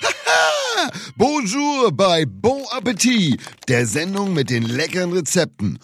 Bonjour bei Bon Appetit, der Sendung mit den leckeren Rezepten.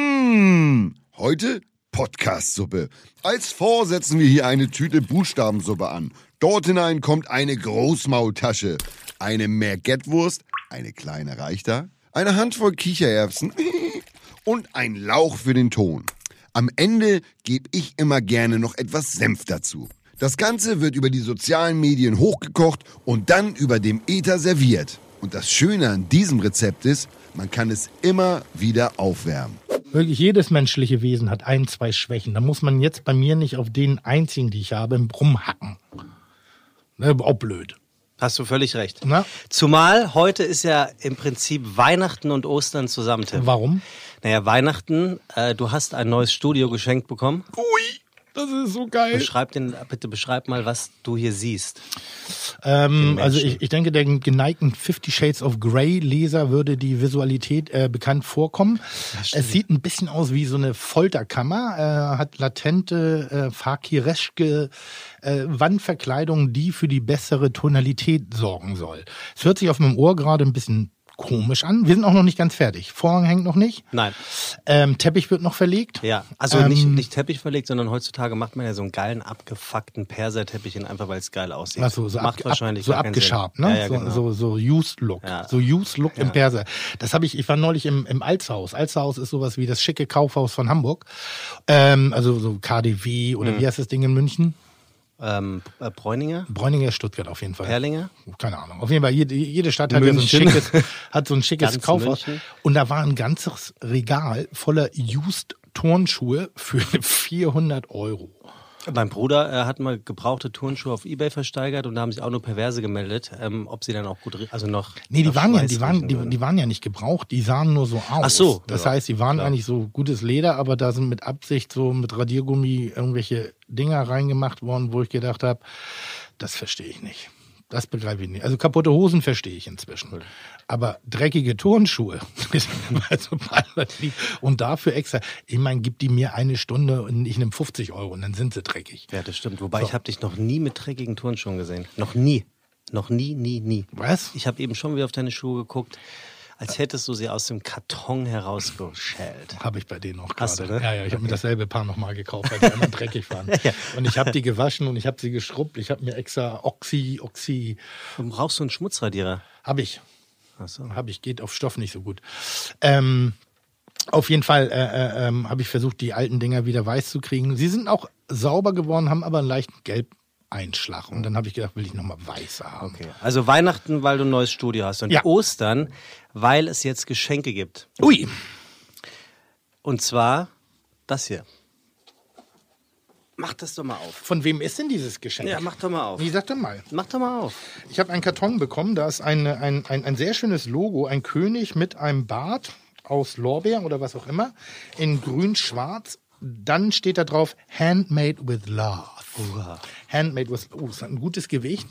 Heute Podcast-Suppe. Als Fond setzen wir hier eine Tüte Buchstabensuppe an. Dort hinein kommt eine Großmaultasche, eine Merguettewurst, eine kleine reicht da, eine Handvoll Kichererbsen und ein Lauch für den Ton. Am Ende gebe ich immer gerne noch etwas Senf dazu. Das Ganze wird über die sozialen Medien hochgekocht und dann über dem Äther serviert. Und das Schöne an diesem Rezept ist, man kann es immer wieder aufwärmen. Wirklich jedes menschliche Wesen hat 1, 2 Schwächen. Da muss man jetzt bei mir nicht auf den einzigen, die ich habe, rumhacken. Auch blöd. Hast du völlig recht. Na? Zumal heute ist ja im Prinzip Weihnachten und Ostern zusammen, Tim. Warum? Naja, Weihnachten, du hast ein neues Studio geschenkt bekommen. Ui, das ist so geil. Beschreib mal, was du hier siehst. Also ich denke, der geneigten 50 Shades of Grey Leser würde die Visualität bekannt vorkommen. Es sieht ein bisschen aus wie so eine Folterkammer, hat latente, fakireschke Wandverkleidung, die für die bessere Tonalität sorgen soll. Es hört sich auf meinem Ohr gerade ein bisschen komisch an. Wir sind auch noch nicht ganz fertig. Vorhang hängt noch nicht. Nein. Teppich wird noch verlegt. Ja, also nicht Teppich verlegt, sondern heutzutage macht man ja so einen geilen, abgefuckten Perserteppich einfach, weil es geil aussieht. Ach so, macht wahrscheinlich so gar keinen abgeschabt, Sinn. ne? Ja, genau. So Used Look. Ja. So Used Look im Perser. Das habe ich war neulich im Alsterhaus. Alsterhaus ist sowas wie das schicke Kaufhaus von Hamburg. Also so KDW oder wie heißt das Ding in München? Bräuninger? Bräuninger, Stuttgart auf jeden Fall. Perlinger? Keine Ahnung. Auf jeden Fall, jede Stadt hat ja so ein schickes Kaufhaus. München. Und da war ein ganzes Regal voller Used Turnschuhe für 400 €. Mein Bruder hat mal gebrauchte Turnschuhe auf eBay versteigert und da haben sich auch nur Perverse gemeldet, ob sie dann auch gut, also noch. Nee, die waren ja nicht gebraucht, die sahen nur so aus. Ach so. Das heißt, die waren eigentlich so gutes Leder, aber da sind mit Absicht so mit Radiergummi irgendwelche Dinger reingemacht worden, wo ich gedacht habe, das verstehe ich nicht. Das begreife ich nicht. Also kaputte Hosen verstehe ich inzwischen. Aber dreckige Turnschuhe, und dafür extra, ich meine, gib die mir eine Stunde und ich nehme 50 € und dann sind sie dreckig. Ja, das stimmt. Wobei ich habe dich noch nie mit dreckigen Turnschuhen gesehen. Noch nie. Noch nie. Was? Ich habe eben schon wieder auf deine Schuhe geguckt, als hättest du sie aus dem Karton herausgeschält. Habe ich bei denen auch gerade. Hast du, ne? Ja, ich habe mir dasselbe Paar nochmal gekauft, weil die anderen dreckig waren. Ja. Und ich habe die gewaschen und ich habe sie geschrubbt. Ich habe mir extra Oxy. Du brauchst so einen Schmutzradierer. Habe ich. Ach so. Habe ich, geht auf Stoff nicht so gut. Auf jeden Fall habe ich versucht, die alten Dinger wieder weiß zu kriegen. Sie sind auch sauber geworden, haben aber einen leichten Gelbeinschlag. Und dann habe ich gedacht, will ich nochmal weiß haben. Okay. Also Weihnachten, weil du ein neues Studio hast. Und Ostern, weil es jetzt Geschenke gibt. Ui. Und zwar das hier. Mach das doch mal auf. Von wem ist denn dieses Geschenk? Ja, mach doch mal auf. Wie, sag doch mal. Mach doch mal auf. Ich habe einen Karton bekommen, da ist ein sehr schönes Logo, ein König mit einem Bart aus Lorbeer oder was auch immer, in grün-schwarz. Dann steht da drauf, Handmade with Love. Handmade with Love. Ist ein gutes Gewicht.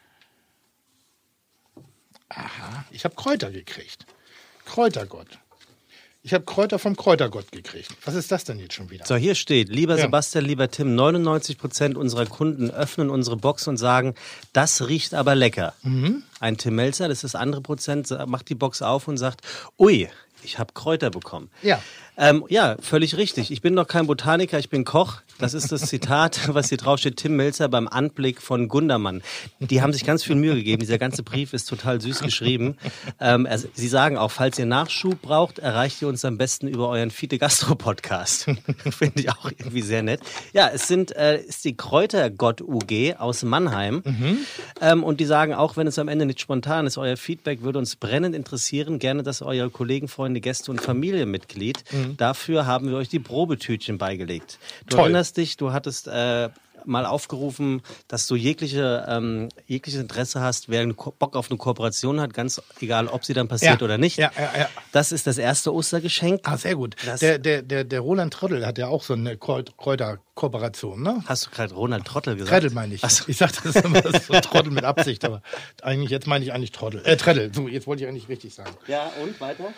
Aha, ich habe Kräuter gekriegt. Kräutergott. Ich habe Kräuter vom Kräutergott gekriegt. Was ist das denn jetzt schon wieder? So, hier steht, lieber Sebastian, lieber Tim, 99% unserer Kunden öffnen unsere Box und sagen, das riecht aber lecker. Ein Tim Melzer, das ist das andere Prozent, macht die Box auf und sagt, ui, ich habe Kräuter bekommen. Ja. Ja, völlig richtig. Ich bin doch kein Botaniker, ich bin Koch. Das ist das Zitat, was hier draufsteht. Tim Melzer beim Anblick von Gundermann. Die haben sich ganz viel Mühe gegeben. Dieser ganze Brief ist total süß geschrieben. Sie sagen auch, falls ihr Nachschub braucht, erreicht ihr uns am besten über euren Fiete Gastro Podcast. Finde ich auch irgendwie sehr nett. Ja, ist die Kräutergott UG aus Mannheim. Und die sagen auch, wenn es am Ende nicht spontan ist, euer Feedback würde uns brennend interessieren. Gerne, dass eure Kollegen, Freunde, Gäste und Familienmitglied. Dafür haben wir euch die Probetütchen beigelegt. Du erinnerst dich, du hattest mal aufgerufen, dass du jegliches Interesse hast, wer Bock auf eine Kooperation hat, ganz egal, ob sie dann passiert oder nicht. Ja. Das ist das erste Ostergeschenk. Ah, sehr gut. Der Roland Trottel hat ja auch so eine Kräuterkooperation, ne? Hast du gerade Ronald Trottel gesagt? Treddel meine ich. So. Ich sage das immer so Trottel mit Absicht, aber jetzt meine ich eigentlich Trottel. Treddel, so, jetzt wollte ich eigentlich richtig sagen. Ja, und weiter?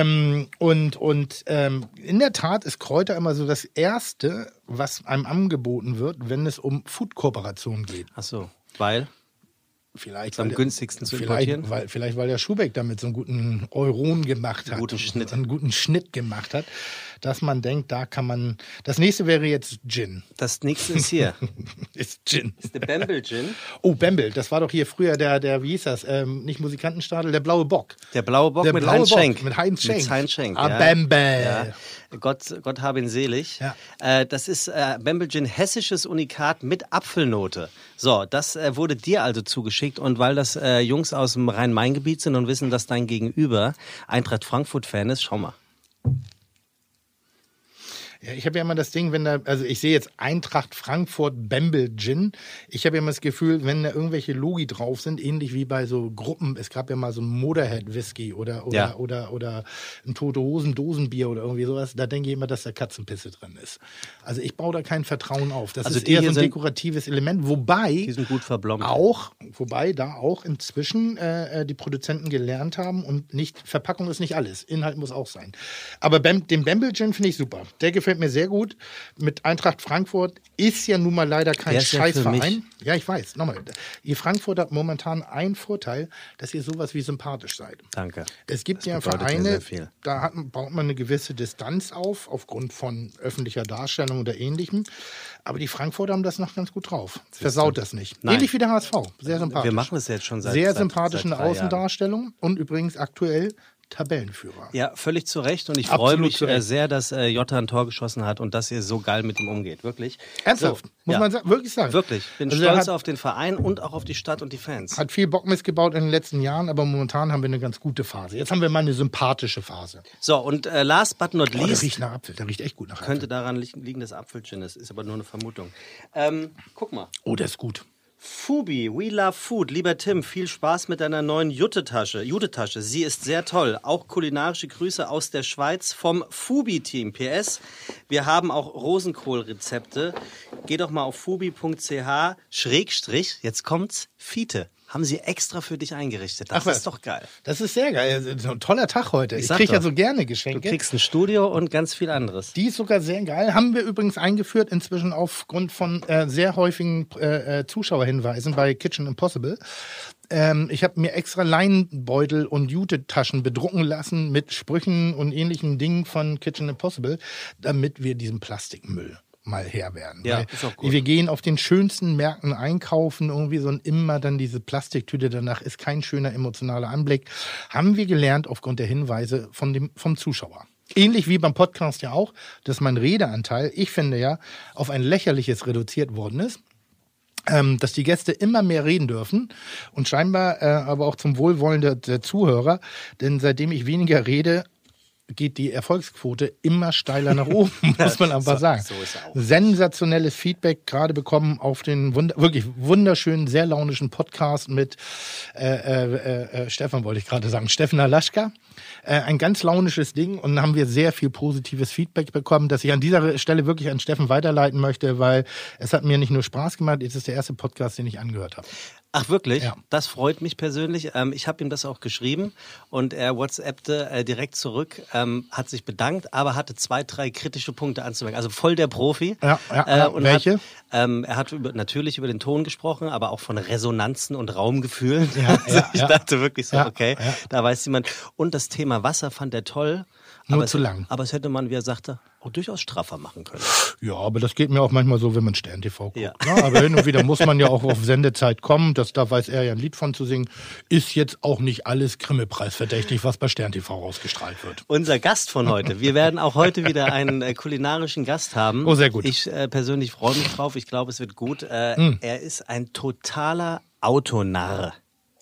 In der Tat ist Kräuter immer so das Erste, was einem angeboten wird, wenn es um Food-Kooperationen geht. Ach so, weil? Vielleicht am günstigsten zu importieren? Vielleicht, weil der Schubeck damit so einen guten Euron gemacht hat. Einen guten Schnitt gemacht hat, dass man denkt, da kann man... Das nächste wäre jetzt Gin. Das nächste ist hier. Ist Gin. Ist der Bamble Gin. Oh, Bamble. Das war doch hier früher der wie hieß das? Nicht Musikantenstadel, der Blaue Bock. Der Blaue Bock mit Heinz Schenk. Mit Heinz Schenk. Mit Heinz Schenk, ja. Bamble. Ja. Gott habe ihn selig. Ja. Das ist Bamble Gin, hessisches Unikat mit Apfelnote. So, das wurde dir also zugeschickt und weil das Jungs aus dem Rhein-Main-Gebiet sind und wissen, dass dein Gegenüber Eintracht Frankfurt-Fan ist, schau mal. Ja, ich habe ja immer das Ding, also ich sehe jetzt Eintracht Frankfurt Bamble Gin. Ich habe ja immer das Gefühl, wenn da irgendwelche Logi drauf sind, ähnlich wie bei so Gruppen, es gab ja mal so ein Motorhead Whisky oder ein Tote Hosen Dosenbier oder irgendwie sowas, da denke ich immer, dass da Katzenpisse drin ist. Also ich baue da kein Vertrauen auf. Das ist eher so ein dekoratives Element, die sind gut verblombt. Wobei da auch inzwischen die Produzenten gelernt haben und Verpackung ist nicht alles, Inhalt muss auch sein. Aber den Bamble Gin finde ich super. Der gefällt mir sehr gut. Mit Eintracht Frankfurt ist ja nun mal leider kein Scheißverein. Ja, ich weiß. Nochmal. Ihr Frankfurt hat momentan einen Vorteil, dass ihr sowas wie sympathisch seid. Danke. Es gibt ja Vereine, da baut man eine gewisse Distanz aufgrund von öffentlicher Darstellung oder Ähnlichem. Aber die Frankfurter haben das noch ganz gut drauf. Versaut das nicht. Nein. Ähnlich wie der HSV. Sehr sympathisch. Wir machen es jetzt schon seit sehr sympathisch in der 3 Jahren. Außendarstellung und übrigens aktuell Tabellenführer. Ja, völlig zu Recht und ich freue mich sehr, dass Jota ein Tor geschossen hat und dass ihr so geil mit ihm umgeht, wirklich. Ernsthaft, muss man wirklich sagen. Wirklich, bin stolz auf den Verein und auch auf die Stadt und die Fans. Hat viel Bock missgebaut in den letzten Jahren, aber momentan haben wir eine ganz gute Phase. Jetzt haben wir mal eine sympathische Phase. So, und last but not least... der riecht nach Apfel, der riecht echt gut nach Apfel. Könnte daran liegen, dass Apfelgin ist aber nur eine Vermutung. Guck mal. Oh, der ist gut. Fubi, we love food. Lieber Tim, viel Spaß mit deiner neuen Jute-Tasche. Sie ist sehr toll. Auch kulinarische Grüße aus der Schweiz vom Fubi-Team. PS, wir haben auch Rosenkohl-Rezepte. Geh doch mal auf fubi.ch/, jetzt kommt's, Fiete. Haben sie extra für dich eingerichtet. Das ist doch geil. Das ist sehr geil. Das ist ein toller Tag heute. Ich kriege ja so gerne Geschenke. Du kriegst ein Studio und ganz viel anderes. Die ist sogar sehr geil. Haben wir übrigens eingeführt, inzwischen aufgrund von sehr häufigen Zuschauerhinweisen bei Kitchen Impossible. Ich habe mir extra Leinenbeutel und Jute-Taschen bedrucken lassen mit Sprüchen und ähnlichen Dingen von Kitchen Impossible, damit wir diesen Plastikmüll mal Herr werden. Ja, ist auch gut. Wir gehen auf den schönsten Märkten einkaufen, irgendwie so und immer dann diese Plastiktüte danach ist kein schöner emotionaler Anblick. Haben wir gelernt aufgrund der Hinweise vom Zuschauer. Ähnlich wie beim Podcast ja auch, dass mein Redeanteil, ich finde ja, auf ein lächerliches reduziert worden ist. Dass die Gäste immer mehr reden dürfen und scheinbar aber auch zum Wohlwollen der Zuhörer, denn seitdem ich weniger rede, geht die Erfolgsquote immer steiler nach oben, muss man einfach sagen. So ist er auch. Sensationelles Feedback gerade bekommen auf den wirklich wunderschönen, sehr launischen Podcast mit Stefan Halaschka. Ein ganz launisches Ding und haben wir sehr viel positives Feedback bekommen, das ich an dieser Stelle wirklich an Steffen weiterleiten möchte, weil es hat mir nicht nur Spaß gemacht, es ist der erste Podcast, den ich angehört habe. Ach wirklich? Ja. Das freut mich persönlich. Ich habe ihm das auch geschrieben und er WhatsAppte direkt zurück, hat sich bedankt, aber hatte 2, 3 kritische Punkte anzumerken. Also voll der Profi. Und welche? Er hat natürlich über den Ton gesprochen, aber auch von Resonanzen und Raumgefühlen. Ich dachte wirklich so, da weiß jemand. Und das Thema Wasser fand er toll. Nur zu lang. Aber es hätte man, wie er sagte, auch durchaus straffer machen können. Ja, aber das geht mir auch manchmal so, wenn man Stern TV guckt. Ja. Ja, aber hin und wieder muss man ja auch auf Sendezeit kommen. Da weiß er ja ein Lied von zu singen. Ist jetzt auch nicht alles Grimme-Preis verdächtig, was bei Stern TV ausgestrahlt wird. Unser Gast von heute. Wir werden auch heute wieder einen kulinarischen Gast haben. Oh, sehr gut. Ich persönlich freue mich drauf. Ich glaube, es wird gut. Er ist ein totaler Autonarr.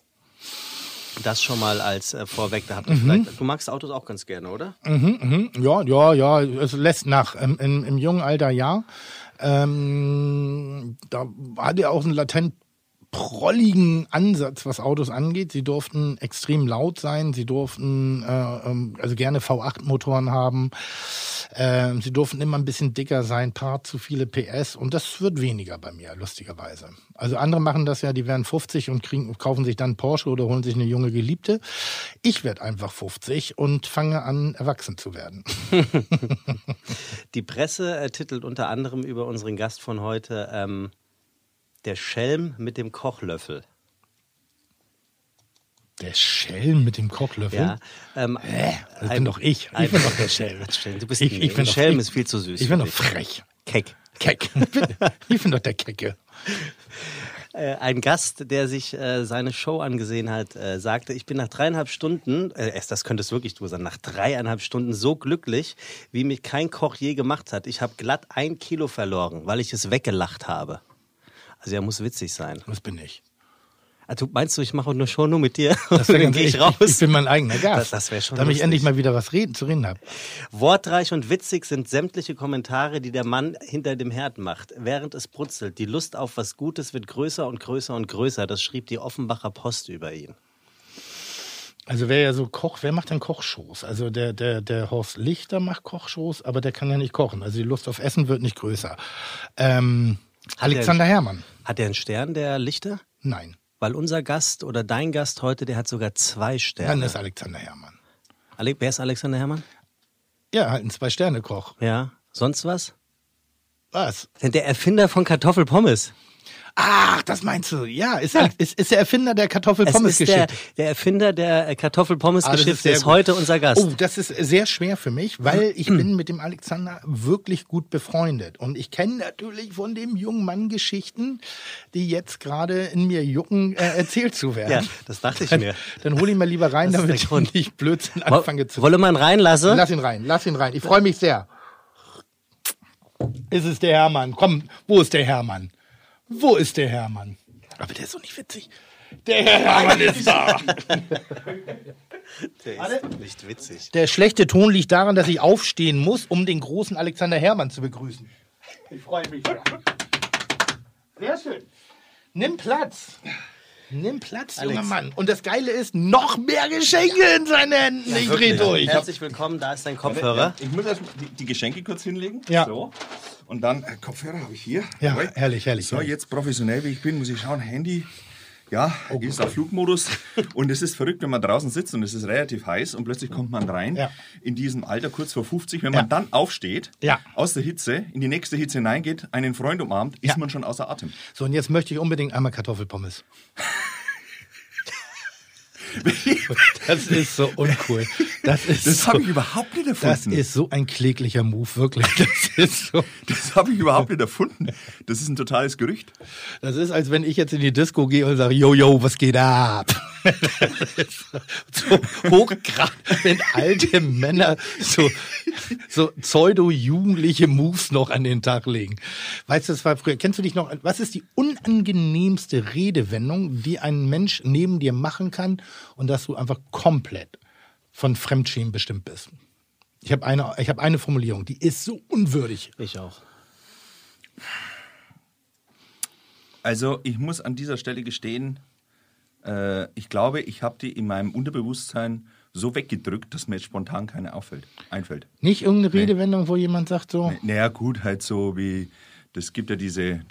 Das schon mal als vorweg. Du magst Autos auch ganz gerne, oder? Ja, es lässt nach. Im jungen Alter ja. Da hat er auch einen latent prolligen Ansatz, was Autos angeht. Sie durften extrem laut sein, sie durften also gerne V8-Motoren haben, sie durften immer ein bisschen dicker sein, paar zu viele PS und das wird weniger bei mir, lustigerweise. Also andere machen das ja, die werden 50 und kaufen sich dann Porsche oder holen sich eine junge Geliebte. Ich werde einfach 50 und fange an, erwachsen zu werden. Die Presse titelt unter anderem über unseren Gast von heute Der Schelm mit dem Kochlöffel. Der Schelm mit dem Kochlöffel? Ja. Das bin doch ich. Ich bin doch der Schelm. Du bist ein Schelm ist viel zu süß. Ich bin doch frech. Keck. Ich bin doch der Kecke. Ein Gast, der sich seine Show angesehen hat, sagte, ich bin nach 3,5 Stunden, das könntest wirklich du sein, nach 3,5 Stunden so glücklich, wie mich kein Koch je gemacht hat. Ich habe glatt 1 Kilo verloren, weil ich es weggelacht habe. Also er muss witzig sein. Das bin ich. Also, meinst du, ich mache eine Show nur mit dir? Das und dann gehe ich raus? Ich bin mein eigener Gast. Das wäre schon damit lustig. ich endlich mal wieder was zu reden habe. Wortreich und witzig sind sämtliche Kommentare, die der Mann hinter dem Herd macht. Während es brutzelt, die Lust auf was Gutes wird größer und größer und größer. Das schrieb die Offenbacher Post über ihn. Also wer ja so kocht, wer macht denn Kochshows? Also der Horst Lichter macht Kochshows, aber der kann ja nicht kochen. Also die Lust auf Essen wird nicht größer. Alexander Herrmann. Hat der einen Stern, der Lichter? Nein. Weil unser Gast oder dein Gast heute, der hat sogar 2 Sterne. Dann ist Alexander Herrmann. Wer ist Alexander Herrmann? Ja, halt ein 2-Sterne-Koch. Ja. Sonst was? Was? Der Erfinder von Kartoffelpommes. Ach, das meinst du? Ja, ist der Erfinder der Kartoffelpommes-Geschichte. Der Erfinder der Kartoffelpommes-Geschichte ist heute unser Gast. Oh, das ist sehr schwer für mich, weil ich bin mit dem Alexander wirklich gut befreundet. Und ich kenne natürlich von dem jungen Mann Geschichten, die jetzt gerade in mir jucken, erzählt zu werden. Ja, das dachte ich mir. Dann hol ihn mal lieber rein, Das ist damit der Grund. ich nicht Blödsinn anfange zu... Wolle man reinlassen? Lass ihn rein. Ich freue mich sehr. Ist es der Hermann? Komm, wo ist der Hermann? Wo ist der Hermann? Aber der ist doch nicht witzig. Der Hermann ist da. Der ist nicht witzig. Der schlechte Ton liegt daran, dass ich aufstehen muss, um den großen Alexander Hermann zu begrüßen. Ich freue mich sehr. Sehr schön. Nimm Platz. Junger Mann. Und das Geile ist, noch mehr Geschenke in seinen Händen. Ich dreh durch. Herzlich willkommen, da ist dein Kopfhörer. Ich muss erst die Geschenke kurz hinlegen. Ja. So. Und dann Kopfhörer habe ich hier. Ja, Jawohl. herrlich. So, jetzt professionell wie ich bin, muss ich schauen, Handy. Ja, ist auf Flugmodus. Und es ist verrückt, wenn man draußen sitzt und es ist relativ heiß und plötzlich kommt man rein in diesem Alter, kurz vor 50. Wenn man dann aufsteht, aus der Hitze, in die nächste Hitze hineingeht, einen Freund umarmt, ist man schon außer Atem. So, und jetzt möchte ich unbedingt einmal Kartoffelpommes. Das ist so uncool. Das habe ich überhaupt nicht erfunden. Das ist so ein kläglicher Move, wirklich. Das habe ich überhaupt nicht erfunden. Das ist ein totales Gerücht. Das ist, als wenn ich jetzt in die Disco gehe und sage, yo, was geht ab? So hochgrad, wenn alte Männer so pseudo-jugendliche Moves noch an den Tag legen. Weißt du, das war früher. Kennst du dich noch, was ist die unangenehmste Redewendung, die ein Mensch neben dir machen kann und dass du einfach komplett von Fremdschämen bestimmt bist? Ich habe eine Formulierung, die ist so unwürdig. Ich auch. Also ich muss an dieser Stelle gestehen, ich glaube, ich habe die in meinem Unterbewusstsein so weggedrückt, dass mir jetzt spontan keine einfällt. Nicht irgendeine Redewendung, wo jemand sagt so... Naja gut, halt so wie, das gibt ja diese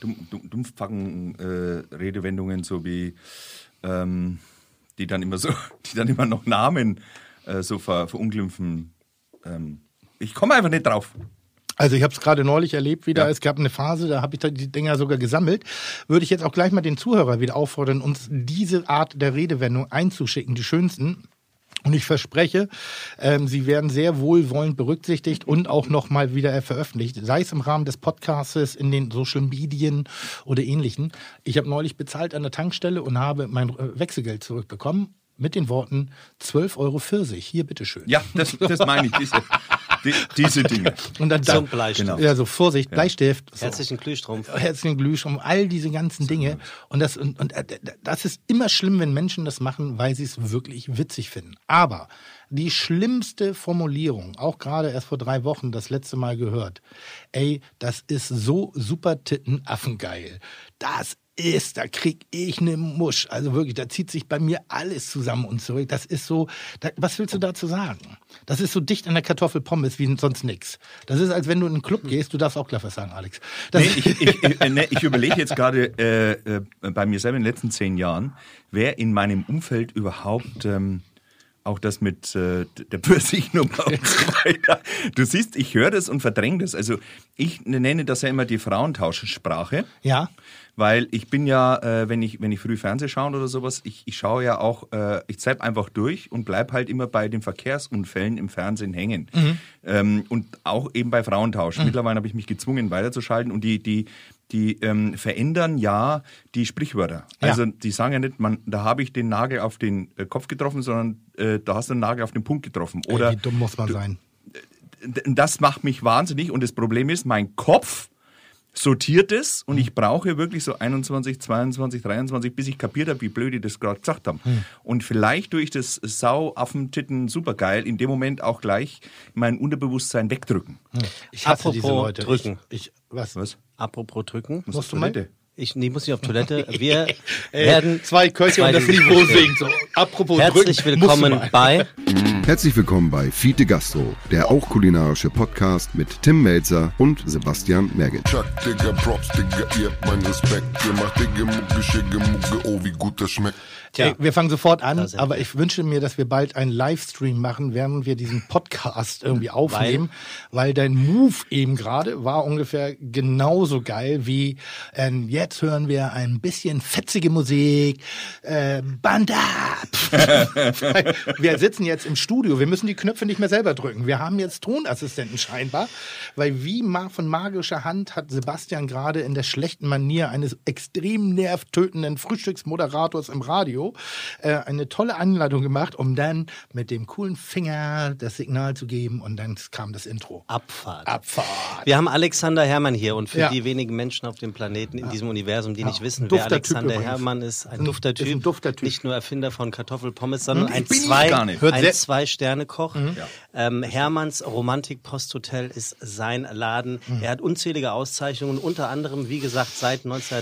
Dumpfbacken-Redewendungen, so wie, die dann immer noch Namen so verunglimpfen. Ich komme einfach nicht drauf. Also ich habe es gerade neulich erlebt wieder, es gab eine Phase, da habe ich die Dinger sogar gesammelt. Würde ich jetzt auch gleich mal den Zuhörer wieder auffordern, uns diese Art der Redewendung einzuschicken, die schönsten. Und ich verspreche, sie werden sehr wohlwollend berücksichtigt und auch nochmal wieder veröffentlicht. Sei es im Rahmen des Podcasts, in den Social Medien oder ähnlichen. Ich habe neulich bezahlt an der Tankstelle und habe mein Wechselgeld zurückbekommen mit den Worten 12,40 €. Hier, bitteschön. Ja, das meine ich, diese Dinge. Und dann Zum Bleistift. Ja, so Vorsicht, Bleistift. So. Herzlichen Glühstrumpf. Herzlichen Glühstrumpf, all diese ganzen Dinge. Und das ist immer schlimm, wenn Menschen das machen, weil sie es wirklich witzig finden. Aber die schlimmste Formulierung, auch gerade erst vor 3 Wochen das letzte Mal gehört, das ist so super Titten-Affengeil. Da krieg ich eine Musch. Also wirklich, da zieht sich bei mir alles zusammen und zurück. Das ist so, was willst du dazu sagen? Das ist so dicht an der Kartoffelpommes wie sonst nix. Das ist, als wenn du in einen Club gehst, du darfst auch gleich was sagen, Alex. Ich überlege jetzt gerade bei mir selber in den letzten 10 Jahren, wer in meinem Umfeld überhaupt auch das mit der Pfirsichnummer und so weiter. Du siehst, ich höre das und verdränge das. Also ich nenne das ja immer die Frauentauschsprache. Ja. Weil ich bin ja, wenn ich früh Fernsehen schaue oder sowas, ich schaue ja auch, ich zapp einfach durch und bleib halt immer bei den Verkehrsunfällen im Fernsehen hängen. Und auch eben bei Frauentausch. Mittlerweile habe ich mich gezwungen, weiterzuschalten und die verändern ja die Sprichwörter. Ja. Also die sagen ja nicht, da habe ich den Nagel auf den Kopf getroffen, sondern da hast du den Nagel auf den Punkt getroffen. Oder wie dumm muss man sein? Das macht mich wahnsinnig und das Problem ist, mein Kopf sortiert es und ich brauche wirklich so 21, 22, 23, bis ich kapiert habe, wie blöd die das gerade gesagt haben. Und vielleicht tue ich das Sau-Affen-Titten supergeil in dem Moment auch gleich mein Unterbewusstsein wegdrücken. Ich hasse diese Leute. Drücken. Was? Apropos drücken. Musst du mal? Ich muss nicht auf Toilette. Wir werden zwei Köche und das Niveau singt. So. Apropos herzlich willkommen bei Herzlich willkommen bei Fiete Gastro, der auch kulinarische Podcast mit Tim Mälzer und Sebastian Merget. Chuck, Digga, Props, Digga, ihr habt meinen Respekt. Ihr macht Digga, Mucke, Schicke, Mucke, oh, wie gut das schmeckt. Tja, wir fangen sofort an, aber ich wünsche mir, dass wir bald einen Livestream machen, während wir diesen Podcast irgendwie aufnehmen, weil dein Move eben gerade war ungefähr genauso geil wie jetzt hören wir ein bisschen fetzige Musik, Band ab. Wir sitzen jetzt im Studio, wir müssen die Knöpfe nicht mehr selber drücken. Wir haben jetzt Tonassistenten scheinbar, weil wie von magischer Hand hat Sebastian gerade in der schlechten Manier eines extrem nervtötenden Frühstücksmoderators im Radio eine tolle Anleitung gemacht, um dann mit dem coolen Finger das Signal zu geben und dann kam das Intro. Abfahrt. Abfahrt. Wir haben Alexander Herrmann hier und für die wenigen Menschen auf dem Planeten in diesem Universum, die nicht wissen, wer Alexander Herrmann ist, ein dufter Typ. Ein dufter Typ. Nicht nur Erfinder von Kartoffelpommes, sondern ein Zwei-Sterne-Koch. Hermanns Romantik-Posthotel ist sein Laden. Er hat unzählige Auszeichnungen, unter anderem, wie gesagt, seit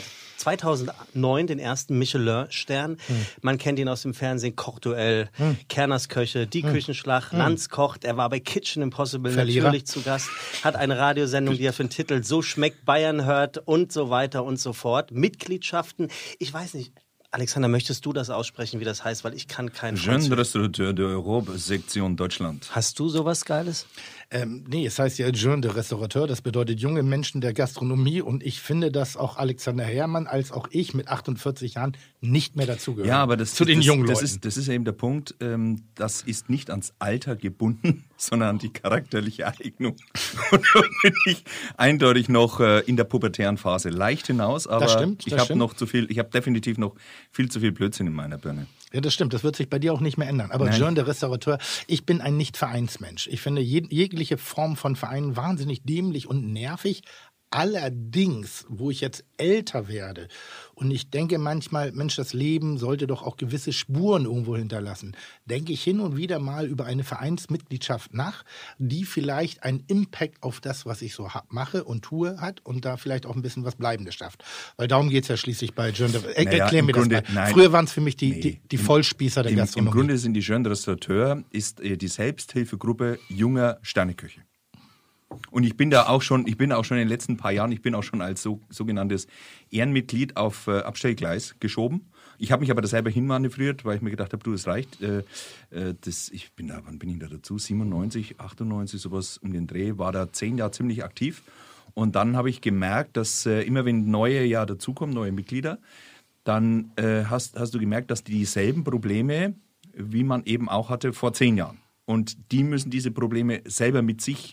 2009 den ersten Michelin-Stern. Man kennt ihn aus dem Fernsehen, Kochduell, Kerners Köche, Die Küchenschlacht, Lanz kocht. Er war bei Kitchen Impossible natürlich zu Gast, hat eine Radiosendung, die er für den Titel So schmeckt Bayern hört und so weiter und so fort. Mitgliedschaften, ich weiß nicht, Alexander, möchtest du das aussprechen, wie das heißt? Weil ich kann kein Jeune Restaurateur de Europe, Sektion Deutschland. Hast du sowas Geiles? Nee, es heißt ja Jeune de Restaurateur, das bedeutet junge Menschen der Gastronomie und ich finde, dass auch Alexander Herrmann als auch ich mit 48 Jahren nicht mehr dazugehören. Ja, aber zu den jungen Leuten. Das ist eben der Punkt, das ist nicht ans Alter gebunden, sondern an die charakterliche Eignung. Und da bin ich eindeutig noch in der pubertären Phase leicht hinaus, aber ich habe definitiv noch viel zu viel Blödsinn in meiner Birne. Ja, das stimmt. Das wird sich bei dir auch nicht mehr ändern. Aber Jeune de Restaurateur, ich bin ein Nicht-Vereinsmensch. Ich finde jegliche Form von Vereinen wahnsinnig dämlich und nervig. Allerdings, wo ich jetzt älter werde und ich denke manchmal, Mensch, das Leben sollte doch auch gewisse Spuren irgendwo hinterlassen, denke ich hin und wieder mal über eine Vereinsmitgliedschaft nach, die vielleicht einen Impact auf das, was ich so mache und tue, hat und da vielleicht auch ein bisschen was Bleibendes schafft. Weil darum geht es ja schließlich bei Jeune de Erklär mir das mal. Nein, früher waren es für mich die Vollspießer der Gastronomie. Im Grunde sind die Jeune de Restaurateur die Selbsthilfegruppe junger Sterneköche. Und ich bin auch schon in den letzten paar Jahren, ich bin auch schon als sogenanntes Ehrenmitglied auf Abstellgleis geschoben. Ich habe mich aber da selber hinmanövriert, weil ich mir gedacht habe, du, es reicht. Wann bin ich da dazu? 97, 98, sowas um den Dreh, war da 10 Jahre ziemlich aktiv. Und dann habe ich gemerkt, dass immer wenn neue dazukommen, neue Mitglieder, dann hast du gemerkt, dass die dieselben Probleme, wie man eben auch hatte vor 10 Jahren. Und die müssen diese Probleme selber mit sich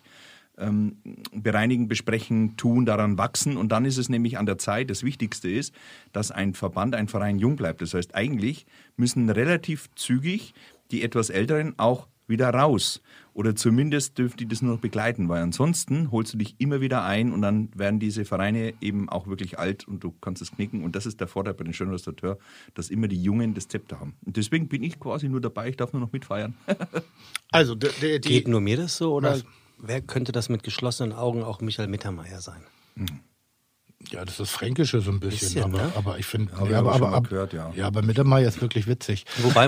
bereinigen, besprechen, tun, daran wachsen. Und dann ist es nämlich an der Zeit, das Wichtigste ist, dass ein Verein jung bleibt. Das heißt, eigentlich müssen relativ zügig die etwas Älteren auch wieder raus. Oder zumindest dürfen die das nur noch begleiten, weil ansonsten holst du dich immer wieder ein und dann werden diese Vereine eben auch wirklich alt und du kannst es knicken. Und das ist der Vorteil bei den Jeune Restaurateur, dass immer die Jungen das Zepter haben. Und deswegen bin ich quasi nur dabei, ich darf nur noch mitfeiern. Also geht nur mir das so oder wer könnte das mit geschlossenen Augen auch Michael Mittermeier sein? Ja, das ist Fränkische so ein bisschen, ne? aber ich finde, aber Mittermeier ist wirklich witzig. Wobei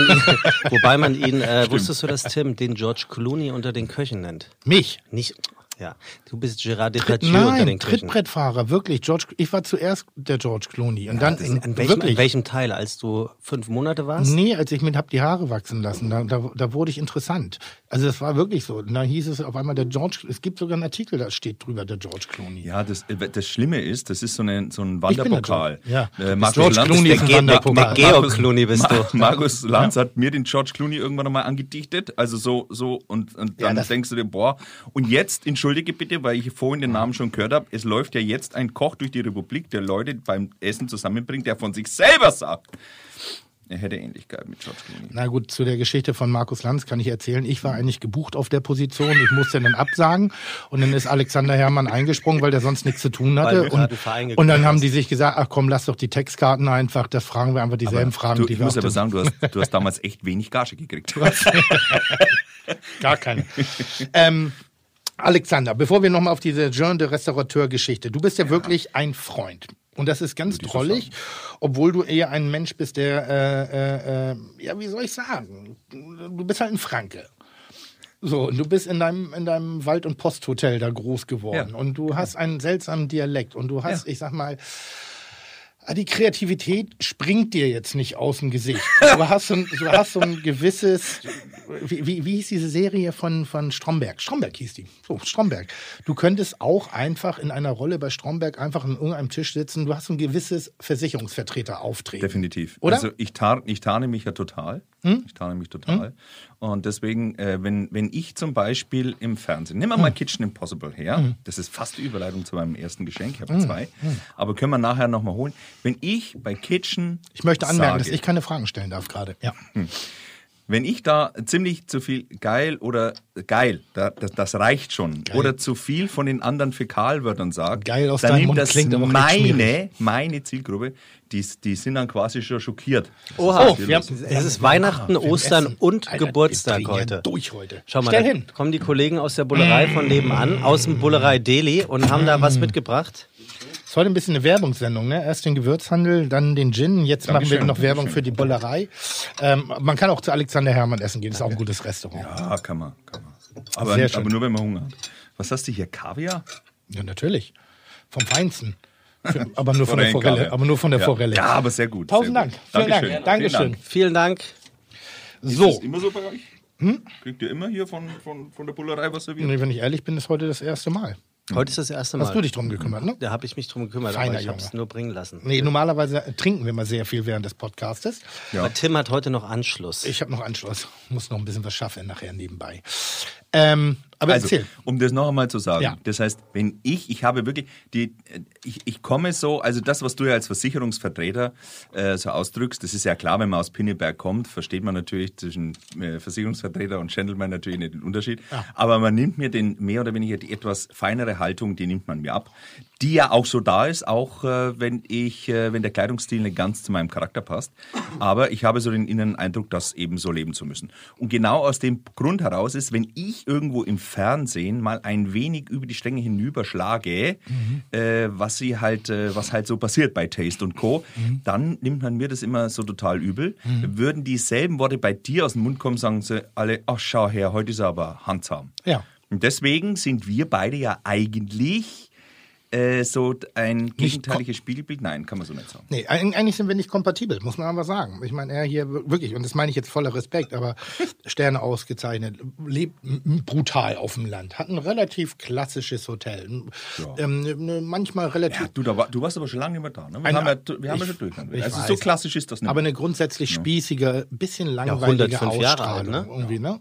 man ihn wusstest du das, Tim, den George Clooney unter den Köchen nennt? Mich? Nicht. Ja, du bist Gérard Depardieu unter den Köchen. Trittbrettfahrer, wirklich. Ich war zuerst der George Clooney. Und dann in welchem Teil? Als du 5 Monate warst? Nee, als ich hab die Haare wachsen lassen. Da wurde ich interessant. Also das war wirklich so. Da hieß es auf einmal es gibt sogar einen Artikel, da steht drüber der George Clooney. Ja, das Schlimme ist, das ist so ein Wanderpokal. Ja. George Clooney ist ein Wanderpokal. Georg Clooney bist du. Markus Lanz hat mir den George Clooney irgendwann einmal angedichtet. Also so und dann denkst du dir, boah. Und jetzt, entschuldige bitte, weil ich vorhin den Namen schon gehört habe, es läuft ja jetzt ein Koch durch die Republik, der Leute beim Essen zusammenbringt, der von sich selber sagt, er hätte Ähnlichkeit mit George Clooney. Na gut, zu der Geschichte von Markus Lanz kann ich erzählen. Ich war eigentlich gebucht auf der Position. Ich musste dann absagen. Und dann ist Alexander Herrmann eingesprungen, weil der sonst nichts zu tun hatte. Und dann haben die sich gesagt, ach komm, lass doch die Textkarten einfach. Da fragen wir einfach dieselben Fragen. Ich muss aber sagen, du hast damals echt wenig Gage gekriegt. Gar keine. Alexander, bevor wir nochmal auf diese Jean de Restaurateur-Geschichte. Du bist ja wirklich ein Freund. Und das ist ganz drollig, obwohl du eher ein Mensch bist, der, wie soll ich sagen, du bist halt ein Franke. So, und du bist in deinem Wald- und Posthotel da groß geworden. Ja. Und du hast einen seltsamen Dialekt. Und du hast, ich sag mal, die Kreativität springt dir jetzt nicht aus dem Gesicht. Du hast so ein gewisses, wie hieß diese Serie von Stromberg? Stromberg hieß die. So, Stromberg. Du könntest auch einfach in einer Rolle bei Stromberg einfach an irgendeinem Tisch sitzen. Du hast so ein gewisses Versicherungsvertreter-Auftreten. Definitiv. Oder? Also ich tarne mich ja total. Ich tarne mich total. Und deswegen, wenn ich zum Beispiel im Fernsehen, nehmen wir mal Kitchen Impossible her, das ist fast die Überleitung zu meinem ersten Geschenk, ich habe 2, aber können wir nachher nochmal holen. Wenn ich bei Kitchen Ich möchte anmerken, dass ich keine Fragen stellen darf gerade. Ja. Wenn ich da ziemlich zu viel geil, das reicht schon, geil, oder zu viel von den anderen Fäkalwörtern sage, geil aus dann deinem Mund das klingt aber meine Zielgruppe, die sind dann quasi schon schockiert. Oha, es ist Weihnachten, Ostern und Geburtstag heute. Schau mal, da kommen die Kollegen aus der Bullerei von nebenan, aus dem Bullerei Deli und haben da was mitgebracht. Das ist heute ein bisschen eine Werbungssendung, ne? Erst den Gewürzhandel, dann den Gin. Jetzt machen wir noch Werbung für die Bullerei. Man kann auch zu Alexander Herrmann essen gehen. Das ist auch ein gutes Restaurant. Ja, kann man. Aber nur, wenn man Hunger hat. Was hast du hier? Kaviar? Ja, natürlich. Vom Feinsten. Aber nur von der Forelle. Forelle. Ja, aber sehr gut. 1000 Dank. Vielen Dank. Dankeschön. Vielen Dank. So. Ist das immer so bei euch? Kriegt ihr immer hier von der Bullerei was serviert? Nee, wenn ich ehrlich bin, ist heute das erste Mal. Heute ist das erste Mal. Hast du dich drum gekümmert, ne? Da habe ich mich drum gekümmert, aber ich habe es nur bringen lassen. Nee, normalerweise trinken wir mal sehr viel während des Podcastes. Ja. Aber Tim hat heute noch Anschluss. Ich habe noch Anschluss. Muss noch ein bisschen was schaffen nachher nebenbei. Aber also, erzähl. Um das noch einmal zu sagen, das heißt, wenn ich habe wirklich, ich komme so, also das, was du ja als Versicherungsvertreter so ausdrückst, das ist ja klar, wenn man aus Pinneberg kommt, versteht man natürlich zwischen Versicherungsvertreter und Gentleman natürlich nicht den Unterschied, aber man nimmt mir mehr oder weniger die etwas feinere Haltung, die nimmt man mir ab, die ja auch so da ist, auch wenn der Kleidungsstil nicht ganz zu meinem Charakter passt, aber ich habe so den inneren Eindruck, das eben so leben zu müssen. Und genau aus dem Grund heraus ist, wenn ich irgendwo im Fernsehen mal ein wenig über die Stränge hinüberschlage, was halt so passiert bei Taste & Co., dann nimmt man mir das immer so total übel. Würden dieselben Worte bei dir aus dem Mund kommen, sagen sie alle, ach schau her, heute ist er aber handzahm. Ja. Und deswegen sind wir beide ja eigentlich so ein gegenteiliges Spiegelbild? Nein, kann man so nicht sagen. Nee, eigentlich sind wir nicht kompatibel, muss man aber sagen. Ich meine, er hier wirklich, und das meine ich jetzt voller Respekt, aber Sterne ausgezeichnet, lebt brutal auf dem Land, hat ein relativ klassisches Hotel. Ja. Manchmal relativ... Ja, du warst aber schon lange nicht mehr da. Ne? Wir haben ja schon durcheinander. Also so klassisch ist das nicht. Aber eine grundsätzlich spießige, bisschen langweilige Ausstrahlung. Jahre alt, ne? Irgendwie, ne?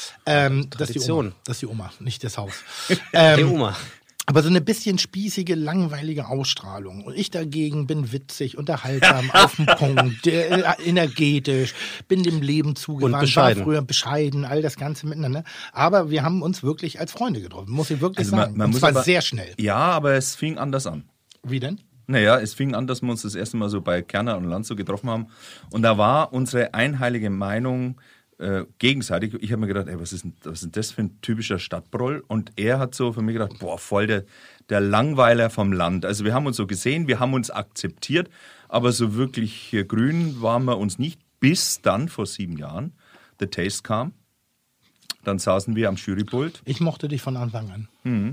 Das ist die Oma, nicht das Haus. Die Oma. Aber so eine bisschen spießige, langweilige Ausstrahlung. Und ich dagegen bin witzig, unterhaltsam, auf den Punkt, energetisch, bin dem Leben zugewandt, war früher bescheiden, all das Ganze miteinander. Aber wir haben uns wirklich als Freunde getroffen, muss ich wirklich sagen. Und zwar sehr schnell. Ja, aber es fing anders an. Wie denn? Naja, es fing an, dass wir uns das erste Mal so bei Kerner und Lanz so getroffen haben. Und da war unsere einheilige Meinung gegenseitig. Ich habe mir gedacht, was ist denn das für ein typischer Stadtproll? Und er hat so für mich gedacht, voll der Langweiler vom Land. Also wir haben uns so gesehen, wir haben uns akzeptiert, aber so wirklich grün waren wir uns nicht, bis dann vor 7 Jahren The Taste kam. Dann saßen wir am Jurypult. Ich mochte dich von Anfang an.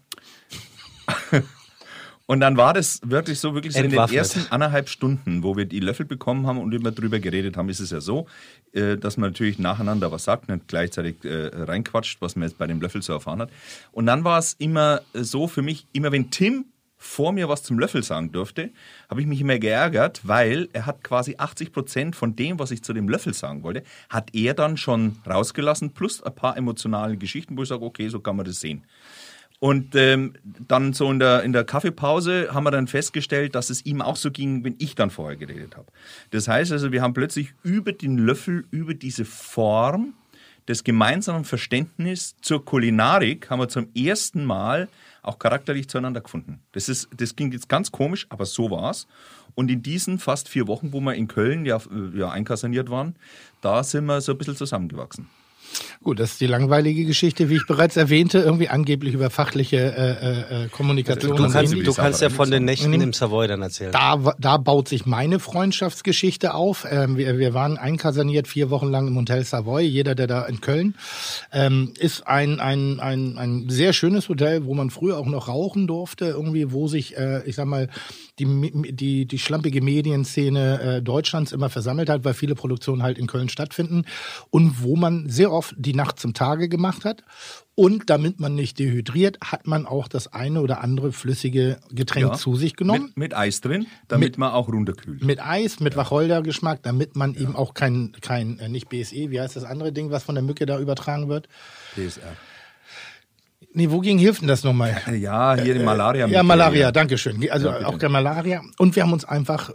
Und dann war das wirklich so in den ersten 1,5 Stunden, wo wir die Löffel bekommen haben und immer drüber geredet haben, ist es ja so, dass man natürlich nacheinander was sagt, nicht gleichzeitig reinquatscht, was man jetzt bei dem Löffel so erfahren hat. Und dann war es immer so für mich, immer wenn Tim vor mir was zum Löffel sagen durfte, habe ich mich immer geärgert, weil er hat quasi 80% von dem, was ich zu dem Löffel sagen wollte, hat er dann schon rausgelassen, plus ein paar emotionale Geschichten, wo ich sage, okay, so kann man das sehen. Und dann so in der Kaffeepause haben wir dann festgestellt, dass es ihm auch so ging, wenn ich dann vorher geredet habe. Das heißt also, wir haben plötzlich über den Löffel, über diese Form des gemeinsamen Verständnisses zur Kulinarik, haben wir zum ersten Mal auch charakterlich zueinander gefunden. Das klingt jetzt ganz komisch, aber so war's. Und in diesen fast 4 Wochen, wo wir in Köln ja einkaserniert waren, da sind wir so ein bisschen zusammengewachsen. Gut, das ist die langweilige Geschichte, wie ich bereits erwähnte, irgendwie angeblich über fachliche Kommunikation. Du kannst ja von den Nächten im Savoy dann erzählen. Da baut sich meine Freundschaftsgeschichte auf. Wir waren einkaserniert 4 Wochen lang im Hotel Savoy. Jeder, der da in Köln ist ein sehr schönes Hotel, wo man früher auch noch rauchen durfte, irgendwie, wo sich, ich sag mal, die schlampige Medienszene Deutschlands immer versammelt hat, weil viele Produktionen halt in Köln stattfinden und wo man sehr oft die Nacht zum Tage gemacht hat. Und damit man nicht dehydriert, hat man auch das eine oder andere flüssige Getränk zu sich genommen. Mit Eis drin, damit man auch runterkühlt. Mit Eis, mit Wacholdergeschmack, damit man eben auch kein nicht BSE, wie heißt das andere Ding, was von der Mücke da übertragen wird? PSR. Nee, wogegen hilft denn das nochmal? Ja, hier die Malaria. Ja, Malaria, danke schön. Also ja, auch der Malaria. Und wir haben uns einfach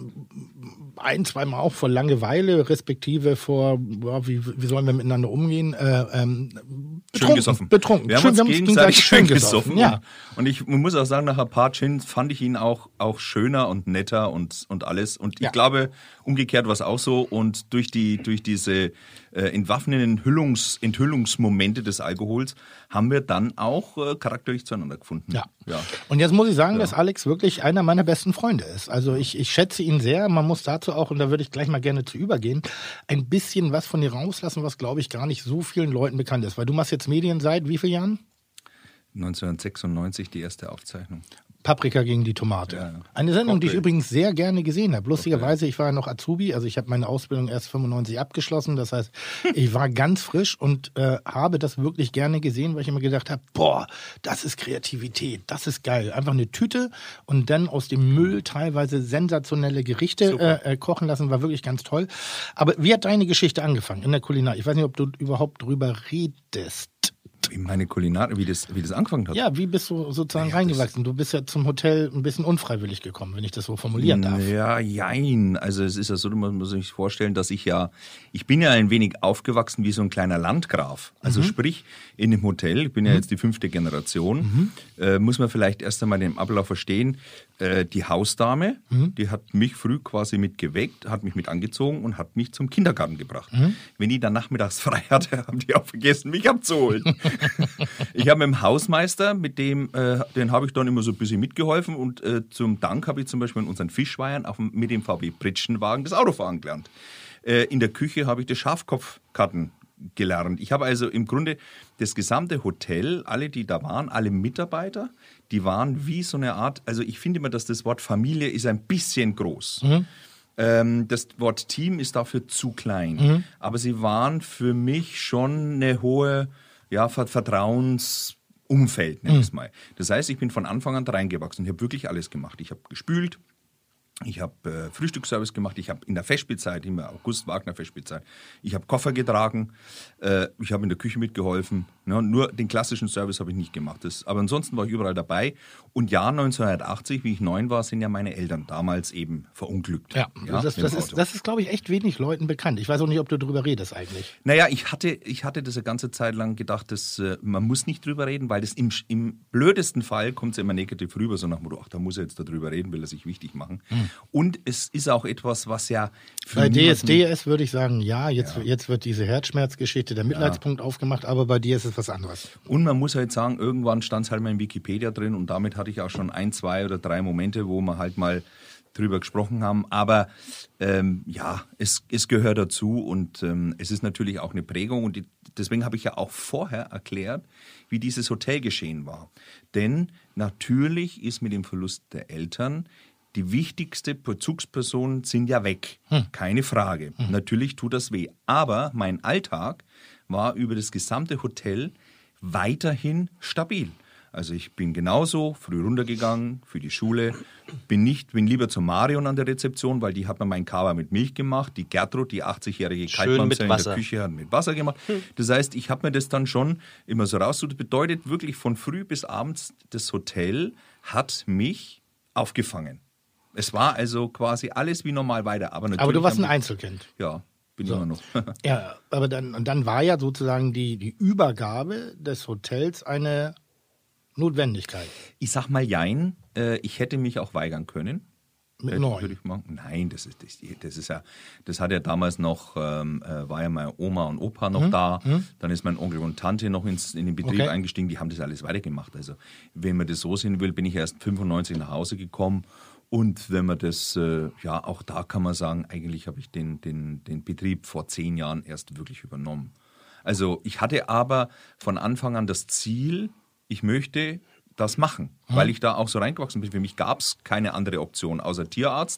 1-2 Mal auch vor Langeweile, respektive vor, wie sollen wir miteinander umgehen, schön gesoffen. Betrunken. Wir haben uns gegenseitig schön gesoffen. Ja. Und ich muss auch sagen, nach ein paar Gins fand ich ihn auch schöner und netter und alles. Und ich glaube, umgekehrt war es auch so. Und durch diese entwaffnenden Enthüllungsmomente des Alkohols haben wir dann auch charakterlich zueinander gefunden. Ja. Und jetzt muss ich sagen, dass Alex wirklich einer meiner besten Freunde ist. Also ich schätze ihn sehr. Man muss dazu auch, und da würde ich gleich mal gerne zu übergehen, ein bisschen was von dir rauslassen, was, glaube ich, gar nicht so vielen Leuten bekannt ist. Weil du machst jetzt Medien seit wie vielen Jahren? 1996 die erste Aufzeichnung. Paprika gegen die Tomate. Ja. Eine Sendung, die ich übrigens sehr gerne gesehen habe. Lustigerweise, ich war ja noch Azubi, also ich habe meine Ausbildung erst 95 abgeschlossen. Das heißt, ich war ganz frisch und habe das wirklich gerne gesehen, weil ich immer gedacht habe, boah, das ist Kreativität, das ist geil. Einfach eine Tüte und dann aus dem Müll teilweise sensationelle Gerichte kochen lassen, war wirklich ganz toll. Aber wie hat deine Geschichte angefangen in der Kulinar? Ich weiß nicht, ob du überhaupt drüber redest. Wie meine Kulinarik, wie das angefangen hat? Ja, wie bist du sozusagen reingewachsen? Du bist ja zum Hotel ein bisschen unfreiwillig gekommen, wenn ich das so formulieren darf. Ja, jein. Also es ist ja so, man muss sich vorstellen, dass ich bin ja ein wenig aufgewachsen wie so ein kleiner Landgraf. Also sprich, in dem Hotel, ich bin ja jetzt die 5. Generation, muss man vielleicht erst einmal den Ablauf verstehen. Die Hausdame, die hat mich früh quasi mit geweckt, hat mich mit angezogen und hat mich zum Kindergarten gebracht. Wenn die dann nachmittags frei hatte, haben die auch vergessen, mich abzuholen. Ich habe mit dem Hausmeister, den habe ich dann immer so ein bisschen mitgeholfen und zum Dank habe ich zum Beispiel in unseren Fischweihern auch mit dem VW Pritschenwagen das Autofahren gelernt. In der Küche habe ich das Schafkopfkarten gelernt. Ich habe also im Grunde das gesamte Hotel, alle, die da waren, alle Mitarbeiter, die waren wie so eine Art, also ich finde immer, dass das Wort Familie ist ein bisschen groß. Das Wort Team ist dafür zu klein. Aber sie waren für mich schon eine hohe Vertrauensumfeld, nenne ich es mal. Das heißt, ich bin von Anfang an reingewachsen. Ich habe wirklich alles gemacht. Ich habe gespült, ich habe Frühstücksservice gemacht, ich habe in der Festspielzeit, in der August-Wagner-Festspielzeit, ich habe Koffer getragen, ich habe in der Küche mitgeholfen. Ja, nur den klassischen Service habe ich nicht gemacht. Aber ansonsten war ich überall dabei. Und Jahr 1980, wie ich 9 war, sind ja meine Eltern damals eben verunglückt. Ja, das ist, glaube ich, echt wenig Leuten bekannt. Ich weiß auch nicht, ob du darüber redest eigentlich. Naja, ich hatte das eine ganze Zeit lang gedacht, dass man muss nicht drüber reden, weil das im blödesten Fall kommt es ja immer negativ rüber, so nach dem Motto, ach, da muss er jetzt darüber reden, will er sich wichtig machen. Und es ist auch etwas, was ja... Bei DSDS würde ich sagen, jetzt wird diese Herzschmerzgeschichte, der Mitleidspunkt aufgemacht, aber bei dir ist es was anderes. Und man muss halt sagen, irgendwann stand es halt mal in Wikipedia drin und damit hatte ich auch schon 1, 2 oder 3 Momente, wo man halt mal drüber gesprochen haben. Aber es gehört dazu und es ist natürlich auch eine Prägung. Und deswegen habe ich ja auch vorher erklärt, wie dieses Hotel geschehen war. Denn natürlich ist mit dem Verlust der Eltern die wichtigste Bezugsperson sind ja weg. Keine Frage. Natürlich tut das weh. Aber mein Alltag war über das gesamte Hotel weiterhin stabil. Also ich bin genauso früh runtergegangen für die Schule, bin lieber zur Marion an der Rezeption, weil die hat mir mein Kava mit Milch gemacht. Die Gertrud, die 80-jährige Kaltmamsel in der Küche, hat mit Wasser gemacht. Das heißt, ich habe mir das dann schon immer so raus. Das bedeutet wirklich von früh bis abends, das Hotel hat mich aufgefangen. Es war also quasi alles wie normal weiter. Aber du warst ein Einzelkind. Ja, bin immer noch. Ja, aber dann war ja sozusagen die Übergabe des Hotels eine Notwendigkeit. Ich sag mal jein. Ich hätte mich auch weigern können. Mit 9? Nein, das hat ja damals noch, war ja meine Oma und Opa noch da. Dann ist mein Onkel und Tante noch in den Betrieb eingestiegen. Die haben das alles weitergemacht. Also wenn man das so sehen will, bin ich erst 95 nach Hause gekommen. Und wenn man das, auch da kann man sagen, eigentlich habe ich den Betrieb vor 10 Jahren erst wirklich übernommen. Also ich hatte aber von Anfang an das Ziel, ich möchte das machen, weil ich da auch so reingewachsen bin. Für mich gab es keine andere Option außer Tierarzt,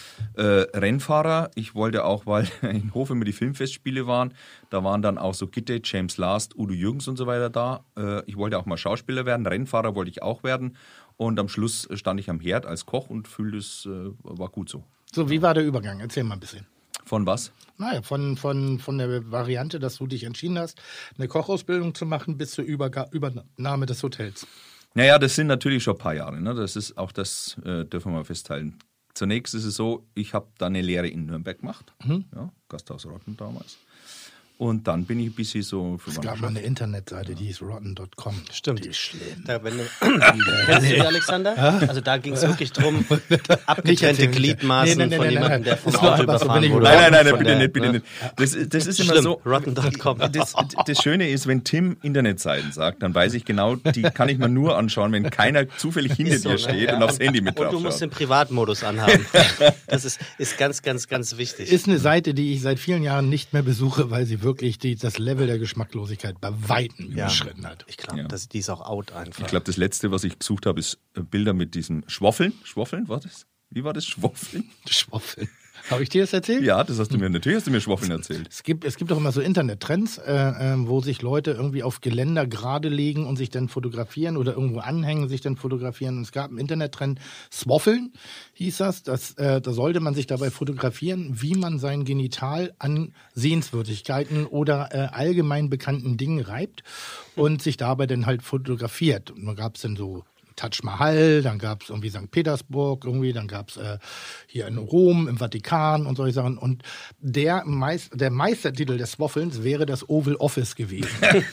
Rennfahrer. Ich wollte auch, weil in Hof immer die Filmfestspiele waren, da waren dann auch so Gitte, James Last, Udo Jürgens und so weiter da. Ich wollte auch mal Schauspieler werden, Rennfahrer wollte ich auch werden. Und am Schluss stand ich am Herd als Koch und fühlte, es war gut so. So, wie war der Übergang? Erzähl mal ein bisschen. Von was? Naja, von der Variante, dass du dich entschieden hast, eine Kochausbildung zu machen, bis zur Übernahme des Hotels. Naja, das sind natürlich schon ein paar Jahre. Ne? Das ist auch das, dürfen wir mal festhalten. Zunächst ist es so, ich habe da eine Lehre in Nürnberg gemacht, Gasthaus Rotten damals. Und dann bin ich ein bisschen so... Es gab mal eine Internetseite, die hieß rotten.com. Stimmt. Die ist schlimm. Kennst du die, Alexander? Also da ging es wirklich drum, abgetrennte Gliedmaßen von jemandem, der vom Auto überfahren wurde. Nein, bitte nicht. Das ist immer so... Rotten.com. Das Schöne ist, wenn Tim Internetseiten sagt, dann weiß ich genau, die kann ich mir nur anschauen, wenn keiner zufällig hinter dir steht und aufs Handy mit drauf Und du musst den Privatmodus anhaben. Das ist ganz, ganz, ganz wichtig. Ist eine Seite, die ich seit vielen Jahren nicht mehr besuche, weil sie wirklich das Level der Geschmacklosigkeit bei Weitem überschritten hat. Ich glaube, die ist auch out einfach. Ich glaube, das Letzte, was ich gesucht habe, ist Bilder mit diesem Schwoffeln. Schwoffeln, war das? Wie war das? Schwoffeln? Schwoffeln. Habe ich dir das erzählt? Ja, natürlich hast du mir Schwoffeln erzählt. Es gibt doch immer so Internettrends, wo sich Leute irgendwie auf Geländer gerade legen und sich dann fotografieren oder irgendwo anhängen, sich dann fotografieren. Und es gab einen Internettrend, Swoffeln hieß das. Da sollte man sich dabei fotografieren, wie man sein Genital an Sehenswürdigkeiten oder allgemein bekannten Dingen reibt und sich dabei dann halt fotografiert. Und da gab es dann so Taj Mahal, dann gab es irgendwie St. Petersburg, dann gab es hier in Rom, im Vatikan und solche Sachen. Und der Meistertitel des Swoffelns wäre das Oval Office gewesen.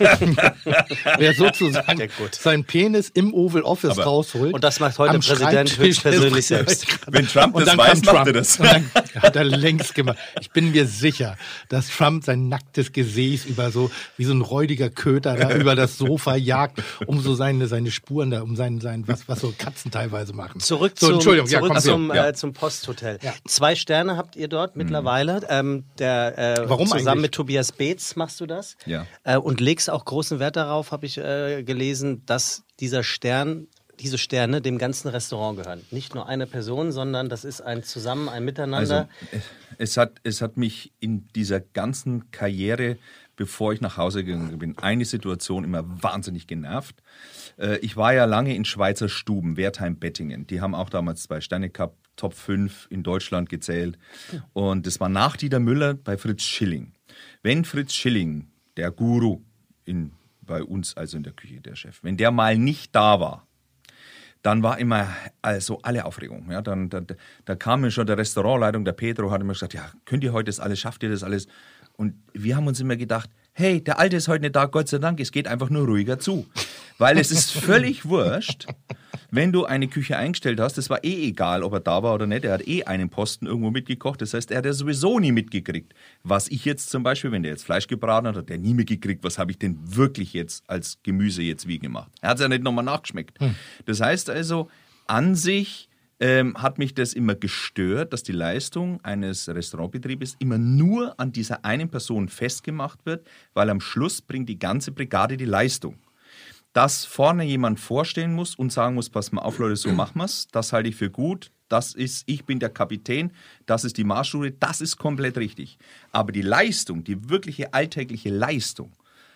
Wer sozusagen seinen Penis im Oval Office rausholt. Und das macht heute der Präsident höchstpersönlich selbst. Wenn Trump das weiß, macht er das. Und dann hat er längst gemacht. Ich bin mir sicher, dass Trump sein nacktes Gesäß wie so ein räudiger Köter da über das Sofa jagt, um so seine Spuren da, um was so Katzen teilweise machen. Zurück zum Posthotel. Ja. 2 Sterne habt ihr dort mittlerweile. Warum zusammen eigentlich? Mit Tobias Beetz machst du das. Ja. Und legst auch großen Wert darauf, habe ich gelesen, dass diese Sterne dem ganzen Restaurant gehören. Nicht nur eine Person, sondern das ist ein Miteinander. Also, es hat mich in dieser ganzen Karriere, bevor ich nach Hause gegangen bin, eine Situation immer wahnsinnig genervt. Ich war ja lange in Schweizer Stuben, Wertheim-Bettingen. Die haben auch damals 2 Sterne gehabt, Top 5 in Deutschland gezählt. Und das war nach Dieter Müller bei Fritz Schilling. Wenn Fritz Schilling, der Guru bei uns, also in der Küche, der Chef, wenn der mal nicht da war, dann war immer also alle Aufregung. Ja, da kam mir schon der Restaurantleitung, der Pedro, hat immer gesagt, ja, könnt ihr heute das alles, schafft ihr das alles? Und wir haben uns immer gedacht, hey, der Alte ist heute nicht da, Gott sei Dank, es geht einfach nur ruhiger zu. Weil es ist völlig wurscht, wenn du eine Küche eingestellt hast, das war egal, ob er da war oder nicht, er hat einen Posten irgendwo mitgekocht, das heißt, er hat ja sowieso nie mitgekriegt. Was ich jetzt zum Beispiel, wenn der jetzt Fleisch gebraten hat, hat der nie mitgekriegt, was habe ich denn wirklich jetzt als Gemüse jetzt wie gemacht. Er hat es ja nicht nochmal nachgeschmeckt. Das heißt also, an sich hat mich das immer gestört, dass die Leistung eines Restaurantbetriebes immer nur an dieser einen Person festgemacht wird, weil am Schluss bringt die ganze Brigade die Leistung. Dass vorne jemand vorstehen muss und sagen muss, pass mal auf Leute, so machen wir es, das halte ich für gut, ich bin der Kapitän, das ist die Marschroute, das ist komplett richtig. Aber die Leistung, die wirkliche alltägliche Leistung,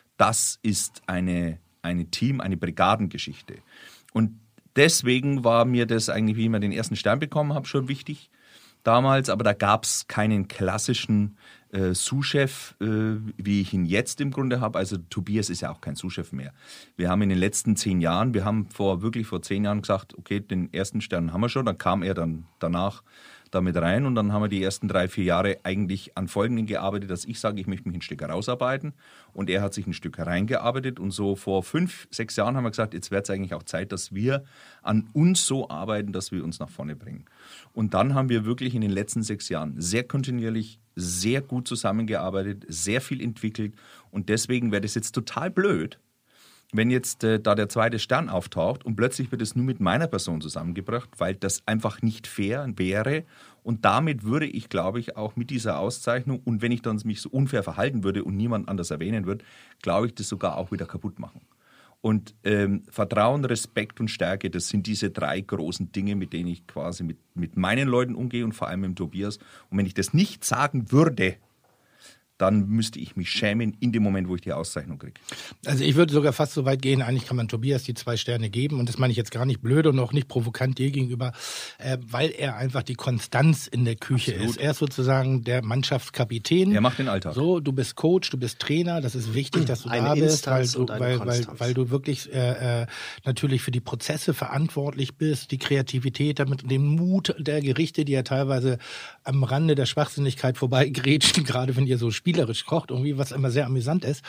das ist eine Brigadengeschichte. Und deswegen war mir das eigentlich, wie ich mal den ersten Stern bekommen habe, schon wichtig damals. Aber da gab es keinen klassischen Sous-Chef, wie ich ihn jetzt im Grunde habe. Also Tobias ist ja auch kein Sous-Chef mehr. Wir haben in den letzten 10 Jahren, vor 10 Jahren gesagt, okay, den ersten Stern haben wir schon. Dann kam er dann danach damit rein und dann haben wir die ersten 3-4 Jahre eigentlich an Folgendem gearbeitet, dass ich sage, ich möchte mich ein Stück herausarbeiten und er hat sich ein Stück hereingearbeitet und so vor 5-6 Jahren haben wir gesagt, jetzt wäre es eigentlich auch Zeit, dass wir an uns so arbeiten, dass wir uns nach vorne bringen. Und dann haben wir wirklich in den letzten 6 Jahren sehr kontinuierlich, sehr gut zusammengearbeitet, sehr viel entwickelt und deswegen wäre das jetzt total blöd, wenn jetzt da der zweite Stern auftaucht und plötzlich wird es nur mit meiner Person zusammengebracht, weil das einfach nicht fair wäre. Und damit würde ich, glaube ich, auch mit dieser Auszeichnung und wenn ich dann mich so unfair verhalten würde und niemand anders erwähnen würde, glaube ich, das sogar auch wieder kaputt machen. Und Vertrauen, Respekt und Stärke, das sind diese 3 großen Dinge, mit denen ich quasi mit meinen Leuten umgehe und vor allem mit Tobias. Und wenn ich das nicht sagen würde, dann müsste ich mich schämen in dem Moment, wo ich die Auszeichnung kriege. Also ich würde sogar fast so weit gehen, eigentlich kann man Tobias die 2 Sterne geben und das meine ich jetzt gar nicht blöd und auch nicht provokant dir gegenüber, weil er einfach die Konstanz in der Küche ist. Er ist sozusagen der Mannschaftskapitän. Er macht den Alltag. So, du bist Coach, du bist Trainer, das ist wichtig, dass du da bist, weil du wirklich natürlich für die Prozesse verantwortlich bist, die Kreativität, damit den Mut der Gerichte, die ja teilweise am Rande der Schwachsinnigkeit vorbeigrätschen, gerade wenn ihr so spielerisch kocht, irgendwie, was immer sehr amüsant ist.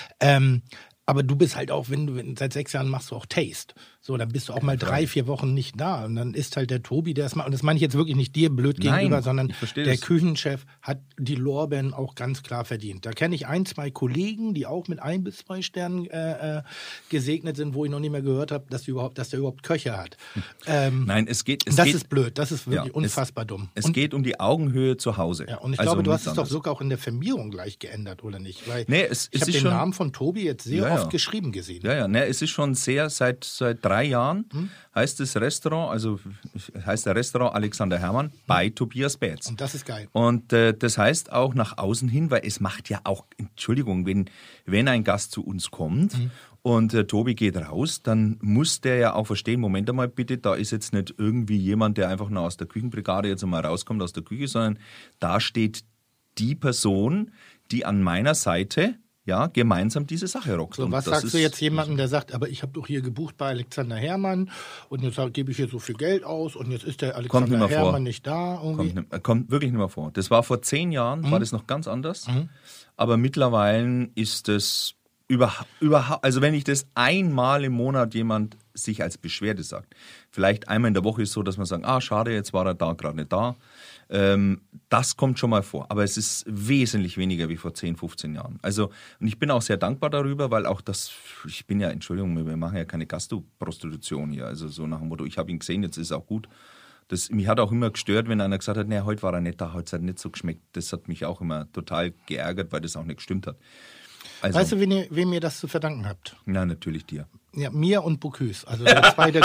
Aber du bist halt auch, seit 6 Jahren machst du auch Taste. So, dann bist du auch mal 3-4 Wochen nicht da. Und dann ist halt der Tobi, der es macht. Und das meine ich jetzt wirklich nicht dir blöd gegenüber, sondern der Küchenchef hat die Lorbeeren auch ganz klar verdient. Da kenne ich 1-2 Kollegen, die auch mit 1 bis 2 Sternen gesegnet sind, wo ich noch nicht mehr gehört habe, dass der überhaupt Köche hat. Nein, es geht. Das ist blöd, das ist wirklich unfassbar dumm. Es geht um die Augenhöhe zu Hause. Ja, und ich glaube, du hast es doch sogar auch in der Firmierung gleich geändert, oder nicht? Weil ich habe den Namen von Tobi jetzt sehr oft geschrieben gesehen. Ja, es ist schon seit 3 Jahren heißt das Restaurant, also heißt der Restaurant Alexander Herrmann bei Tobias Baetz. Und das ist geil. Und das heißt auch nach außen hin, weil es macht ja auch, Entschuldigung, wenn ein Gast zu uns kommt und Tobi geht raus, dann muss der ja auch verstehen, Moment einmal bitte, da ist jetzt nicht irgendwie jemand, der einfach nur aus der Küchenbrigade jetzt einmal rauskommt aus der Küche, sondern da steht die Person, die an meiner Seite gemeinsam diese Sache rockt. So, was sagst du jetzt jemandem, der sagt, aber ich habe doch hier gebucht bei Alexander Herrmann und jetzt gebe ich hier so viel Geld aus und jetzt ist der Alexander Herrmann nicht da? Kommt wirklich nicht mehr vor. Das war vor 10 Jahren, war das noch ganz anders. Aber mittlerweile ist das überhaupt, also wenn ich das einmal im Monat jemand sich als Beschwerde sagt, vielleicht einmal in der Woche ist so, dass man sagt, schade, jetzt war er da gerade nicht da. Das kommt schon mal vor, aber es ist wesentlich weniger wie vor 10, 15 Jahren. Also, und ich bin auch sehr dankbar darüber, weil auch ich bin ja, Entschuldigung, wir machen ja keine Gastro-Prostitution hier, also so nach dem Motto, ich habe ihn gesehen, jetzt ist es auch gut. Mich hat auch immer gestört, wenn einer gesagt hat, heute war er nicht da, heute hat er nicht so geschmeckt. Das hat mich auch immer total geärgert, weil das auch nicht gestimmt hat. Also, weißt du, wem ihr das zu verdanken habt? Na, natürlich dir. Ja, mir und Bocuse. Also der zweite.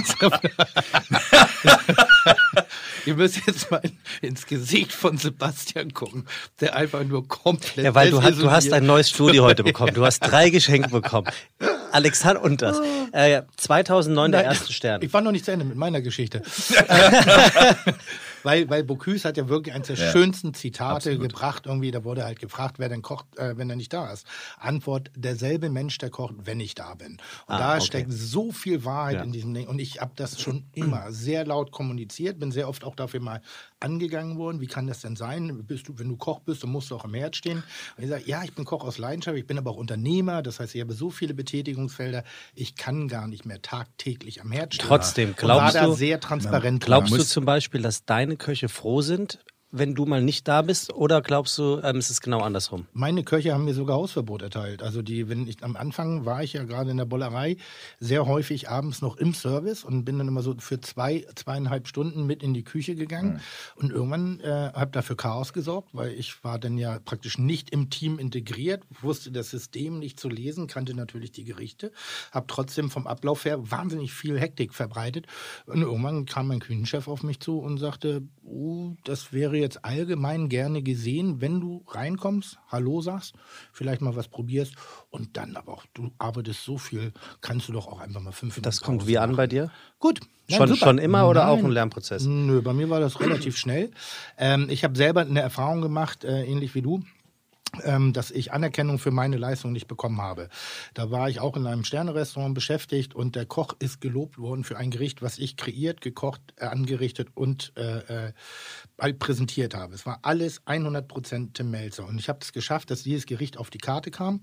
Ihr müsst jetzt mal ins Gesicht von Sebastian gucken, der einfach nur komplett. Ja, weil du hast ein neues Studio heute bekommen. Du hast 3 Geschenke bekommen. Alexander und das. 2009 der erste Stern. Ich war noch nicht zu Ende mit meiner Geschichte. Weil Bocuse hat ja wirklich eines der schönsten Zitate gebracht. Irgendwie, da wurde halt gefragt, wer denn kocht, wenn er nicht da ist. Antwort, derselbe Mensch, der kocht, wenn ich da bin. Und da steckt so viel Wahrheit in diesem Ding. Und ich habe das schon immer sehr laut kommuniziert, bin sehr oft auch dafür mal angegangen worden. Wie kann das denn sein? Wenn du Koch bist, dann musst du auch am Herd stehen. Und ich sage, ja, ich bin Koch aus Leidenschaft, ich bin aber auch Unternehmer. Das heißt, ich habe so viele Betätigungsfelder, ich kann gar nicht mehr tagtäglich am Herd stehen. Trotzdem, glaubst du, sehr transparent. Glaubst du zum Beispiel, dass deine Köche froh sind, wenn du mal nicht da bist? Oder glaubst du, ist es genau andersrum? Meine Köche haben mir sogar Hausverbot erteilt. Also am Anfang war ich ja gerade in der Bollerei sehr häufig abends noch im Service und bin dann immer so für 2,5 Stunden mit in die Küche gegangen. Und irgendwann habe dafür Chaos gesorgt, weil ich war dann ja praktisch nicht im Team integriert, wusste das System nicht zu lesen, kannte natürlich die Gerichte, habe trotzdem vom Ablauf her wahnsinnig viel Hektik verbreitet. Und irgendwann kam mein Küchenchef auf mich zu und sagte, das wäre jetzt allgemein gerne gesehen, wenn du reinkommst, Hallo sagst, vielleicht mal was probierst und dann aber auch, du arbeitest so viel, kannst du doch auch einfach mal 5 Minuten Das kommt wie an bei dir? Gut. Nein, schon immer oder auch ein Lernprozess? Nö, bei mir war das relativ schnell. Ich habe selber eine Erfahrung gemacht, ähnlich wie du, dass ich Anerkennung für meine Leistung nicht bekommen habe. Da war ich auch in einem Sterne-Restaurant beschäftigt und der Koch ist gelobt worden für ein Gericht, was ich kreiert, gekocht, angerichtet und präsentiert habe. Es war alles 100% Tim Mälzer und ich habe es geschafft, dass dieses Gericht auf die Karte kam.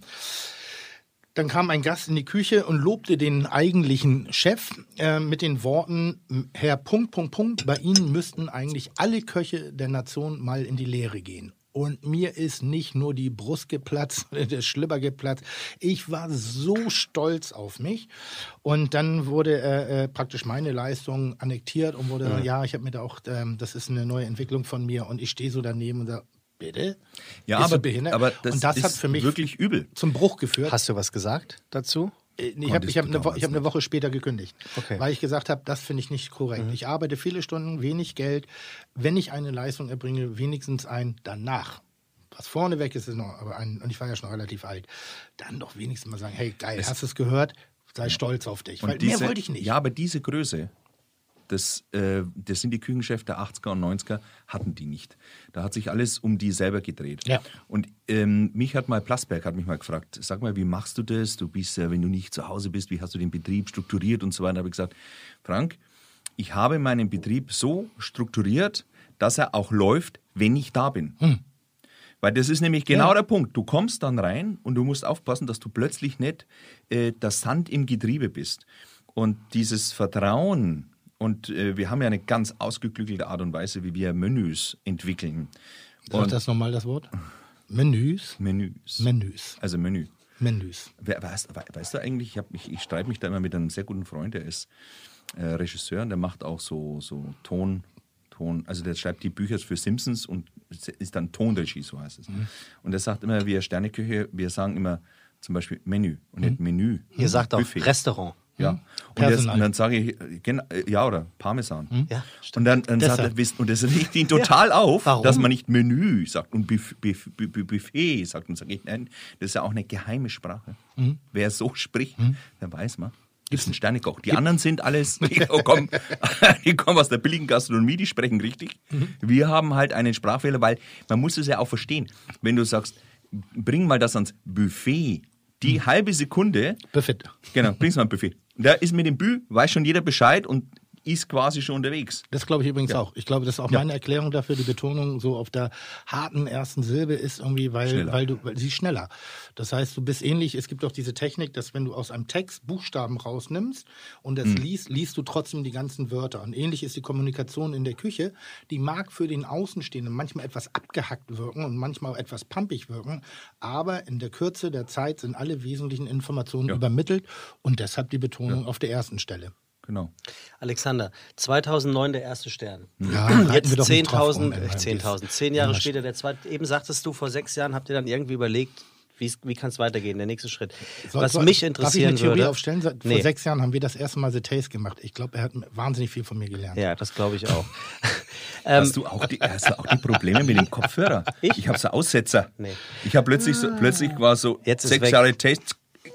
Dann kam ein Gast in die Küche und lobte den eigentlichen Chef mit den Worten, Herr ... bei Ihnen müssten eigentlich alle Köche der Nation mal in die Lehre gehen. Und mir ist nicht nur die Brust geplatzt, der Schlibber geplatzt. Ich war so stolz auf mich. Und dann wurde praktisch meine Leistung annektiert und wurde, ich habe mir da auch, das ist eine neue Entwicklung von mir. Und ich stehe so daneben und sage, bitte? Ja, aber das hat für mich wirklich übel. Zum Bruch geführt. Hast du was gesagt dazu? Ich hab eine Woche später gekündigt, okay. Weil ich gesagt habe, das finde ich nicht korrekt. Ich arbeite viele Stunden, wenig Geld. Wenn ich eine Leistung erbringe, wenigstens ein danach. Was vorneweg ist, ist noch, und ich war ja schon relativ alt, dann doch wenigstens mal sagen, hey, geil, hast du es gehört? Sei stolz auf dich. Weil mehr wollte ich nicht. Ja, aber diese Größe, das sind die Küchenchefs der 80er und 90er, hatten die nicht. Da hat sich alles um die selber gedreht. Ja. Und Plasberg hat mich mal gefragt, sag mal, wie machst du das? Du bist wenn du nicht zu Hause bist, wie hast du den Betrieb strukturiert und so weiter. Da habe ich gesagt, Frank, ich habe meinen Betrieb so strukturiert, dass er auch läuft, wenn ich da bin. Weil das ist nämlich genau der Punkt. Du kommst dann rein und du musst aufpassen, dass du plötzlich nicht das Sand im Getriebe bist. Und dieses Vertrauen, und wir haben ja eine ganz ausgeklügelte Art und Weise, wie wir Menüs entwickeln. Sag das nochmal, das Wort? Menüs? Menüs. Also Menü. Menüs. Weißt du eigentlich, ich streite mich da immer mit einem sehr guten Freund, der ist Regisseur und der macht auch so Ton, also der schreibt die Bücher für Simpsons und ist dann Tonregie, so heißt es. Und der sagt immer, wir Sterneküche, wir sagen immer zum Beispiel Menü und nicht Menü. Ihr sagt auch Buffet. Restaurant. Ja. Und dann sage ich, oder Parmesan. Ja, und dann sagt er, und das regt ihn total auf, Warum? dass man nicht Menü sagt und Buffet sagt. Und sage ich, nein, das ist ja auch eine geheime Sprache. Wer so spricht, der weiß man. Gibt es einen Sternekoch. Die anderen sind alles, die kommen aus der billigen Gastronomie, die sprechen richtig. Wir haben halt einen Sprachfehler, weil man muss es ja auch verstehen. Wenn du sagst, bring mal das ans Buffet, die halbe Sekunde. Buffet. Genau, bring's mal ein Buffet. Da ist mit dem Bü, weiß schon jeder Bescheid und ist quasi schon unterwegs. Das glaube ich übrigens auch. Ich glaube, das ist auch meine Erklärung dafür, die Betonung so auf der harten ersten Silbe ist irgendwie, weil sie ist schneller. Das heißt, du bist ähnlich, es gibt auch diese Technik, dass wenn du aus einem Text Buchstaben rausnimmst und das liest du trotzdem die ganzen Wörter. Und ähnlich ist die Kommunikation in der Küche, die mag für den Außenstehenden manchmal etwas abgehackt wirken und manchmal etwas pampig wirken, aber in der Kürze der Zeit sind alle wesentlichen Informationen übermittelt und deshalb die Betonung auf der ersten Stelle. Genau. Alexander, 2009 der erste Stern. Ja, jetzt 10.000, 10 Jahre später der zweite. Eben sagtest du, vor 6 Jahren habt ihr dann irgendwie überlegt, wie kann es weitergehen, der nächste Schritt. Was mich interessieren würde... Darf ich eine Theorie aufstellen? Vor 6 Jahren haben wir das erste Mal The Taste gemacht. Ich glaube, er hat wahnsinnig viel von mir gelernt. Ja, das glaube ich auch. Hast du auch die Probleme mit dem Kopfhörer? Ich habe so Aussetzer. Nee. Ich habe plötzlich war so jetzt 6 Jahre Taste...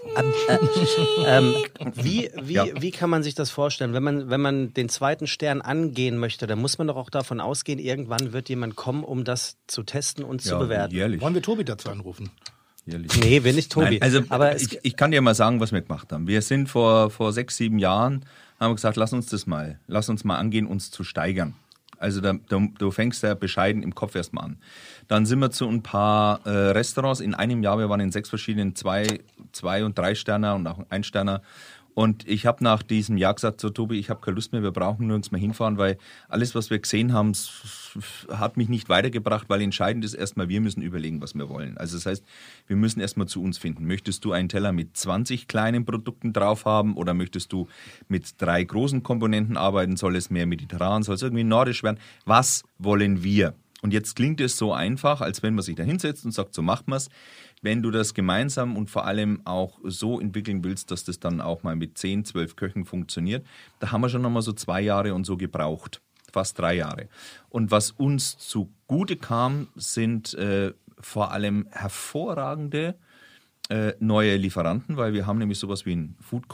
Wie kann man sich das vorstellen? Wenn man den zweiten Stern angehen möchte, dann muss man doch auch davon ausgehen, irgendwann wird jemand kommen, um das zu testen und zu bewerten. Jährlich. Wollen wir Tobi dazu anrufen? Jährlich. Nee, will nicht Tobi. Nein, also aber ich kann dir mal sagen, was wir gemacht haben. Wir sind vor 6, 7 Jahren, haben wir gesagt, lass uns mal angehen, uns zu steigern. Also du fängst ja bescheiden im Kopf erstmal an. Dann sind wir zu ein paar Restaurants in einem Jahr. Wir waren in 6 verschiedenen 2 und 3 Sterner und auch 1 Sterner. Und ich habe nach diesem Jahr gesagt, so Tobi, ich habe keine Lust mehr, wir brauchen nirgends mehr hinfahren, weil alles, was wir gesehen haben, hat mich nicht weitergebracht, weil entscheidend ist erstmal, wir müssen überlegen, was wir wollen. Also das heißt, wir müssen erstmal zu uns finden. Möchtest du einen Teller mit 20 kleinen Produkten drauf haben oder möchtest du mit 3 großen Komponenten arbeiten? Soll es mehr mediterran, soll es irgendwie nordisch werden? Was wollen wir? Und jetzt klingt es so einfach, als wenn man sich da hinsetzt und sagt, so macht man es. Wenn du das gemeinsam und vor allem auch so entwickeln willst, dass das dann auch mal mit 10, 12 Köchen funktioniert, da haben wir schon nochmal so 2 Jahre und so gebraucht, fast 3 Jahre. Und was uns zugute kam, sind vor allem hervorragende neue Lieferanten, weil wir haben nämlich sowas wie einen Food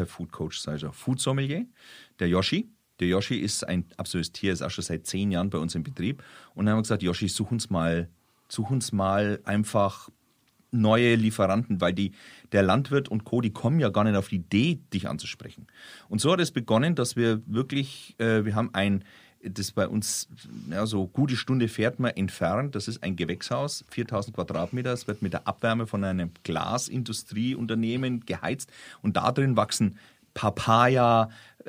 Sommelier, der Yoshi. Der Yoshi ist ein absolutes Tier, ist auch schon seit 10 Jahren bei uns im Betrieb. Und dann haben wir gesagt, Yoshi, such uns mal einfach neue Lieferanten, weil der Landwirt und Co., die kommen ja gar nicht auf die Idee, dich anzusprechen. Und so hat es begonnen, dass wir wirklich, wir haben das bei uns, ja, so gute Stunde fährt man entfernt, das ist ein Gewächshaus, 4000 Quadratmeter, es wird mit der Abwärme von einem Glasindustrieunternehmen geheizt und da drin wachsen Papaya,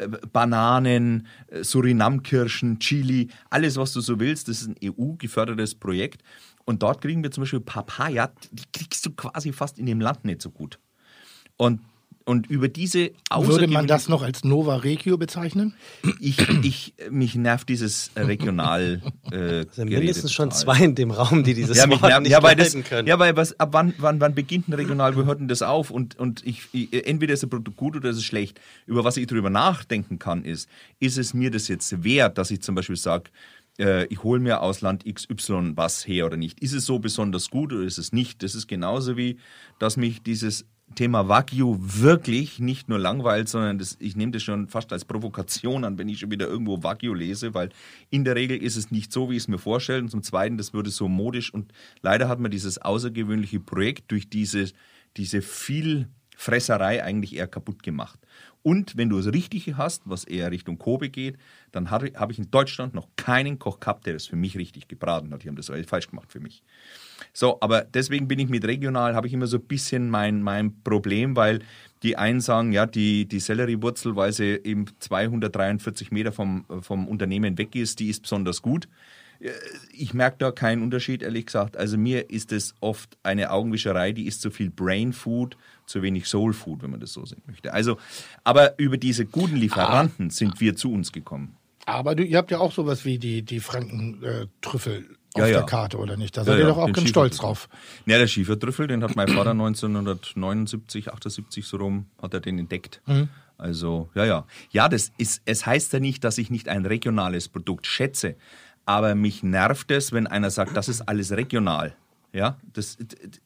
Bananen, Surinamkirschen, Chili, alles, was du so willst. Das ist ein EU-gefördertes Projekt. Und dort kriegen wir zum Beispiel Papaya, die kriegst du quasi fast in dem Land nicht so gut. Und über diese Würde man das noch als Nova Regio bezeichnen? Mich nervt dieses regional sind mindestens schon 2 in dem Raum, die dieses Wort nicht leiten können. Ja, weil ab wann beginnt ein regional, wo hört denn das auf? Und entweder ist ein Produkt gut oder ist es schlecht. Über was ich darüber nachdenken kann, ist es mir das jetzt wert, dass ich zum Beispiel sage, ich hole mir aus Land XY was her oder nicht. Ist es so besonders gut oder ist es nicht? Das ist genauso wie, dass mich dieses Thema Wagyu wirklich nicht nur langweilt, sondern ich nehme das schon fast als Provokation an, wenn ich schon wieder irgendwo Wagyu lese, weil in der Regel ist es nicht so, wie ich es mir vorstelle. Und zum Zweiten, das würde so modisch und leider hat man dieses außergewöhnliche Projekt durch diese Vielfresserei eigentlich eher kaputt gemacht. Und wenn du das Richtige hast, was eher Richtung Kobe geht, dann habe ich in Deutschland noch keinen Koch gehabt, der das für mich richtig gebraten hat. Die haben das alles falsch gemacht für mich. So, aber deswegen bin ich mit regional, habe ich immer so ein bisschen mein Problem, weil die einen sagen, ja, die Selleriewurzel, weil sie eben 243 Meter vom Unternehmen weg ist, die ist besonders gut. Ich merke da keinen Unterschied, ehrlich gesagt. Also mir ist es oft eine Augenwischerei, die ist zu viel Brain Food, zu wenig Soul Food, wenn man das so sehen möchte. Also, aber über diese guten Lieferanten sind wir zu uns gekommen. Aber ihr habt ja auch sowas wie die Franken-Trüffel auf der Karte, oder nicht? Da seid ihr doch auch ganz stolz drauf. Ja, der Schiefertrüffel, den hat mein Vater 1979, 78 so rum, hat er den entdeckt. Mhm. Also, ja. Ja, es heißt ja nicht, dass ich nicht ein regionales Produkt schätze, aber mich nervt es, wenn einer sagt, das ist alles regional. Ja, das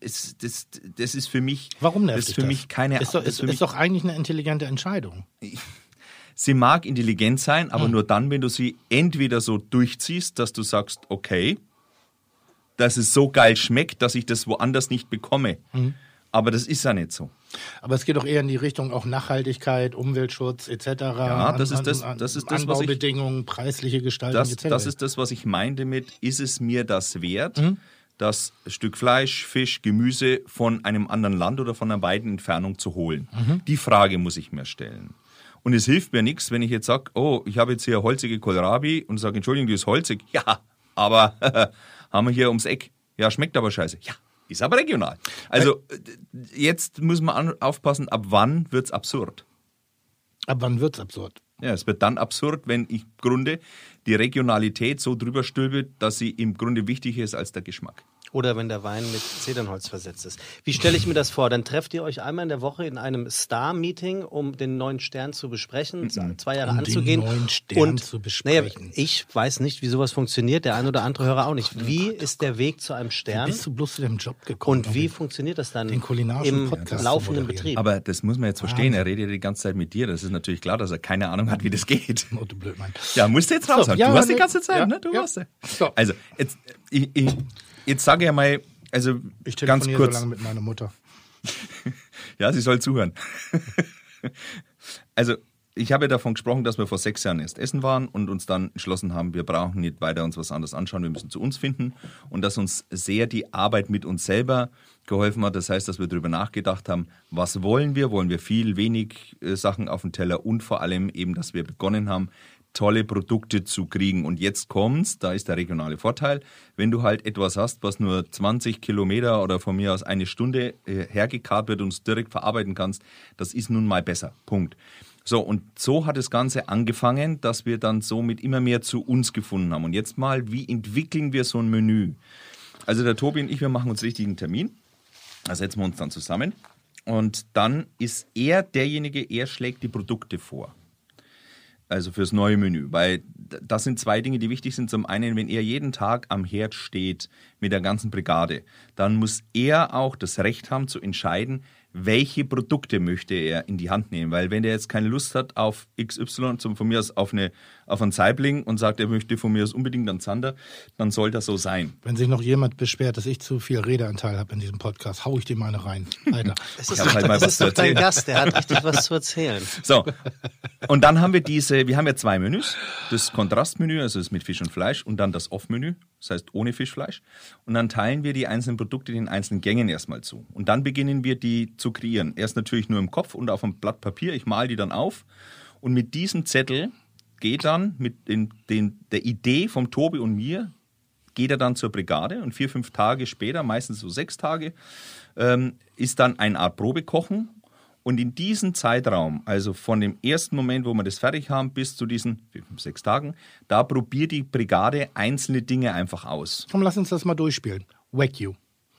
ist für mich. Warum nervt das ist für mich keine. Ist doch eigentlich eine intelligente Entscheidung. Sie mag intelligent sein, aber nur dann, wenn du sie entweder so durchziehst, dass du sagst, okay, dass es so geil schmeckt, dass ich das woanders nicht bekomme. Mhm. Aber das ist ja nicht so. Aber es geht doch eher in die Richtung auch Nachhaltigkeit, Umweltschutz etc. Ja, das ist das, Anbaubedingungen, preisliche Gestaltung etc. Das ist das, was ich meinte mit, ist es mir das wert, das Stück Fleisch, Fisch, Gemüse von einem anderen Land oder von einer weiten Entfernung zu holen? Mhm. Die Frage muss ich mir stellen. Und es hilft mir nichts, wenn ich jetzt sage, oh, ich habe jetzt hier holzige Kohlrabi und sage, Entschuldigung, die ist holzig. Ja, aber haben wir hier ums Eck. Ja, schmeckt aber scheiße. Ja, ist aber regional. Also jetzt muss man aufpassen, ab wann wird es absurd? Ab wann wird es absurd? Ja, es wird dann absurd, wenn ich im Grunde die Regionalität so drüber stülpe, dass sie im Grunde wichtiger ist als der Geschmack. Oder wenn der Wein mit Zedernholz versetzt ist. Wie stelle ich mir das vor? Dann trefft ihr euch einmal in der Woche in einem Star-Meeting, um den neuen Stern zu besprechen, 2 Jahre anzugehen. Den neuen Stern zu besprechen. Ich weiß nicht, wie sowas funktioniert, der ein oder andere Hörer auch nicht. Wie ist der Weg zu einem Stern? Wie bist du bloß zu dem Job gekommen? Und wie funktioniert das dann im laufenden Betrieb? Aber das muss man jetzt verstehen, er redet ja die ganze Zeit mit dir. Das ist natürlich klar, dass er keine Ahnung hat, wie das geht. Oh, du Blödmann. Ja, musst du jetzt raus. Du hast die ganze Zeit, ne? Du hast so. Also, jetzt sage ich mal, also ich ganz telefoniere kurz. so lange mit meiner Mutter. Ja, sie soll zuhören. Also ich habe ja davon gesprochen, dass wir vor 6 Jahren erst essen waren und uns dann entschlossen haben, wir brauchen nicht weiter uns was anderes anschauen, wir müssen zu uns finden. Und dass uns sehr die Arbeit mit uns selber geholfen hat. Das heißt, dass wir darüber nachgedacht haben, was wollen wir? Wollen wir viel, wenig Sachen auf dem Teller? Und vor allem eben, dass wir begonnen haben, tolle Produkte zu kriegen. Und jetzt kommt's, da ist der regionale Vorteil, wenn du halt etwas hast, was nur 20 Kilometer oder von mir aus 1 Stunde hergekarrt wird und es direkt verarbeiten kannst, das ist nun mal besser. Punkt. So, und so hat das Ganze angefangen, dass wir dann somit immer mehr zu uns gefunden haben. Und jetzt mal, wie entwickeln wir so ein Menü? Also der Tobi und ich, wir machen uns richtig einen Termin. Da setzen wir uns dann zusammen. Und dann ist er derjenige, er schlägt die Produkte vor. Also fürs neue Menü. Weil das sind 2 Dinge, die wichtig sind. Zum einen, wenn er jeden Tag am Herd steht mit der ganzen Brigade, dann muss er auch das Recht haben zu entscheiden, welche Produkte möchte er in die Hand nehmen. Weil wenn der jetzt keine Lust hat auf XY, von mir aus auf einen Saibling und sagt, er möchte von mir aus unbedingt einen Zander, dann soll das so sein. Wenn sich noch jemand beschwert, dass ich zu viel Redeanteil habe in diesem Podcast, hau ich dem eine rein. Alter. Das ist doch dein Gast, der hat richtig was zu erzählen. So, und dann haben wir wir haben ja 2 Menüs. Das Kontrastmenü, also das mit Fisch und Fleisch, und dann das Off-Menü, das heißt ohne Fischfleisch. Und dann teilen wir die einzelnen Produkte den einzelnen Gängen erstmal zu. Und dann beginnen wir die zu kreieren. Erst natürlich nur im Kopf und auf einem Blatt Papier. Ich male die dann auf. Und mit diesem Zettel geht dann mit der Idee vom Tobi und mir, geht er dann zur Brigade. Und 4-5 Tage später, meistens so 6 Tage, ist dann eine Art Probekochen. Und in diesem Zeitraum, also von dem ersten Moment, wo wir das fertig haben, bis zu diesen 4-5-6 Tagen, da probiert die Brigade einzelne Dinge einfach aus. Komm, lass uns das mal durchspielen. Wagyu.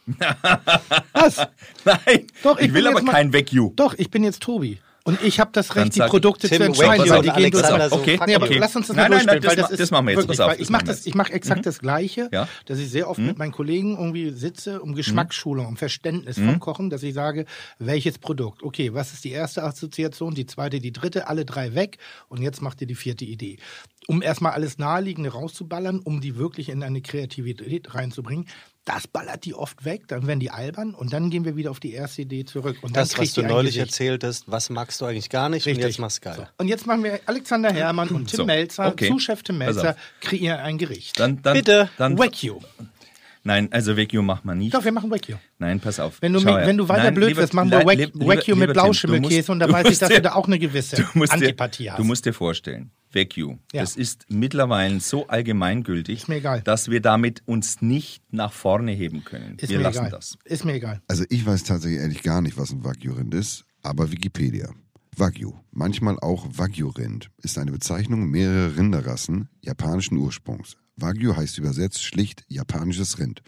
Was? Nein, Doch, ich will aber kein Wagyu. Doch, ich bin jetzt Tobi. Und ich habe das Recht, die sag Produkte Tim zu entscheiden. Wagyu Weil und die gehen durch. Alexander so Okay, Nee, aber okay. lass uns das mal Nein, durchspielen. nein, weil das machen wir jetzt. Wirklich, Pass auf, weil ich mache exakt das Gleiche, Ja. dass ich sehr oft mit meinen Kollegen irgendwie sitze, um Geschmacksschulung, um Verständnis vom Kochen, dass ich sage, welches Produkt. Okay, was ist die erste Assoziation, die zweite, die dritte, alle 3 weg und jetzt macht ihr die 4. Idee. Um erstmal alles Naheliegende rauszuballern, um die wirklich in eine Kreativität reinzubringen. Das ballert die oft weg, dann werden die albern und dann gehen wir wieder auf die erste Idee zurück. Und Das, dann was du ein neulich Gesicht. erzählt hast, was magst du eigentlich gar nicht Richtig. und jetzt machst du geil. So. Und jetzt machen wir Alexander Herrmann und Tim So, Melzer, okay. Zuschef Tim Pass Melzer, auf. kreieren ein Gericht. Dann, Bitte. Wagyu. Nein, also Wagyu macht man nicht. Doch, wir machen Wagyu. Nein, pass auf. Wenn du Schau her. weiter Nein, blöd lieber- wirst, machen wir lieber- Wagyu mit lieber Tim, Blauschimmelkäse und da weiß ich, dass du da auch eine gewisse Antipathie hast. Du musst dir vorstellen, Wagyu, Ja. das ist mittlerweile so allgemeingültig, Ist mir egal. dass wir damit uns nicht nach vorne heben können. Ist wir mir lassen egal. das. Ist mir egal. Also ich weiß tatsächlich ehrlich gar nicht, was ein Wagyu-Rind ist, aber Wikipedia. Wagyu, manchmal auch Wagyu-Rind, ist eine Bezeichnung mehrerer Rinderrassen japanischen Ursprungs. Wagyu heißt übersetzt schlicht japanisches Rind.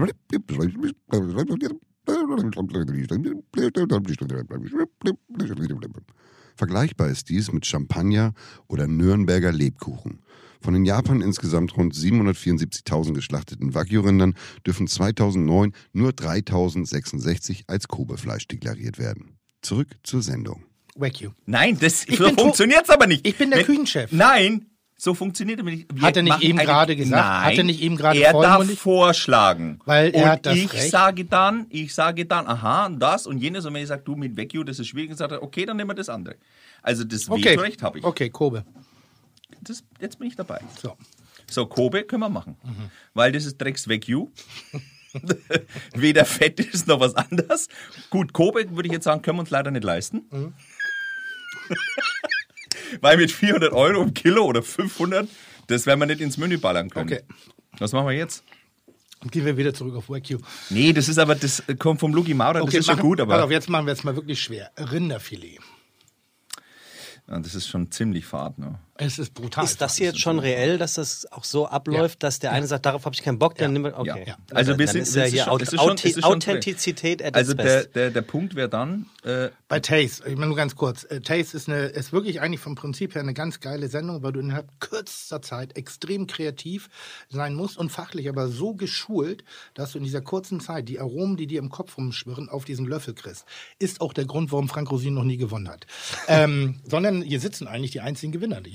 Vergleichbar ist dies mit Champagner oder Nürnberger Lebkuchen. Von den Japan insgesamt rund 774.000 geschlachteten Wagyu-Rindern dürfen 2009 nur 3.066 als Kobe-Fleisch deklariert werden. Zurück zur Sendung. Wagyu. Nein, Ich so bin funktioniert's aber nicht. Ich bin der Küchenchef. Nein, so funktioniert es nicht. Wir Hat er nicht machen eben eine- gerade gesagt? Nein, Hat er nicht eben gerade er darf vollmundig? vorschlagen. Weil er und hat das ich Recht. sage dann, aha, und das und jenes. Und wenn ich sage, du mit Wagyu, das ist schwierig, dann sagt er, okay, dann nehmen wir das andere. Also das Vetorecht habe ich. Okay, Kobe. Jetzt bin ich dabei. So. So, Kobe können wir machen. Weil das ist Drecks Wagyu. Weder Fett ist noch was anderes. Gut, Kobe würde ich jetzt sagen, können wir uns leider nicht leisten. Weil mit 400 € im Kilo oder 500, das werden wir nicht ins Menü ballern können. Okay. Was machen wir jetzt? Gehen wir wieder zurück auf Wagyu. Nee, das kommt vom Lugi Maurer, das ist schon gut, Pass aber auf, jetzt machen wir es mal wirklich schwer. Rinderfilet. ja, das ist schon ziemlich fad. Ne? Es ist brutal. Ist das jetzt schon reell, dass das auch so abläuft, dass der eine sagt, darauf habe ich keinen Bock, dann nimmt er, okay. Ja. Also wir dann sind, ist ja es ist hier schon- es ist schon- es ist schon Authentizität at Also its best. der Punkt wäre dann, Bei Taste, ich meine nur ganz kurz, Taste ist wirklich eigentlich vom Prinzip her eine ganz geile Sendung, weil du innerhalb kürzester Zeit extrem kreativ sein musst und fachlich aber so geschult, dass du in dieser kurzen Zeit die Aromen, die dir im Kopf rumschwirren, auf diesen Löffel kriegst. Ist auch der Grund, warum Frank Rosin noch nie gewonnen hat. Sondern hier sitzen eigentlich die einzigen Gewinner, die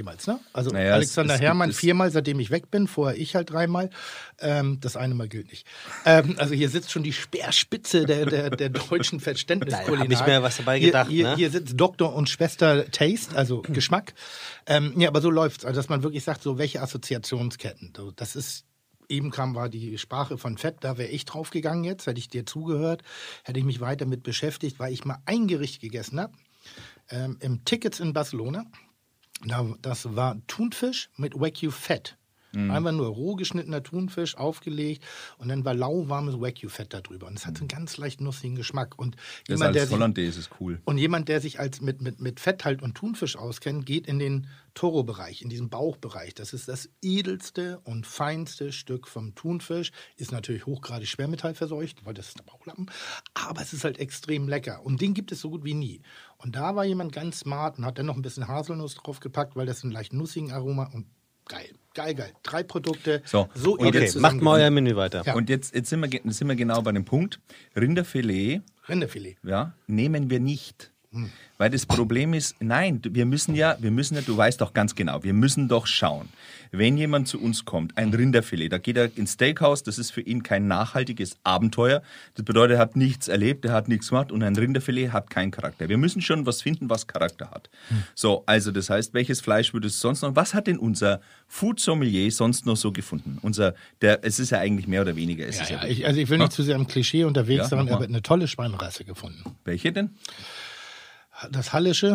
damals, ne? Also Naja, Alexander Herrmann 4-mal, seitdem ich weg bin, vorher ich halt 3-mal. Das eine Mal gilt nicht. Also hier sitzt schon die Speerspitze der deutschen Verständniskulinarik. Hab ich mir was dabei gedacht, hier, ne? Hier sitzt Doktor und Schwester Taste, also Geschmack. Ja, aber so läuft's. Also dass man wirklich sagt, so welche Assoziationsketten. So, das ist eben war die Sprache von Fett, da wäre ich drauf gegangen jetzt, hätte ich dir zugehört, hätte ich mich weiter mit beschäftigt, weil ich mal ein Gericht gegessen habe, im Tickets in Barcelona. Das war Thunfisch mit Wagyu-Fett. Einfach nur roh geschnittener Thunfisch, aufgelegt und dann war lauwarmes Wagyu-Fett da drüber. Und es hat so einen ganz leicht nussigen Geschmack. Und das jemand, als Hollandaise ist cool. Und jemand, der sich mit Fett halt und Thunfisch auskennt, geht in den Toro-Bereich, in diesen Bauchbereich. Das ist das edelste und feinste Stück vom Thunfisch. Ist natürlich hochgradig schwermetallverseucht, weil das ist der Bauchlappen. Aber es ist halt extrem lecker. Und den gibt es so gut wie nie. Und da war jemand ganz smart und hat dann noch ein bisschen Haselnuss draufgepackt, weil das einen leicht nussigen Aroma und geil. 3 Produkte. So okay, macht mal euer Menü weiter. Ja. Und jetzt sind wir genau bei dem Punkt. Rinderfilet. Ja, nehmen wir nicht. Weil das Problem ist, nein, wir müssen ja, du weißt doch ganz genau, wir müssen doch schauen, wenn jemand zu uns kommt, ein Rinderfilet, da geht er ins Steakhouse, das ist für ihn kein nachhaltiges Abenteuer, das bedeutet, er hat nichts erlebt, er hat nichts gemacht und ein Rinderfilet hat keinen Charakter. Wir müssen schon was finden, was Charakter hat. So, also das heißt, welches Fleisch würde es sonst noch, was hat denn unser Food Sommelier sonst noch so gefunden? Es ist ja eigentlich mehr oder weniger. Ich will nicht zu sehr im Klischee unterwegs sein, aber eine tolle Schweinrasse gefunden. Welche denn? Das Hallische.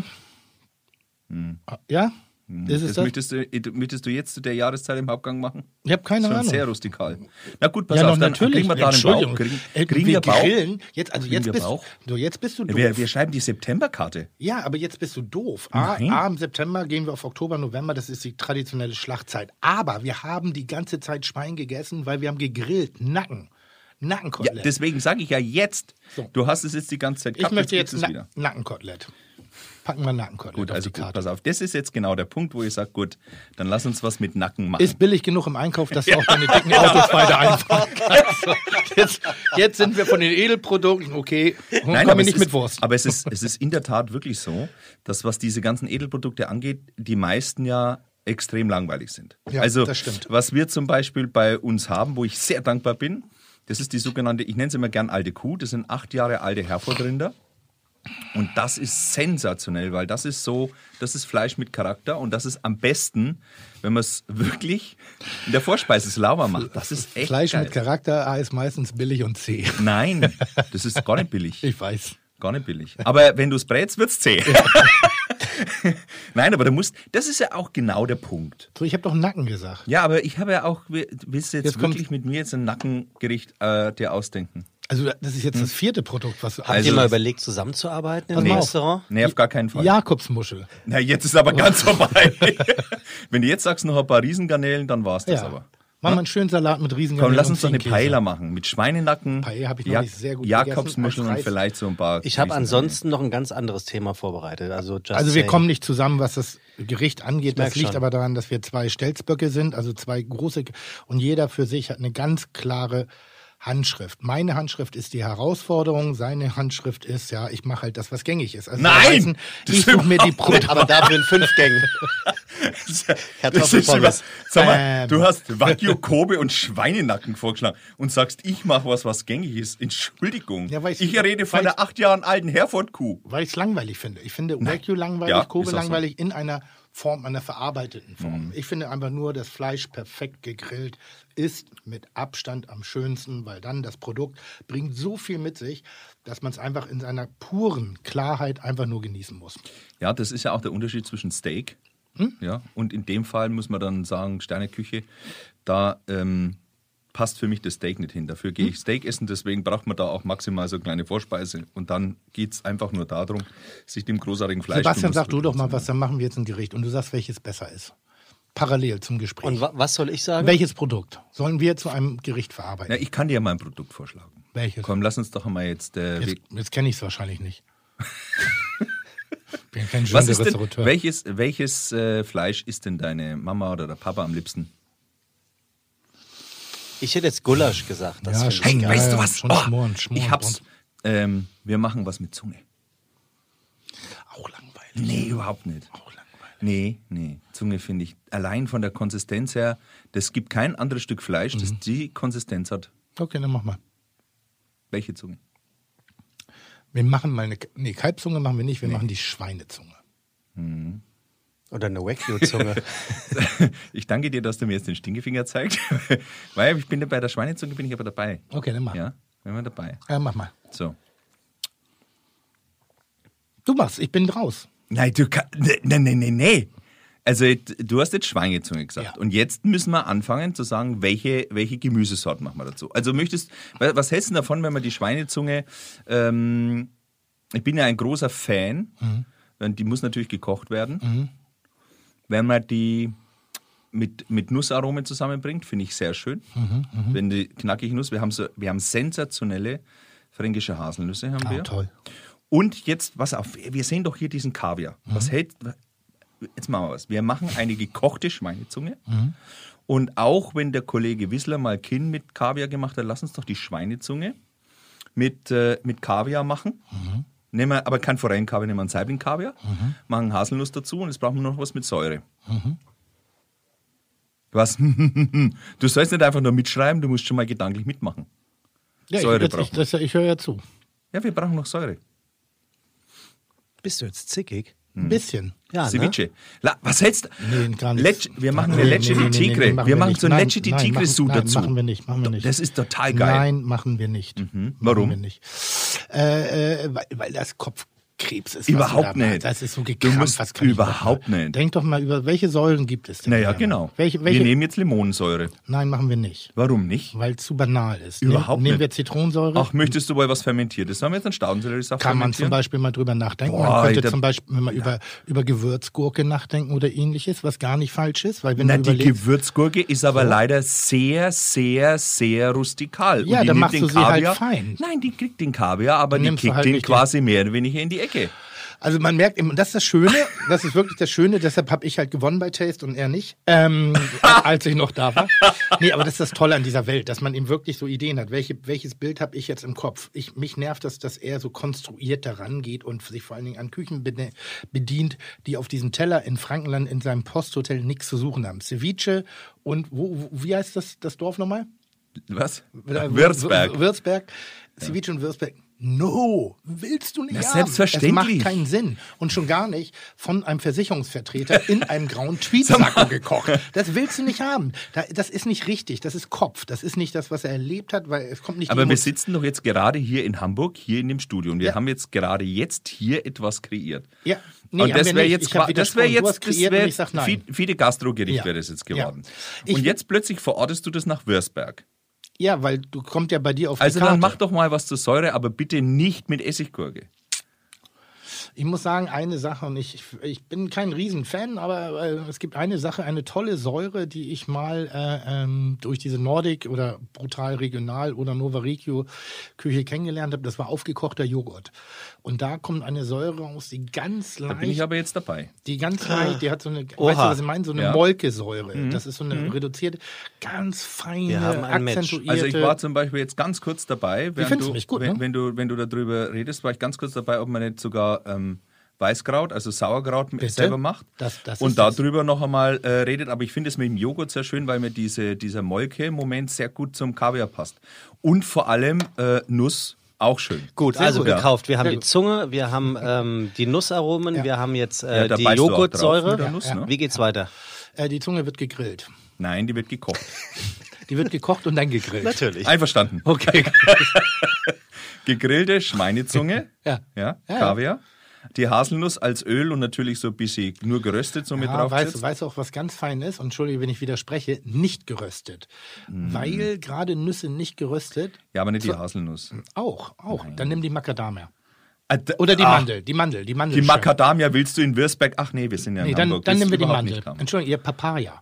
Ja? Ist es das? Möchtest du jetzt zu der Jahreszeit im Hauptgang machen? Ich habe keine Ahnung. Sehr rustikal. Na gut, pass auf, dann kriegen wir da einen Bauch. Kriegen wir Bauch? Grillen. Jetzt bist du doof. Wir schreiben die Septemberkarte. Ja, aber jetzt bist du doof. Im September gehen wir auf Oktober, November, das ist die traditionelle Schlachtzeit. Aber wir haben die ganze Zeit Schwein gegessen, weil wir haben gegrillt. Nackenkotelett. Ja, deswegen sage ich ja jetzt. So. Du hast es jetzt die ganze Zeit gehabt. Ich möchte jetzt Nackenkotelett. Packen wir Nackenkotelett gut, auf also die Karte. Pass auf, das ist jetzt genau der Punkt, wo ich sage, gut, dann lass uns was mit Nacken machen. Ist billig genug im Einkauf, dass du auch deine dicken Autos weiter einfahren kannst. Jetzt sind wir von den Edelprodukten, okay, nein, kommen wir nicht mit Wurst. Aber es ist in der Tat wirklich so, dass was diese ganzen Edelprodukte angeht, die meisten ja extrem langweilig sind. Ja, also, das stimmt. Was wir zum Beispiel bei uns haben, wo ich sehr dankbar bin, das ist die sogenannte, ich nenne es immer gern alte Kuh, das sind 8 Jahre alte Herefordrinder. Und das ist sensationell, weil das ist Fleisch mit Charakter und das ist am besten, wenn man es wirklich in der Vorspeise sauber macht. Das ist echt Fleisch geil. mit Charakter ist meistens billig und zäh. Nein, das ist gar nicht billig. Ich weiß. Gar nicht billig. Aber wenn du es brätst, wird es zäh. Nein, aber das ist ja auch genau der Punkt. So, ich habe doch Nacken gesagt. Ja, aber ich habe ja auch, willst du jetzt wirklich mit mir jetzt ein Nackengericht dir ausdenken? Also das ist jetzt das 4. Produkt, was du... Habt ihr mal überlegt, zusammenzuarbeiten im Restaurant? Nee, auf gar keinen Fall. Jakobsmuschel. Na, jetzt ist aber ganz vorbei. Wenn du jetzt sagst, noch ein paar Riesengarnelen, dann war's das aber. Machen wir einen schönen Salat mit Riesengarnelen. Komm, lass uns doch eine Paella machen. Mit Schweinenacken, Paella habe ich noch nicht sehr gut Jakobsmuscheln und vielleicht so ein paar... Ich habe ansonsten noch ein ganz anderes Thema vorbereitet. Also wir kommen nicht zusammen, was das Gericht angeht. Das liegt schon. aber daran, dass wir 2 Stelzböcke sind, also 2 große. Und jeder für sich hat eine ganz klare Handschrift. Meine Handschrift ist die Herausforderung, seine Handschrift ist, ja, ich mache halt das, was gängig ist. Also Nein! Ich suche mir die Produkte. Aber dafür in 5 Gängen. Kartoffelpommes. Sag mal, du hast Wagyu, Kobe und Schweinenacken vorgeschlagen und sagst, ich mache was gängig ist. Entschuldigung. Ja, ich rede von einer 8 Jahren alten Hereford-Kuh. Weil ich es langweilig finde. Ich finde Wagyu langweilig, Kobe langweilig in einer Form, einer verarbeiteten Form. Ich finde einfach nur, das Fleisch perfekt gegrillt ist mit Abstand am schönsten, weil dann das Produkt bringt so viel mit sich, dass man es einfach in seiner puren Klarheit einfach nur genießen muss. Ja, das ist ja auch der Unterschied zwischen Steak. Ja, und in dem Fall muss man dann sagen, Sterneküche, da passt für mich das Steak nicht hin. Dafür gehe ich Steak essen, deswegen braucht man da auch maximal so eine kleine Vorspeise. Und dann geht es einfach nur darum, sich dem großartigen Fleisch... Sebastian, sag du doch mal was, dann machen wir jetzt ein Gericht und du sagst, welches besser ist. Parallel zum Gespräch. Und was soll ich sagen? Welches Produkt sollen wir zu einem Gericht verarbeiten? Ja, ich kann dir ja mal ein Produkt vorschlagen. Welches? Komm, lass uns doch einmal jetzt... Jetzt kenne ich es wahrscheinlich nicht. Ich bin kein was ist denn, Restaurateur. welches Fleisch isst denn deine Mama oder der Papa am liebsten? Ich hätte jetzt Gulasch gesagt. Das Ja, finde ich geil. Weißt du was? Schmoren, Ich hab's. Wir machen was mit Zunge. Auch langweilig. Nee, überhaupt nicht. Auch langweilig. Nee. Zunge finde ich, allein von der Konsistenz her, das gibt kein anderes Stück Fleisch, das die Konsistenz hat. Okay, dann mach mal. Welche Zunge? Wir machen mal eine Kalbzunge machen wir nicht, wir machen die Schweinezunge. Oder eine Wagyu-Zunge. Ich danke dir, dass du mir jetzt den Stinkefinger zeigst, weil ich bin bei der Schweinezunge bin ich aber dabei. Okay, dann mach. Ja, bin mal dabei. Ja, mach mal. So. Du machst, ich bin raus. Nein, du kannst. Nee. Also, du hast jetzt Schweinezunge gesagt. Ja. Und jetzt müssen wir anfangen zu sagen, welche Gemüsesorten machen wir dazu. Also, was hältst du davon, wenn man die Schweinezunge, ich bin ja ein großer Fan, die muss natürlich gekocht werden. Wenn man die mit Nussaromen zusammenbringt, finde ich sehr schön. Wenn die knackige Nuss, wir haben sensationelle fränkische Haselnüsse, haben wir. Toll. Und jetzt, pass auf, wir sehen doch hier diesen Kaviar. Jetzt machen wir was. Wir machen eine gekochte Schweinezunge. Und auch wenn der Kollege Wissler mal Kinn mit Kaviar gemacht hat, lass uns doch die Schweinezunge mit Kaviar machen. Nehmen wir aber kein Forellenkaviar, nehmen wir einen Saibling-Kaviar, machen Haselnuss dazu und jetzt brauchen wir noch was mit Säure. Was? Du sollst nicht einfach nur mitschreiben, du musst schon mal gedanklich mitmachen. Ja, Säure ich höre ja zu. Ja, wir brauchen noch Säure. Bist du jetzt zickig? Ein bisschen. Ja, Ceviche. Was hältst du? Nee, gar nicht. Wir machen eine Leche di Tigre. Wir machen so eine Leche di Tigre-Sud dazu. Machen wir nicht. Das ist total geil. Nein, machen wir nicht. Warum? Machen wir nicht. Weil das Kopfkrebs ist. Überhaupt nicht. Das ist so Du gekrampft. musst Was kann ich überhaupt machen? nicht. Denk doch mal über, welche Säuren gibt es denn? Naja, hier? genau. Welche? Wir nehmen jetzt Limonensäure. Nein, machen wir nicht. Warum nicht? Weil es zu banal ist. Überhaupt Nehmen nicht. wir Zitronensäure. Ach, möchtest du wohl was Fermentiertes? Haben wir jetzt einen Staudenselleriesaft Kann man zum fermentieren? Beispiel mal drüber nachdenken. Boah, Man könnte Alter. zum Beispiel mal über Gewürzgurke nachdenken oder ähnliches, was gar nicht falsch ist. Weil wenn Na, du die überlegst, Gewürzgurke ist aber leider sehr, sehr, sehr rustikal. Ja, Und die dann nimmt machst den du sie halt Kaviar- fein. Nein, die kriegt den Kaviar, aber Dann die nimmst du kickt halt den nicht quasi mehr oder weniger in die Ecke. also man merkt, und das ist das Schöne, das ist wirklich das Schöne, deshalb habe ich halt gewonnen bei Taste und er nicht, als ich noch da war. Nee, aber das ist das Tolle an dieser Welt, dass man eben wirklich so Ideen hat. Welches Bild habe ich jetzt im Kopf? Mich nervt das, dass er so konstruiert daran geht und sich vor allen Dingen an Küchen bedient, die auf diesem Teller in Frankenland in seinem Posthotel nichts zu suchen haben. Ceviche und wie heißt das Dorf nochmal? Was? Würzberg. Würzberg. Ceviche und Würzberg. No, willst du nicht Na, haben. selbstverständlich. Es macht keinen Sinn. Und schon gar nicht von einem Versicherungsvertreter in einem grauen Tweetsacko gekocht. Das willst du nicht haben. Das ist nicht richtig. Das ist Kopf. Das ist nicht das, was er erlebt hat, weil es kommt nicht... Aber die wir sitzen doch jetzt gerade hier in Hamburg, hier in dem Studio. Und wir Ja. haben jetzt gerade hier etwas kreiert. Ja, nee, Und haben das wir wäre nicht. jetzt, Ich hab das wäre widersprochen. Du hast jetzt, das kreiert und wäre ich sag nein. Fide Gastrogericht Ja. wäre das jetzt Ja. geworden. Ich- Und jetzt plötzlich verortest du das nach Würzberg. Ja, weil du kommst ja bei dir auf Also die Karte. dann mach doch mal was zur Säure, aber bitte nicht mit Essiggurke. Ich muss sagen, eine Sache, und ich bin kein Riesenfan, aber es gibt eine Sache, eine tolle Säure, die ich mal durch diese Nordic oder Brutal Regional oder Nova Regio Küche kennengelernt habe. Das war aufgekochter Joghurt. Und da kommt eine Säure raus, die ganz leicht... Da bin ich aber jetzt dabei. Die ganz leicht, die hat so eine, Oha. weißt du, was ich meine? So eine Ja. Molkesäure. Das ist so eine reduzierte, ganz Wir haben feine, ein Match. akzentuierte... Also ich war zum Beispiel jetzt ganz kurz dabei, findest du mich gut, ne? wenn du darüber redest, war ich ganz kurz dabei, ob man nicht sogar Weißkraut, also Sauerkraut selber macht Das und ist das. darüber noch einmal redet. Aber ich finde es mit dem Joghurt sehr schön, weil mir dieser Molke-Moment sehr gut zum Kaviar passt. Und vor allem Nuss auch schön. Gut, Sehr also gut. gekauft. Wir haben Sehr die gut. Zunge, wir haben die Nussaromen, Ja. wir haben jetzt Ja, da die beißt du auch drauf Joghurtsäure. mit der Nuss, ne? Wie geht's weiter? Die Zunge wird gegrillt. Nein, die wird gekocht. Die wird gekocht und dann gegrillt. Natürlich. Einverstanden. Okay. Gegrillte Schweinezunge, Ja. ja, Ja. Kaviar. Die Haselnuss als Öl und natürlich so ein bisschen nur geröstet so mit Ja, drauf. weißt du auch, was ganz fein ist? Und entschuldige, wenn ich widerspreche, nicht geröstet. Weil gerade Nüsse nicht geröstet, Ja, aber nicht die Haselnuss. auch. Dann nimm die Macadamia. Ah, Oder die ah, Mandel. Die Mandel. Die ist schön. Macadamia willst du in Würzberg? Ach nee, wir sind ja in Nee, dann Hamburg. nehmen wir die überhaupt Mandel. nicht haben. Entschuldigung, ihr Papaya.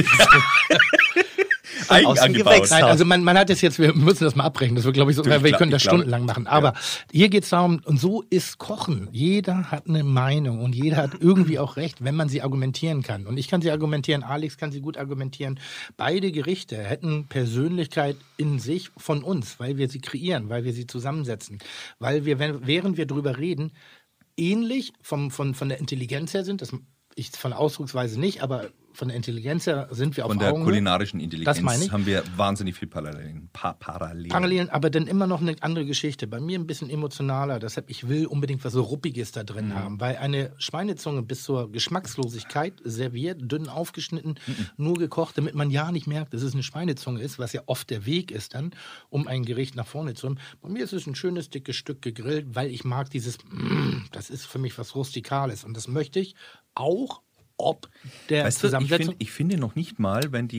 Eigen Aus dem angebaut. Gewächs. Nein, also man hat es jetzt, wir müssen das mal abbrechen, das wird, glaube ich, so, weil wir können das stundenlang machen. Aber hier geht es darum, und so ist Kochen. Jeder hat eine Meinung und jeder hat irgendwie auch recht, wenn man sie argumentieren kann. Und ich kann sie argumentieren, Alex kann sie gut argumentieren. Beide Gerichte hätten Persönlichkeit in sich von uns, weil wir sie kreieren, weil wir sie zusammensetzen, weil wir, während wir drüber reden, ähnlich von der Intelligenz her sind. Das von der Ausdrucksweise nicht, aber von der Intelligenz her sind wir auf Augenhöhe. Von der kulinarischen Intelligenz Das meine ich. haben wir wahnsinnig viel Parallelen. Parallelen, aber dann immer noch eine andere Geschichte. Bei mir ein bisschen emotionaler. Deshalb, ich will unbedingt was so Ruppiges da drin haben. Weil eine Schweinezunge bis zur Geschmackslosigkeit serviert, dünn aufgeschnitten, nur gekocht, damit man ja nicht merkt, dass es eine Schweinezunge ist, was ja oft der Weg ist dann, um ein Gericht nach vorne zu haben. Bei mir ist es ein schönes, dickes Stück gegrillt, weil ich mag dieses, das ist für mich was Rustikales. Und das möchte ich auch, ob der Zusammensetzung... Ich finde noch nicht mal, wenn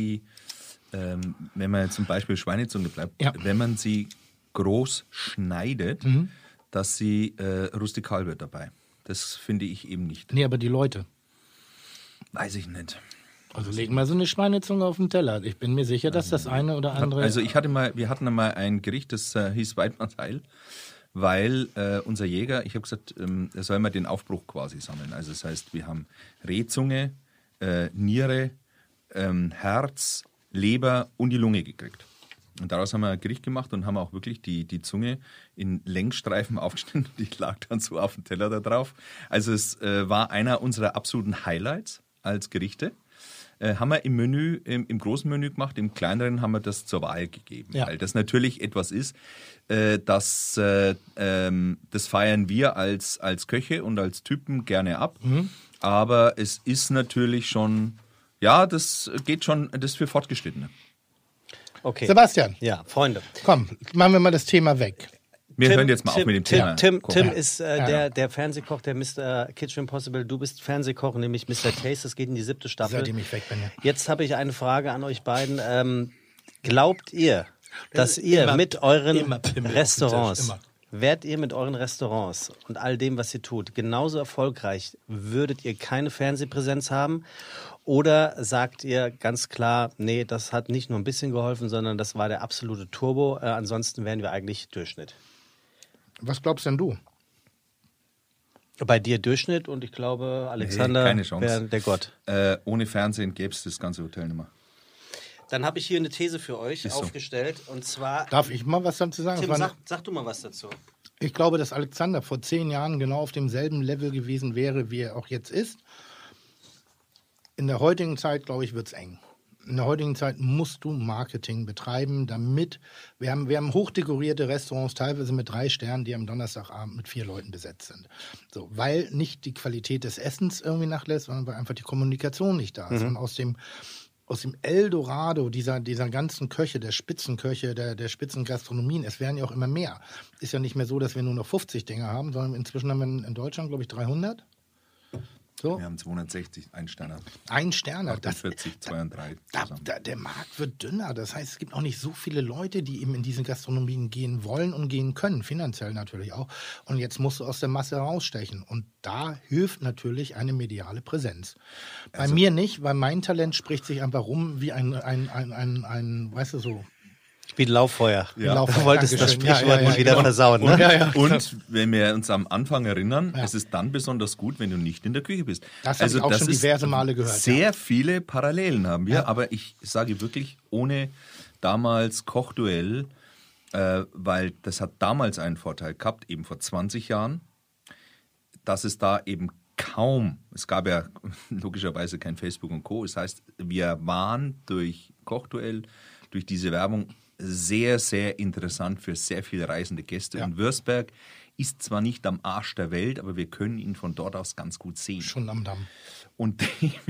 man jetzt zum Beispiel Schweinezunge bleibt, wenn man sie groß schneidet, dass sie rustikal wird dabei. Das finde ich eben nicht. Nee, aber die Leute. Weiß ich nicht. Also leg mal so eine Schweinezunge auf den Teller. Ich bin mir sicher, dass das eine oder andere... Also wir hatten einmal ein Gericht, das hieß Weidmannsheil, weil unser Jäger, ich habe gesagt, er soll mal den Aufbruch quasi sammeln. Also das heißt, wir haben Rehzunge, Niere, Herz, Leber und die Lunge gekriegt. Und daraus haben wir ein Gericht gemacht und haben auch wirklich die Zunge in Längsstreifen aufgeschnitten. Die lag dann so auf dem Teller da drauf. Also es war einer unserer absoluten Highlights als Gerichte. Haben wir im Menü, im großen Menü gemacht, im kleineren haben wir das zur Wahl gegeben. Ja. Weil das natürlich etwas ist, das feiern wir als Köche und als Typen gerne ab. Aber es ist natürlich schon, das geht schon, das ist für Fortgeschrittene. Okay. Sebastian. Ja, Freunde. Komm, machen wir mal das Thema weg. Wir hören jetzt mal auf mit dem Thema. Tim ist der Fernsehkoch, der Mr. Kitchen Impossible. Du bist Fernsehkoch, nämlich Mr. Taste. Das geht in die 7. Staffel. Seitdem ich weg bin, ja. Jetzt habe ich eine Frage an euch beiden. Glaubt ihr, dass ihr mit euren Restaurants, wärt ihr mit euren Restaurants und all dem, was ihr tut, genauso erfolgreich, würdet ihr keine Fernsehpräsenz haben? Oder sagt ihr ganz klar, nee, das hat nicht nur ein bisschen geholfen, sondern das war der absolute Turbo. Ansonsten wären wir eigentlich Durchschnitt. Was glaubst denn du? Bei dir Durchschnitt und ich glaube, Alexander wäre der Gott. Ohne Fernsehen gäbe es das ganze Hotel nicht mehr. Dann habe ich hier eine These für euch aufgestellt. Und zwar... Darf ich mal was dazu sagen? Tim, sag du mal was dazu. Ich glaube, dass Alexander vor 10 Jahren genau auf demselben Level gewesen wäre, wie er auch jetzt ist. In der heutigen Zeit, glaube ich, wird es eng. In der heutigen Zeit musst du Marketing betreiben, damit... Wir haben hochdekorierte Restaurants, teilweise mit 3 Sternen, die am Donnerstagabend mit 4 Leuten besetzt sind. So, weil nicht die Qualität des Essens irgendwie nachlässt, sondern weil einfach die Kommunikation nicht da ist. Und aus dem Eldorado dieser ganzen Köche, der Spitzenköche, der Spitzengastronomien, es werden ja auch immer mehr. Ist ja nicht mehr so, dass wir nur noch 50 Dinger haben, sondern inzwischen haben wir in Deutschland, glaube ich, 300. So? Wir haben 260 Ein-Sterner. Ein-Sterner. 48, 2 und 3 zusammen. Der Markt wird dünner. Das heißt, es gibt auch nicht so viele Leute, die eben in diese Gastronomien gehen wollen und gehen können. Finanziell natürlich auch. Und jetzt musst du aus der Masse rausstechen. Und da hilft natürlich eine mediale Präsenz. Bei mir nicht, weil mein Talent spricht sich einfach rum wie ein weißt du so... Wie ein Lauffeuer. Ja. Du wolltest das Sprichwort nicht wieder versauen, ne? Und wenn wir uns am Anfang erinnern, es ist dann besonders gut, wenn du nicht in der Küche bist. Das habe ich auch schon diverse Male gehört. Sehr viele Parallelen haben wir, aber ich sage wirklich, ohne damals Kochduell, weil das hat damals einen Vorteil gehabt, eben vor 20 Jahren, dass es da eben es gab ja logischerweise kein Facebook und Co. Das heißt, wir waren durch Kochduell, durch diese Werbung sehr, sehr interessant für sehr viele reisende Gäste. Ja. Und Würzberg ist zwar nicht am Arsch der Welt, aber wir können ihn von dort aus ganz gut sehen. Schon am Damm. Und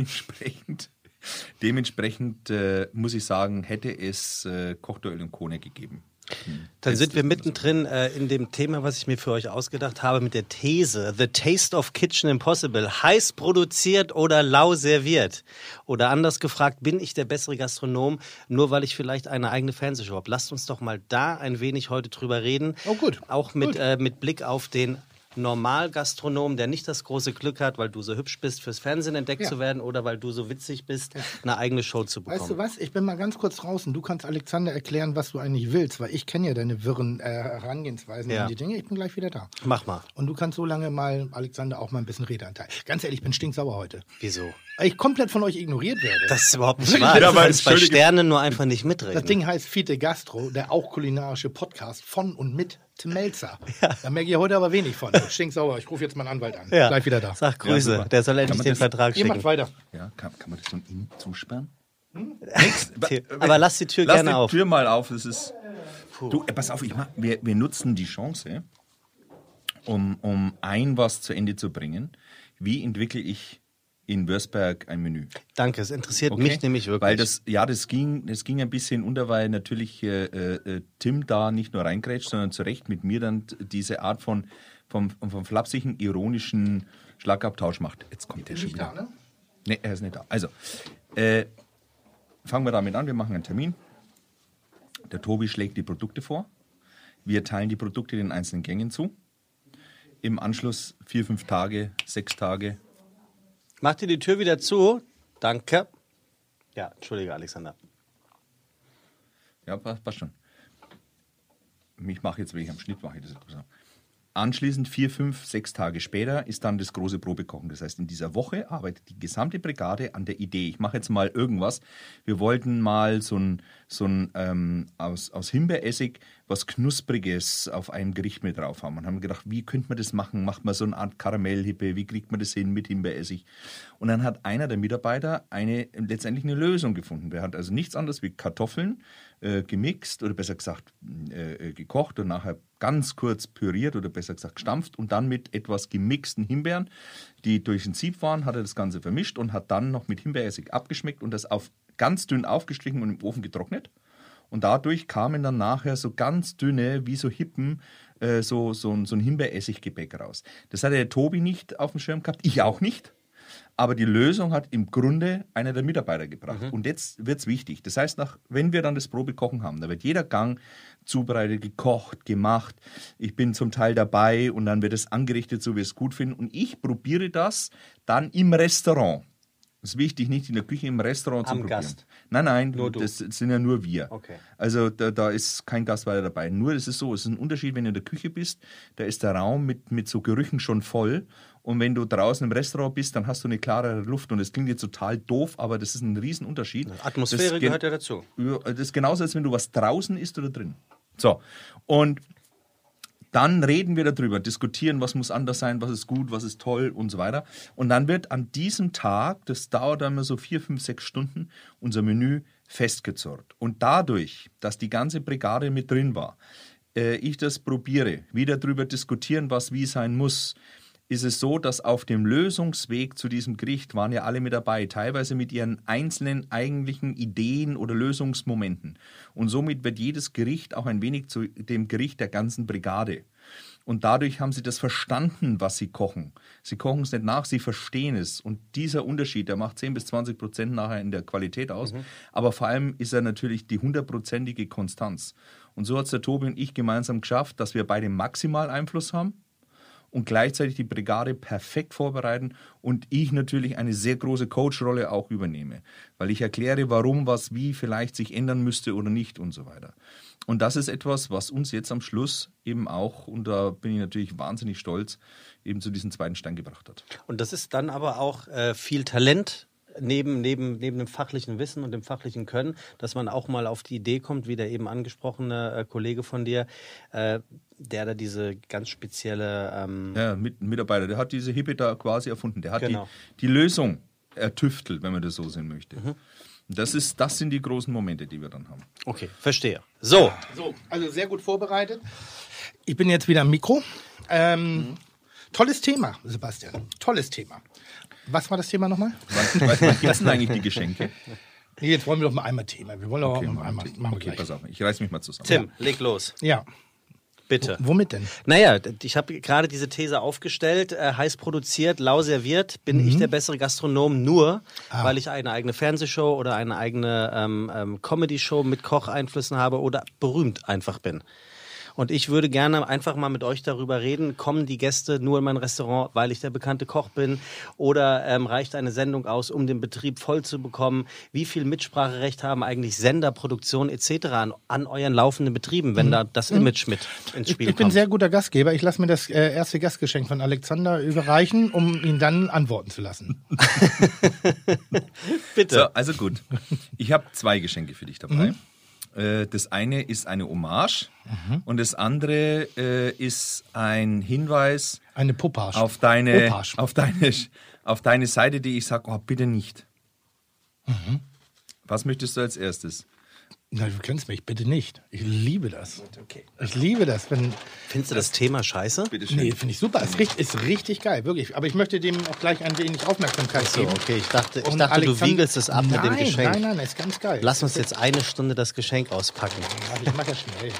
dementsprechend muss ich sagen, hätte es Kochduell und Co. gegeben. Dann sind wir mittendrin in dem Thema, was ich mir für euch ausgedacht habe, mit der These The Taste of Kitchen Impossible. Heiß produziert oder lau serviert? Oder anders gefragt, bin ich der bessere Gastronom, nur weil ich vielleicht eine eigene Fernsehshow habe? Lasst uns doch mal da ein wenig heute drüber reden. Oh gut. Auch mit Blick auf den Normalgastronom, der nicht das große Glück hat, weil du so hübsch bist, fürs Fernsehen entdeckt zu werden oder weil du so witzig bist, eine eigene Show zu bekommen. Weißt du was? Ich bin mal ganz kurz draußen. Du kannst Alexander erklären, was du eigentlich willst, weil ich kenne ja deine wirren Herangehensweisen an die Dinge. Ich bin gleich wieder da. Mach mal. Und du kannst so lange mal, Alexander, auch mal ein bisschen Redeanteil. Ganz ehrlich, ich bin stinksauer heute. Wieso? Weil ich komplett von euch ignoriert werde. Das ist überhaupt nicht wahr. Du kannst bei Sternen nur einfach nicht mitreden. Das Ding heißt Fite Gastro, der auch kulinarische Podcast von und mit Tim Melzer. Da merke ich heute aber wenig von. Stinksauer. Ich rufe jetzt meinen Anwalt an. Ja. Gleich wieder da. Sag Grüße, Ja, der soll endlich den Vertrag Ihr schicken. macht weiter. Ja, kann man das von innen zusperren? Aber lass die Tür gerne auf. Lass die Tür mal auf. Das ist. Du, pass auf, wir nutzen die Chance, um was zu Ende zu bringen. Wie entwickle ich in Würzberg ein Menü? Danke, es interessiert mich nämlich wirklich. Weil das ging ein bisschen unter, weil natürlich Tim da nicht nur reingrätscht, sondern zu Recht mit mir dann diese Art vom flapsigen, ironischen Schlagabtausch macht. Jetzt kommt der schon wieder. Da, ne? Nee, er ist nicht da. Also, fangen wir damit an. Wir machen einen Termin. Der Tobi schlägt die Produkte vor. Wir teilen die Produkte den einzelnen Gängen zu. Im Anschluss 4, 5 Tage, 6 Tage. Macht ihr die Tür wieder zu? Danke. Ja, entschuldige, Alexander. Ja, passt schon. Ich mache jetzt, wenn ich am Schnitt mache, das so. Anschließend 4, 5, 6 Tage später ist dann das große Probekochen. Das heißt, in dieser Woche arbeitet die gesamte Brigade an der Idee. Ich mache jetzt mal irgendwas. Wir wollten mal aus Himbeeressig was Knuspriges auf einem Gericht mit drauf haben. Und haben gedacht, wie könnte man das machen? Macht man so eine Art Karamellhippe? Wie kriegt man das hin mit Himbeeressig? Und dann hat einer der Mitarbeiter letztendlich eine Lösung gefunden. Der hat also nichts anderes wie Kartoffeln gemixt oder besser gesagt gekocht und nachher ganz kurz püriert oder besser gesagt gestampft und dann mit etwas gemixten Himbeeren, die durch ein Sieb waren, hat er das Ganze vermischt und hat dann noch mit Himbeeressig abgeschmeckt und das ganz dünn aufgestrichen und im Ofen getrocknet. Und dadurch kamen dann nachher so ganz dünne, wie so Hippen, so ein Himbeeressig-Gebäck raus. Das hatte der Tobi nicht auf dem Schirm gehabt, ich auch nicht. Aber die Lösung hat im Grunde einer der Mitarbeiter gebracht. Und jetzt wird es wichtig. Das heißt, wenn wir dann das Probekochen haben, da wird jeder Gang zubereitet, gekocht, gemacht. Ich bin zum Teil dabei und dann wird es angerichtet, so wie wir es gut finden. Und ich probiere das dann im Restaurant. Das ist wichtig, nicht in der Küche, im Restaurant zu probieren. Gast? Nein, Nur du? das sind ja nur wir. Okay. Also da ist kein Gast weiter dabei. Nur es ist so, es ist ein Unterschied, wenn du in der Küche bist, da ist der Raum mit so Gerüchen schon voll. Und wenn du draußen im Restaurant bist, dann hast du eine klarere Luft. Und das klingt jetzt total doof, aber das ist ein Riesenunterschied. Atmosphäre gehört ja dazu. Das ist genauso, als wenn du was draußen isst oder drin. So, und dann reden wir darüber, diskutieren, was muss anders sein, was ist gut, was ist toll und so weiter. Und dann wird an diesem Tag, das dauert dann immer so 4, 5, 6 Stunden, unser Menü festgezurrt. Und dadurch, dass die ganze Brigade mit drin war, ich das probiere, wieder darüber diskutieren, was wie sein muss, ist es so, dass auf dem Lösungsweg zu diesem Gericht waren ja alle mit dabei, teilweise mit ihren einzelnen eigentlichen Ideen oder Lösungsmomenten. Und somit wird jedes Gericht auch ein wenig zu dem Gericht der ganzen Brigade. Und dadurch haben sie das verstanden, was sie kochen. Sie kochen es nicht nach, sie verstehen es. Und dieser Unterschied, der macht 10-20% nachher in der Qualität aus. Aber vor allem ist er natürlich die 100%ige Konstanz. Und so hat es der Tobi und ich gemeinsam geschafft, dass wir beide maximal Einfluss haben und gleichzeitig die Brigade perfekt vorbereiten und ich natürlich eine sehr große Coach-Rolle auch übernehme, weil ich erkläre, warum was wie vielleicht sich ändern müsste oder nicht und so weiter. Und das ist etwas, was uns jetzt am Schluss eben auch, und da bin ich natürlich wahnsinnig stolz, eben zu diesem zweiten Stein gebracht hat. Und das ist dann aber auch viel Talent neben dem fachlichen Wissen und dem fachlichen Können, dass man auch mal auf die Idee kommt, wie der eben angesprochene Kollege von dir, der da diese ganz spezielle... Mitarbeiter, der hat diese Hippe da quasi erfunden. Der hat die Lösung ertüftelt, wenn man das so sehen möchte. Das sind die großen Momente, die wir dann haben. Okay, verstehe. So, also sehr gut vorbereitet. Ich bin jetzt wieder am Mikro. Tolles Thema, Sebastian. Tolles Thema. Was war das Thema nochmal? Wann gibt es denn eigentlich die Geschenke? Nee, jetzt wollen wir doch mal einmal Thema. Wir wollen doch mal einmal. Okay, pass auf, ich reiß mich mal zusammen. Tim, leg los. Ja. Bitte. Womit denn? Naja, ich habe gerade diese These aufgestellt, heiß produziert, lau serviert, bin ich der bessere Gastronom nur, weil ich eine eigene Fernsehshow oder eine eigene Comedy-Show mit Kocheinflüssen habe oder berühmt einfach bin. Und ich würde gerne einfach mal mit euch darüber reden, kommen die Gäste nur in mein Restaurant, weil ich der bekannte Koch bin, oder reicht eine Sendung aus, um den Betrieb voll zu bekommen? Wie viel Mitspracherecht haben eigentlich Sender, Produktion etc. an euren laufenden Betrieben, wenn da das Image mit ins Spiel kommt? Ich bin sehr guter Gastgeber. Ich lasse mir das erste Gastgeschenk von Alexander überreichen, um ihn dann antworten zu lassen. Bitte. So, also gut. Ich habe 2 Geschenke für dich dabei. Das eine ist eine Hommage und das andere ist ein Hinweis Eine Poppage. auf deine Seite, die ich sage, oh, bitte nicht. Was möchtest du als erstes? Na, du kennst mich, bitte nicht. Ich liebe das. Okay. Ich liebe das. Findest du das Thema scheiße? Bitte schön. Nee, finde ich super. Ist richtig geil, wirklich. Aber ich möchte dem auch gleich ein wenig Aufmerksamkeit So, geben. okay, ich dachte, Und du wiegelst es ab mit dem Geschenk. Nein, ist ganz geil. Lass uns jetzt eine Stunde das Geschenk auspacken. Warte, ich mach das schnell.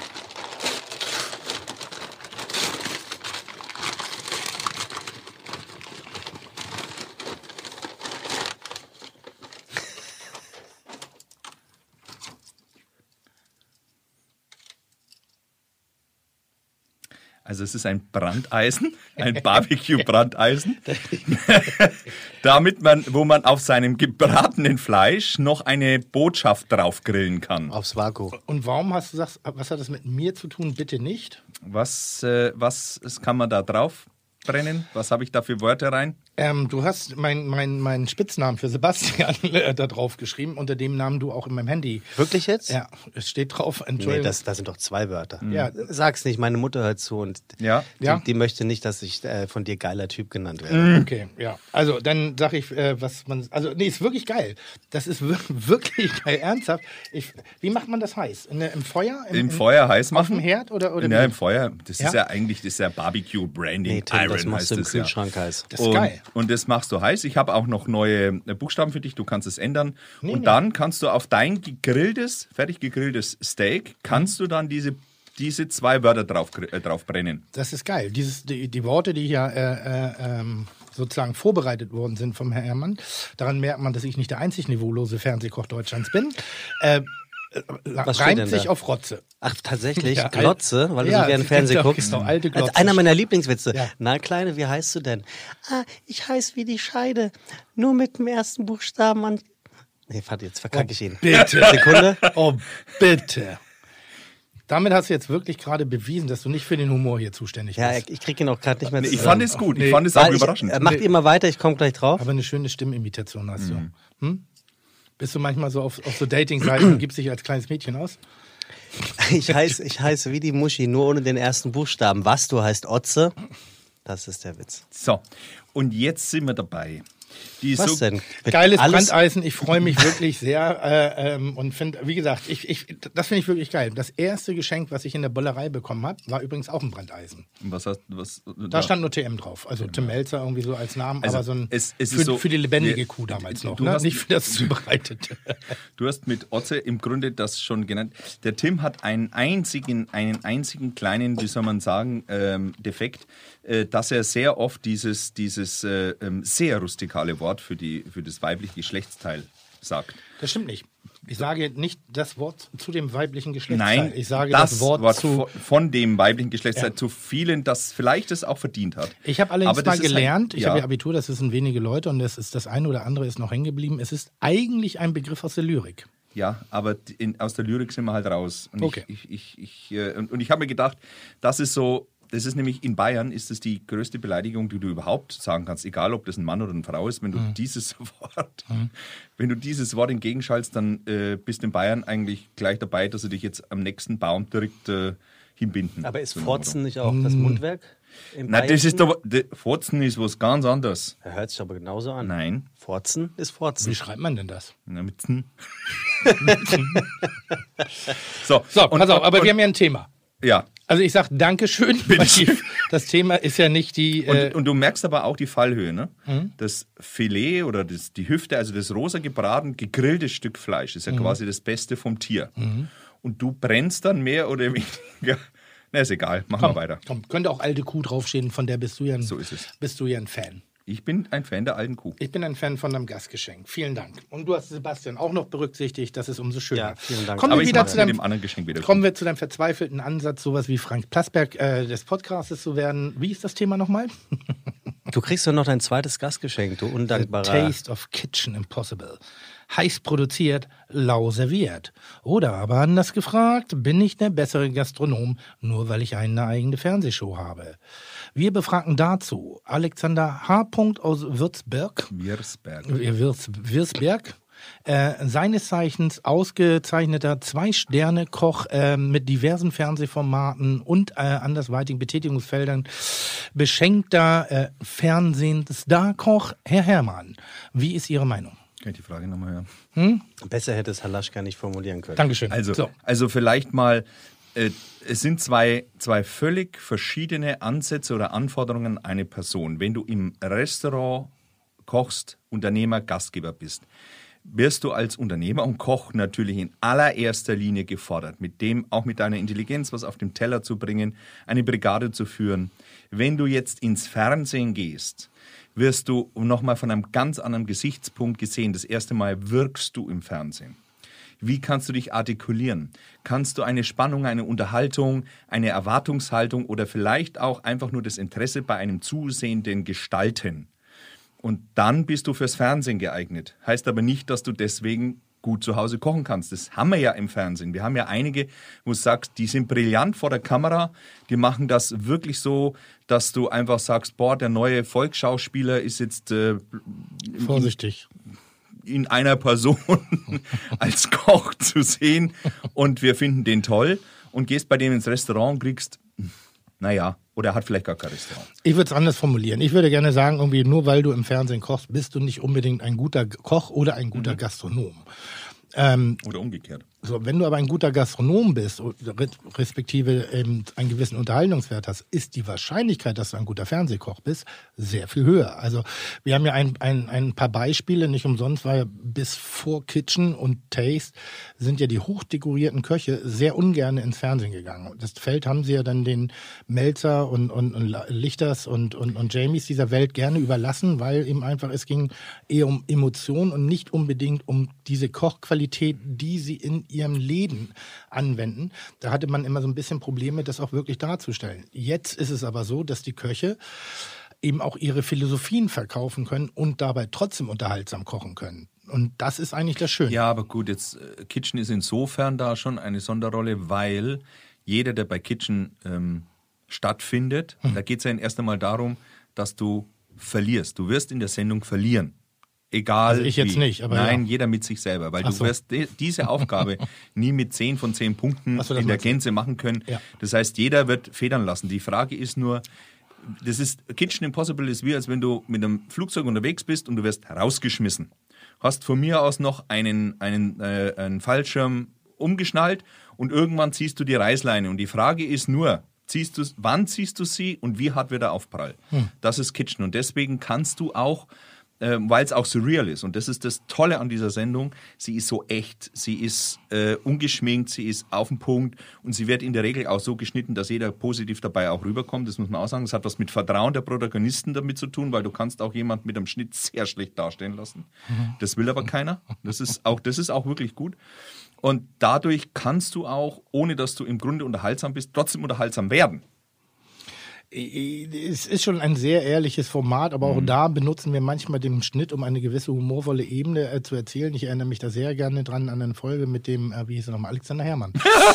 Also es ist ein Brandeisen, ein Barbecue-Brandeisen, wo man auf seinem gebratenen Fleisch noch eine Botschaft drauf grillen kann. Aufs Vakuum. Und warum hast du gesagt, was hat das mit mir zu tun? Bitte nicht. Was kann man da drauf brennen? Was habe ich da für Wörter rein? Du hast meinen Spitznamen für Sebastian da drauf geschrieben, unter dem Namen du auch in meinem Handy. Wirklich jetzt? Ja, es steht drauf. Nee, Entschuldigung. das sind doch 2 Wörter. Ja. Sag's nicht, meine Mutter hört zu und Ja. die möchte nicht, dass ich von dir geiler Typ genannt werde. Okay, ja. Also dann sag ich, ist wirklich geil. Das ist wirklich geil, ernsthaft. Wie macht man das heiß? Im Feuer? Im Feuer heiß machen? Auf dem Herd oder Ja, im Feuer. Das Ja? ist ja eigentlich Barbecue Branding Nee, Tim, Iron das machst heißt du im das ja. Kühlschrank heiß. Das ist geil. Und das machst du heiß. Ich habe auch noch neue Buchstaben für dich. Du kannst es ändern. Dann kannst du auf dein fertig gegrilltes Steak, kannst du dann diese 2 Wörter drauf brennen. Das ist geil. Die Worte, die hier sozusagen vorbereitet worden sind vom Herrn Herrmann, daran merkt man, dass ich nicht der einzig niveaulose Fernsehkoch Deutschlands bin. Was steht Reimt denn sich da? auf Rotze. Ach, tatsächlich? Ja, Glotze, weil du ja, so gerne Fernsehen genau, guckst? genau, alte Glotze. Einer meiner Lieblingswitze. Ja. Na, Kleine, wie heißt du denn? Ich heiße wie die Scheide. Nur mit dem ersten Buchstaben an... Nee, warte, jetzt verkacke ich ihn. Bitte. Sekunde. Oh, bitte. Damit hast du jetzt wirklich gerade bewiesen, dass du nicht für den Humor hier zuständig Ja, bist. ich kriege ihn auch gerade nicht mehr Ich zusammen. fand es gut. Ich fand es auch überraschend. Macht ihr mal weiter, ich komme gleich drauf. Aber eine schöne Stimmimitation hast du. Hm? Bist du manchmal so auf so Dating-Seiten und gibst dich als kleines Mädchen aus? Ich heiße wie die Muschi, nur ohne den ersten Buchstaben. Was, du heißt Otze? Das ist der Witz. So, und jetzt sind wir dabei. Was denn? Wird Geiles alles- Brandeisen, ich freue mich wirklich sehr und finde, wie gesagt, das finde ich wirklich geil. Das erste Geschenk, was ich in der Bollerei bekommen habe, war übrigens auch ein Brandeisen. Da stand nur TM drauf, also Tim Melzer irgendwie so als Namen, Also, aber so ein es ist für, so, für die lebendige Kuh damals noch, du ne? hast- Nicht für das Zubereitete. Du hast mit Otze im Grunde das schon genannt. Der Tim hat einen einzigen kleinen, wie soll man sagen, Defekt, dass er sehr oft dieses sehr rustikale Wort für das weibliche Geschlechtsteil sagt. Das stimmt nicht. Ich sage nicht das Wort zu dem weiblichen Geschlechtsteil. Nein, Ich sage das Wort zu... von dem weiblichen Geschlechtsteil zu vielen, das vielleicht es auch verdient hat. Ich habe allerdings Aber das mal ist gelernt, ich ja. habe ja Abitur, das sind wenige Leute und das eine oder andere ist noch hängen geblieben. Es ist eigentlich ein Begriff aus der Lyrik. Ja, aber aus der Lyrik sind wir halt raus. Und Okay. ich habe mir gedacht, das ist nämlich in Bayern ist es die größte Beleidigung, die du überhaupt sagen kannst, egal ob das ein Mann oder eine Frau ist, wenn du dieses Wort entgegenschaltest, dann bist du in Bayern eigentlich gleich dabei, dass sie dich jetzt am nächsten Baum direkt hinbinden. Aber ist So Forzen nicht auch das Mundwerk? Im Nein, das ist doch, Forzen ist was ganz anderes. Er hört sich aber genauso an. Nein. Forzen ist Wie Forzen. schreibt man denn das? Na, mit Zen. So, So, pass auf, aber wir haben ja ein Thema. Ja. Also ich sage Dankeschön, weil das Thema ist ja nicht die... Und du merkst aber auch die Fallhöhe, ne? Das Filet oder die Hüfte, also das rosa gebraten, gegrilltes Stück Fleisch ist ja quasi das Beste vom Tier. Und du brennst dann mehr oder weniger... Na, ist egal, machen wir weiter. Komm, könnte auch alte Kuh draufstehen, von der bist du ja So ist es. Bist du ja ein Fan. Ich bin ein Fan der alten Kuh. Ich bin ein Fan von deinem Gastgeschenk. Vielen Dank. Und du hast Sebastian auch noch berücksichtigt, das ist umso schöner. Ja, vielen Dank. Kommen Aber wir ich wieder mach's zu mit deinem, dem anderen Geschenk wieder. kommen wir zu deinem verzweifelten Ansatz, sowas wie Frank Plasberg des Podcastes zu werden. Wie ist das Thema nochmal? Du kriegst doch noch dein zweites Gastgeschenk, du undankbarer... Taste of Kitchen Impossible. Heiß produziert, lau serviert. Oder aber anders gefragt, bin ich der bessere Gastronom, nur weil ich eine eigene Fernsehshow habe? Wir befragen dazu Alexander H. aus Würzberg. Wirsberg. Wirsberg. seines Zeichens ausgezeichneter 2-Sterne-Koch mit diversen Fernsehformaten und andersweitigen Betätigungsfeldern, beschenkter Fernsehstar-Koch. Herr Herrmann, wie ist Ihre Meinung? Kann ich die Frage nochmal hören? Besser hätte es Halaschka nicht formulieren können. Dankeschön. Also vielleicht mal, es sind zwei völlig verschiedene Ansätze oder Anforderungen an eine Person. Wenn du im Restaurant kochst, Unternehmer, Gastgeber bist, wirst du als Unternehmer und Koch natürlich in allererster Linie gefordert, auch mit deiner Intelligenz was auf dem Teller zu bringen, eine Brigade zu führen. Wenn du jetzt ins Fernsehen gehst, wirst du nochmal von einem ganz anderen Gesichtspunkt gesehen. Das erste Mal wirkst du im Fernsehen. Wie kannst du dich artikulieren? Kannst du eine Spannung, eine Unterhaltung, eine Erwartungshaltung oder vielleicht auch einfach nur das Interesse bei einem Zusehenden gestalten? Und dann bist du fürs Fernsehen geeignet. Heißt aber nicht, dass du deswegen gut zu Hause kochen kannst. Das haben wir ja im Fernsehen. Wir haben ja einige, wo du sagst, die sind brillant vor der Kamera, die machen das wirklich so, dass du einfach sagst, boah, der neue Volksschauspieler ist jetzt vorsichtig in einer Person als Koch zu sehen und wir finden den toll und gehst bei dem ins Restaurant und kriegst, naja, oder er hat vielleicht gar kein Restaurant. Ich würde es anders formulieren. Ich würde gerne sagen, irgendwie nur weil du im Fernsehen kochst, bist du nicht unbedingt ein guter Koch oder ein guter Gastronom. Oder umgekehrt. So, wenn du aber ein guter Gastronom bist, respektive einen gewissen Unterhaltungswert hast, ist die Wahrscheinlichkeit, dass du ein guter Fernsehkoch bist, sehr viel höher. Also wir haben ja ein paar Beispiele, nicht umsonst, weil bis vor Kitchen und Taste sind ja die hochdekorierten Köche sehr ungern ins Fernsehen gegangen. Das Feld haben sie ja dann den Melzer und Lichters und Jamies dieser Welt gerne überlassen, weil eben einfach es ging eher um Emotionen und nicht unbedingt um diese Kochqualität, die sie in ihrem Leben anwenden. Da hatte man immer so ein bisschen Probleme, das auch wirklich darzustellen. Jetzt ist es aber so, dass die Köche eben auch ihre Philosophien verkaufen können und dabei trotzdem unterhaltsam kochen können. Und das ist eigentlich das Schöne. Ja, aber gut, jetzt Kitchen ist insofern da schon eine Sonderrolle, weil jeder, der bei Kitchen stattfindet, da geht es ja erst einmal darum, dass du verlierst. Du wirst in der Sendung verlieren. Egal also ich jetzt wie. Nicht, aber nein, ja. Jeder mit sich selber, weil du wirst diese Aufgabe nie mit 10 von 10 Punkten in der Gänze machen können. Ja. Das heißt, jeder wird federn lassen. Die Frage ist nur, Kitchen Impossible ist wie, als wenn du mit einem Flugzeug unterwegs bist und du wirst rausgeschmissen. Hast von mir aus noch einen Fallschirm umgeschnallt und irgendwann ziehst du die Reißleine. Und die Frage ist nur, wann ziehst du sie und wie hart wird der Aufprall? Das ist Kitchen. Und deswegen kannst du auch, weil es auch surreal ist. Und das ist das Tolle an dieser Sendung. Sie ist so echt, sie ist ungeschminkt, sie ist auf den Punkt und sie wird in der Regel auch so geschnitten, dass jeder positiv dabei auch rüberkommt. Das muss man auch sagen. Das hat was mit Vertrauen der Protagonisten damit zu tun, weil du kannst auch jemanden mit einem Schnitt sehr schlecht darstellen lassen. Das will aber keiner. Das ist auch wirklich gut. Und dadurch kannst du auch, ohne dass du im Grunde unterhaltsam bist, trotzdem unterhaltsam werden. Es ist schon ein sehr ehrliches Format, aber auch da benutzen wir manchmal den Schnitt, um eine gewisse humorvolle Ebene zu erzählen. Ich erinnere mich da sehr gerne dran an eine Folge mit dem, wie hieß er nochmal, Alexander Herrmann.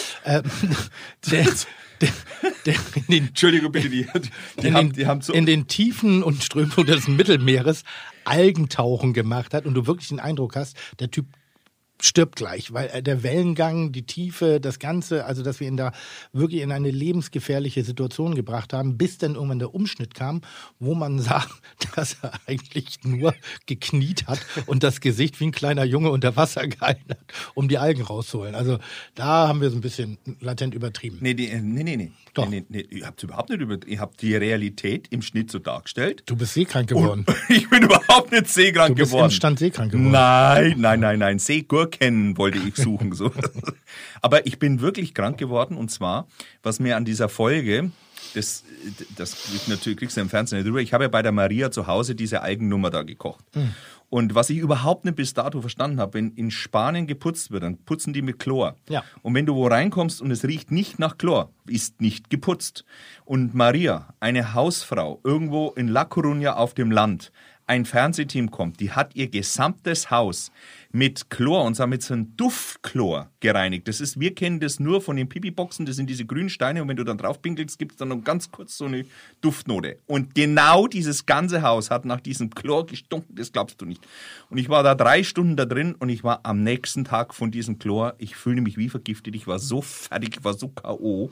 Entschuldigung bitte, die haben so in den Tiefen und Strömungen des Mittelmeeres Algentauchen gemacht hat und du wirklich den Eindruck hast, der Typ stirbt gleich, weil der Wellengang, die Tiefe, das Ganze, also dass wir ihn da wirklich in eine lebensgefährliche Situation gebracht haben, bis dann irgendwann der Umschnitt kam, wo man sah, dass er eigentlich nur gekniet hat und das Gesicht wie ein kleiner Junge unter Wasser gehalten hat, um die Algen rauszuholen. Also da haben wir so ein bisschen latent übertrieben. Nee. Doch. Nee, ihr habt es überhaupt nicht übertrieben. Ihr habt die Realität im Schnitt so dargestellt. Du bist seekrank geworden. Ich bin überhaupt nicht seekrank geworden. Du bist im Stand seekrank geworden. Nein. Seegurken wollte ich suchen. So. Aber ich bin wirklich krank geworden und zwar, was mir an dieser Folge, das natürlich kriegst du im Fernsehen nicht drüber, ich habe ja bei der Maria zu Hause diese Algennummer da gekocht. Und was ich überhaupt nicht bis dato verstanden habe, wenn in Spanien geputzt wird, dann putzen die mit Chlor. Ja. Und wenn du wo reinkommst und es riecht nicht nach Chlor, ist nicht geputzt. Und Maria, eine Hausfrau, irgendwo in La Coruña auf dem Land, ein Fernsehteam kommt, die hat ihr gesamtes Haus mit Chlor, und zwar mit so einem Duftchlor gereinigt. Wir kennen das nur von den Pipi-Boxen, das sind diese grünen Steine, und wenn du dann drauf pinkelst, gibt es dann noch ganz kurz so eine Duftnote. Und genau dieses ganze Haus hat nach diesem Chlor gestunken, das glaubst du nicht. Und ich war da 3 Stunden da drin und ich war am nächsten Tag von diesem Chlor, ich fühlte mich wie vergiftet, ich war so fertig, ich war so K.O.,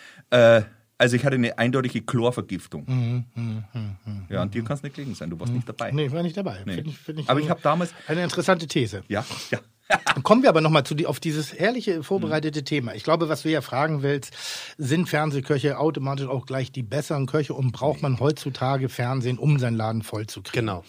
also ich hatte eine eindeutige Chlorvergiftung. Ja, und dir kann es nicht gelegen sein, du warst nicht dabei. Nee, ich war nicht dabei. Nee. Find ich aber ich habe damals... Eine interessante These. Ja. Kommen wir aber nochmal auf dieses herrliche, vorbereitete Thema. Ich glaube, was du ja fragen willst, sind Fernsehköche automatisch auch gleich die besseren Köche und braucht man heutzutage Fernsehen, um seinen Laden voll zu kriegen? Genau.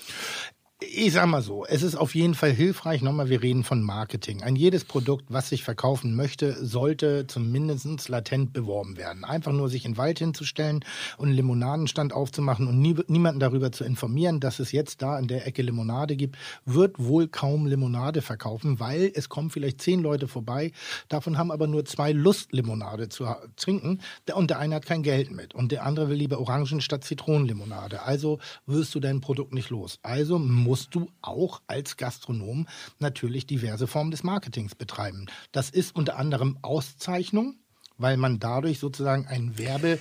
Ich sag mal so, es ist auf jeden Fall hilfreich, nochmal, wir reden von Marketing. Ein jedes Produkt, was sich verkaufen möchte, sollte zumindest latent beworben werden. Einfach nur sich in den Wald hinzustellen und einen Limonadenstand aufzumachen und niemanden darüber zu informieren, dass es jetzt da in der Ecke Limonade gibt, wird wohl kaum Limonade verkaufen, weil es kommen vielleicht 10 Leute vorbei, davon haben aber nur 2 Lust, Limonade zu trinken, und der eine hat kein Geld mit und der andere will lieber Orangen statt Zitronenlimonade. Also wirst du dein Produkt nicht los. Also musst du auch als Gastronom natürlich diverse Formen des Marketings betreiben. Das ist unter anderem Auszeichnung, weil man dadurch sozusagen ein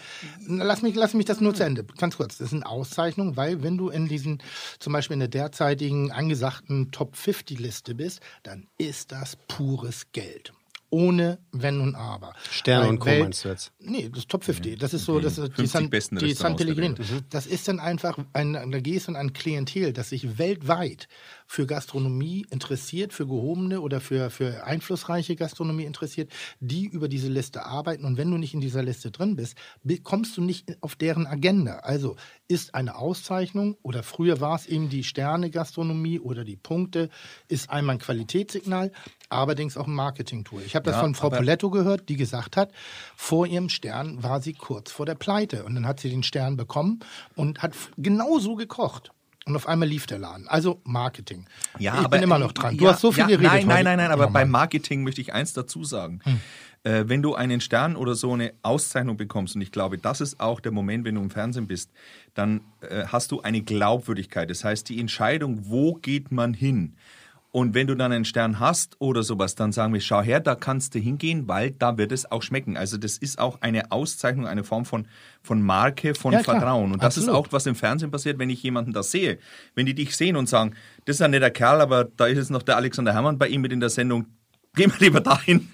Lass mich das nur zu Ende, ganz kurz. Das ist eine Auszeichnung, weil wenn du in diesen, zum Beispiel in der derzeitigen angesagten Top-50-Liste bist, dann ist das pures Geld. Ohne Wenn und Aber. Sterne und Co. meinst du jetzt? Nee, das Top 50. Das ist so, das ist die San Pellegrino. Das ist dann einfach, da gehst du an ein Klientel, das sich weltweit für Gastronomie interessiert, für gehobene oder für einflussreiche Gastronomie interessiert, die über diese Liste arbeiten. Und wenn du nicht in dieser Liste drin bist, kommst du nicht auf deren Agenda. Also ist eine Auszeichnung, oder früher war es eben die Sterne-Gastronomie oder die Punkte, ist einmal ein Qualitätssignal, allerdings auch ein Marketing-Tool. Ich habe das von Frau Poletto gehört, die gesagt hat, vor ihrem Stern war sie kurz vor der Pleite. Und dann hat sie den Stern bekommen und hat genauso gekocht. Und auf einmal lief der Laden. Also Marketing. Ja, ich bin immer noch dran. Du hast so viel geredet. Nein, aber beim Marketing möchte ich eins dazu sagen. Wenn du einen Stern oder so eine Auszeichnung bekommst, und ich glaube, das ist auch der Moment, wenn du im Fernsehen bist, dann hast du eine Glaubwürdigkeit. Das heißt, die Entscheidung, wo geht man hin? Und wenn du dann einen Stern hast oder sowas, dann sagen wir, schau her, da kannst du hingehen, weil da wird es auch schmecken. Also das ist auch eine Auszeichnung, eine Form von Marke, von Vertrauen. Und das ist auch, was im Fernsehen passiert, wenn ich jemanden da sehe. Wenn die dich sehen und sagen, das ist ein netter Kerl, aber da ist jetzt noch der Alexander Herrmann bei ihm mit in der Sendung, gehen wir lieber dahin.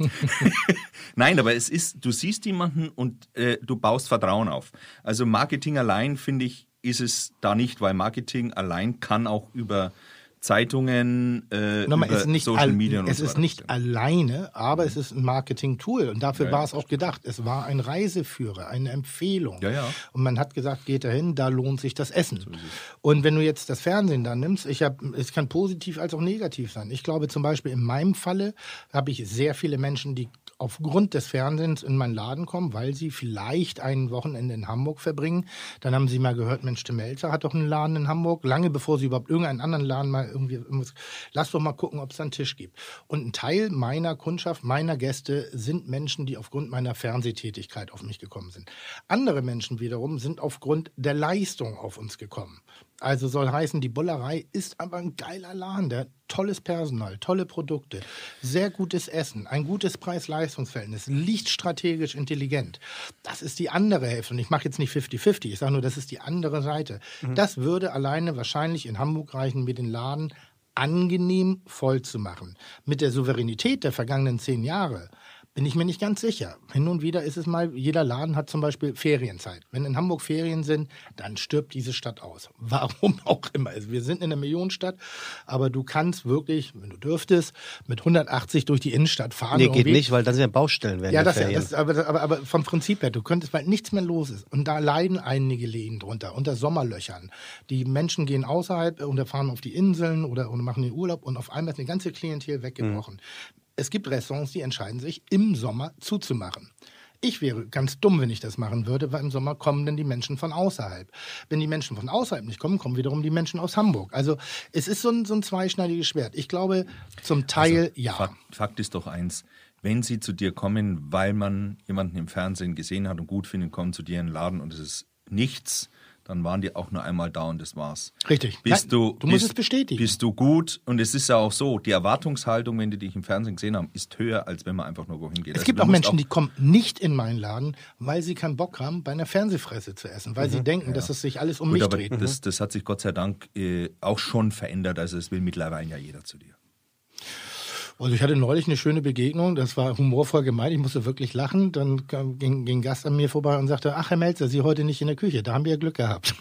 Nein, aber du siehst jemanden und du baust Vertrauen auf. Also Marketing allein, finde ich, ist es da nicht, weil Marketing allein kann auch über Zeitungen, über Social Media und so weiter. Es ist nicht alleine, aber es ist ein Marketing-Tool und dafür war es auch gedacht. Es war ein Reiseführer, eine Empfehlung. Ja. Und man hat gesagt, geht dahin, da lohnt sich das Essen. So und wenn du jetzt das Fernsehen dann nimmst, es kann positiv als auch negativ sein. Ich glaube zum Beispiel in meinem Falle habe ich sehr viele Menschen, die aufgrund des Fernsehens in meinen Laden kommen, weil sie vielleicht ein Wochenende in Hamburg verbringen. Dann haben sie mal gehört, Mensch, Tim Melzer hat doch einen Laden in Hamburg, lange bevor sie überhaupt irgendeinen anderen Laden mal irgendwie, lass doch mal gucken, ob es da einen Tisch gibt. Und ein Teil meiner Kundschaft, meiner Gäste sind Menschen, die aufgrund meiner Fernsehtätigkeit auf mich gekommen sind. Andere Menschen wiederum sind aufgrund der Leistung auf uns gekommen. Also soll heißen, die Bullerei ist aber ein geiler Laden, der hat tolles Personal, tolle Produkte, sehr gutes Essen, ein gutes Preis-Leistungs-Verhältnis, liegt strategisch intelligent. Das ist die andere Hälfte. Und ich mache jetzt nicht 50-50, ich sage nur, das ist die andere Seite. Das würde alleine wahrscheinlich in Hamburg reichen, mir den Laden angenehm voll zu machen. Mit der Souveränität der vergangenen 10 Jahre bin ich mir nicht ganz sicher. Hin und wieder ist es mal, jeder Laden hat zum Beispiel Ferienzeit. Wenn in Hamburg Ferien sind, dann stirbt diese Stadt aus. Warum auch immer. Also wir sind in einer Millionenstadt, aber du kannst wirklich, wenn du dürftest, mit 180 durch die Innenstadt fahren. Nee, geht nicht, weil dann sind ja Baustellen während der Ferien. Aber vom Prinzip her, du könntest, weil nichts mehr los ist. Und da leiden einige Läden drunter, unter Sommerlöchern. Die Menschen gehen außerhalb und fahren auf die Inseln oder machen den Urlaub und auf einmal ist eine ganze Klientel weggebrochen. Es gibt Restaurants, die entscheiden sich, im Sommer zuzumachen. Ich wäre ganz dumm, wenn ich das machen würde, weil im Sommer kommen dann die Menschen von außerhalb. Wenn die Menschen von außerhalb nicht kommen, kommen wiederum die Menschen aus Hamburg. Also es ist so ein zweischneidiges Schwert. Ich glaube, zum Teil ja. Fakt ist doch eins, wenn sie zu dir kommen, weil man jemanden im Fernsehen gesehen hat und gut findet, kommen zu dir in den Laden und es ist nichts, dann waren die auch nur einmal da und das war's. Richtig. Du musst es bestätigen. Bist du gut? Und es ist ja auch so, die Erwartungshaltung, wenn die dich im Fernsehen gesehen haben, ist höher, als wenn man einfach nur wohin geht. Es gibt auch Menschen, die kommen nicht in meinen Laden, weil sie keinen Bock haben, bei einer Fernsehfresse zu essen, weil sie denken, dass es sich alles um mich dreht. Aber das hat sich Gott sei Dank auch schon verändert. Also es will mittlerweile ja jeder zu dir. Also ich hatte neulich eine schöne Begegnung, das war humorvoll gemeint, ich musste wirklich lachen. Dann ging ein Gast an mir vorbei und sagte, ach Herr Melzer, Sie heute nicht in der Küche, da haben wir ja Glück gehabt.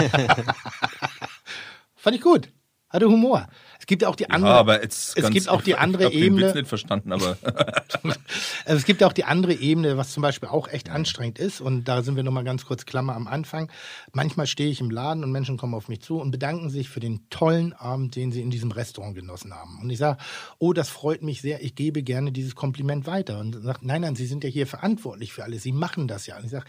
Fand ich gut, hatte Humor. Es gibt auch die andere, aber jetzt es gibt auch die andere Ebene. Ich habe den Witz nicht verstanden, aber es gibt auch die andere Ebene, was zum Beispiel auch echt anstrengend ist. Und da sind wir nochmal ganz kurz Klammer am Anfang. Manchmal stehe ich im Laden und Menschen kommen auf mich zu und bedanken sich für den tollen Abend, den sie in diesem Restaurant genossen haben. Und ich sage, oh, das freut mich sehr, ich gebe gerne dieses Kompliment weiter. Und sagt, nein, Sie sind ja hier verantwortlich für alles, Sie machen das ja. Und ich sage,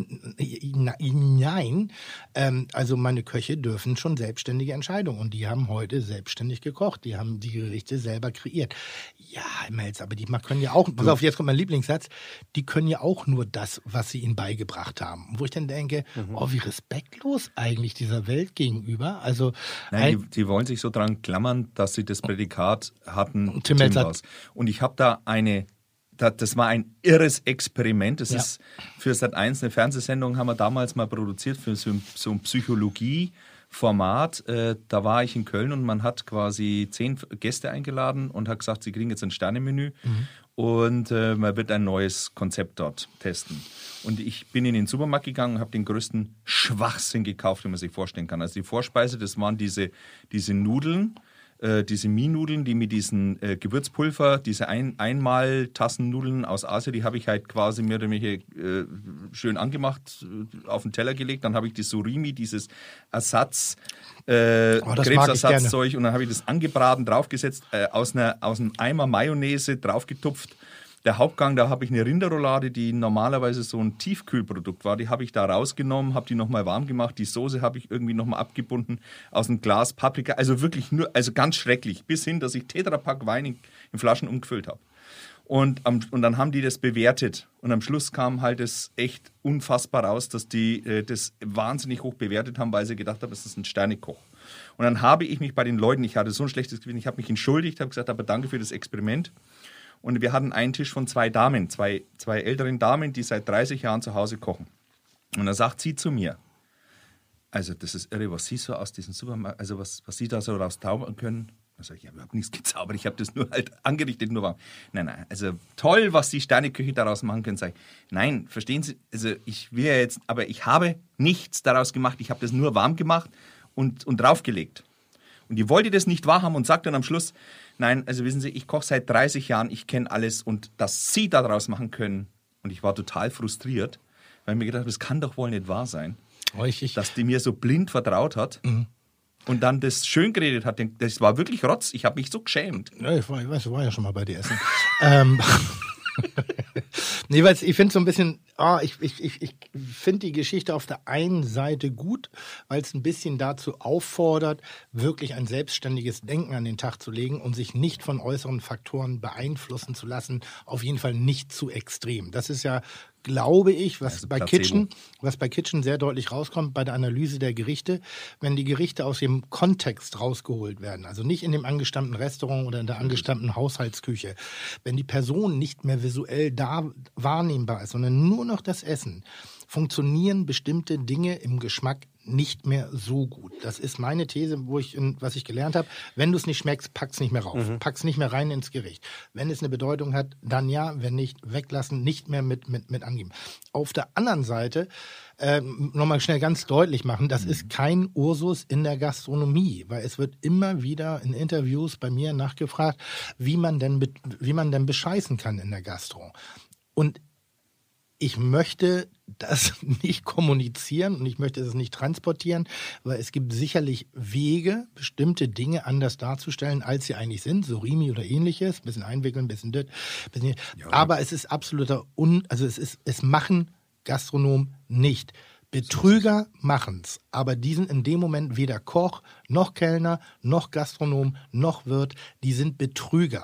nein, also meine Köche dürfen schon selbstständige Entscheidungen und die haben heute selbstständig gekocht, die haben die Gerichte selber kreiert. Ja, Herr Melz, aber die können ja auch, pass auf, jetzt kommt mein Lieblingssatz, die können ja auch nur das, was sie ihnen beigebracht haben. Wo ich dann denke, wie respektlos eigentlich dieser Welt gegenüber. Also nein, die wollen sich so dran klammern, dass sie das Prädikat hatten. Tim Melzer. Und ich habe da das war ein irres Experiment. Das ist für Sat.1 eine Fernsehsendung, haben wir damals mal produziert für so ein Psychologie-Format. Da war ich in Köln und man hat quasi 10 Gäste eingeladen und hat gesagt, sie kriegen jetzt ein Sternemenü und man wird ein neues Konzept dort testen. Und ich bin in den Supermarkt gegangen und habe den größten Schwachsinn gekauft, den man sich vorstellen kann. Also die Vorspeise, das waren diese Nudeln, diese Mie-Nudeln, die mit diesen Gewürzpulver, diese Einmal-Tassen-Nudeln aus Asien, die habe ich halt quasi mehr oder weniger schön angemacht, auf den Teller gelegt. Dann habe ich die Surimi, dieses Krebsersatzzeug, und dann habe ich das angebraten, draufgesetzt, aus einem Eimer Mayonnaise draufgetupft. Der Hauptgang, da habe ich eine Rinderroulade, die normalerweise so ein Tiefkühlprodukt war, die habe ich da rausgenommen, habe die nochmal warm gemacht. Die Soße habe ich irgendwie nochmal abgebunden aus einem Glas Paprika. Also wirklich also ganz schrecklich. Bis hin, dass ich Tetrapack Wein in Flaschen umgefüllt habe. Und dann haben die das bewertet. Und am Schluss kam halt das echt unfassbar raus, dass die das wahnsinnig hoch bewertet haben, weil sie gedacht haben, es ist ein Sternekoch. Und dann habe ich mich bei den Leuten, ich hatte so ein schlechtes Gewissen, ich habe mich entschuldigt, habe gesagt, aber danke für das Experiment. Und wir hatten einen Tisch von 2 Damen, zwei älteren Damen, die seit 30 Jahren zu Hause kochen. Und dann sagt sie zu mir, also das ist irre, was Sie so aus diesem Supermarkt, also was Sie da so rauszaubern können. Dann sage ich, ich habe überhaupt nichts gezaubert, ich habe das nur halt angerichtet, nur warm. Nein, also toll, was die Sterneküche daraus machen können. Sag ich, nein, verstehen Sie, also ich will ja jetzt, aber ich habe nichts daraus gemacht, ich habe das nur warm gemacht und draufgelegt. Und die wollte das nicht wahrhaben und sagt dann am Schluss, nein, also wissen Sie, ich koche seit 30 Jahren, ich kenne alles und dass Sie daraus machen können. Und ich war total frustriert, weil ich mir gedacht habe, das kann doch wohl nicht wahr sein, dass die mir so blind vertraut hat und dann das schön geredet hat. Das war wirklich Rotz, ich habe mich so geschämt. Ja, ich war ja schon mal bei dir essen. Nee, weil ich finde so ein bisschen, ich finde die Geschichte auf der einen Seite gut, weil es ein bisschen dazu auffordert, wirklich ein selbstständiges Denken an den Tag zu legen und sich nicht von äußeren Faktoren beeinflussen zu lassen, auf jeden Fall nicht zu extrem. Das ist ja, glaube ich, was bei Kitchen sehr deutlich rauskommt, bei der Analyse der Gerichte, wenn die Gerichte aus dem Kontext rausgeholt werden, also nicht in dem angestammten Restaurant oder in der angestammten Haushaltsküche, wenn die Person nicht mehr visuell da wahrnehmbar ist, sondern nur noch das Essen, funktionieren bestimmte Dinge im Geschmack nicht mehr so gut. Das ist meine These, was ich gelernt habe. Wenn du es nicht schmeckst, pack's nicht mehr rauf. Pack's nicht mehr rein ins Gericht. Wenn es eine Bedeutung hat, dann ja. Wenn nicht, weglassen, nicht mehr mit angeben. Auf der anderen Seite, nochmal schnell ganz deutlich machen, das ist kein Ursus in der Gastronomie, weil es wird immer wieder in Interviews bei mir nachgefragt, wie man denn bescheißen kann in der Gastro. Und ich möchte das nicht kommunizieren und ich möchte es nicht transportieren, weil es gibt sicherlich Wege, bestimmte Dinge anders darzustellen, als sie eigentlich sind, so Surimi oder ähnliches, ein bisschen einwickeln, ein bisschen das, aber es ist absoluter es machen Gastronomen nicht. Betrüger machen's, aber die sind in dem Moment weder Koch, noch Kellner, noch Gastronom, noch Wirt, die sind Betrüger.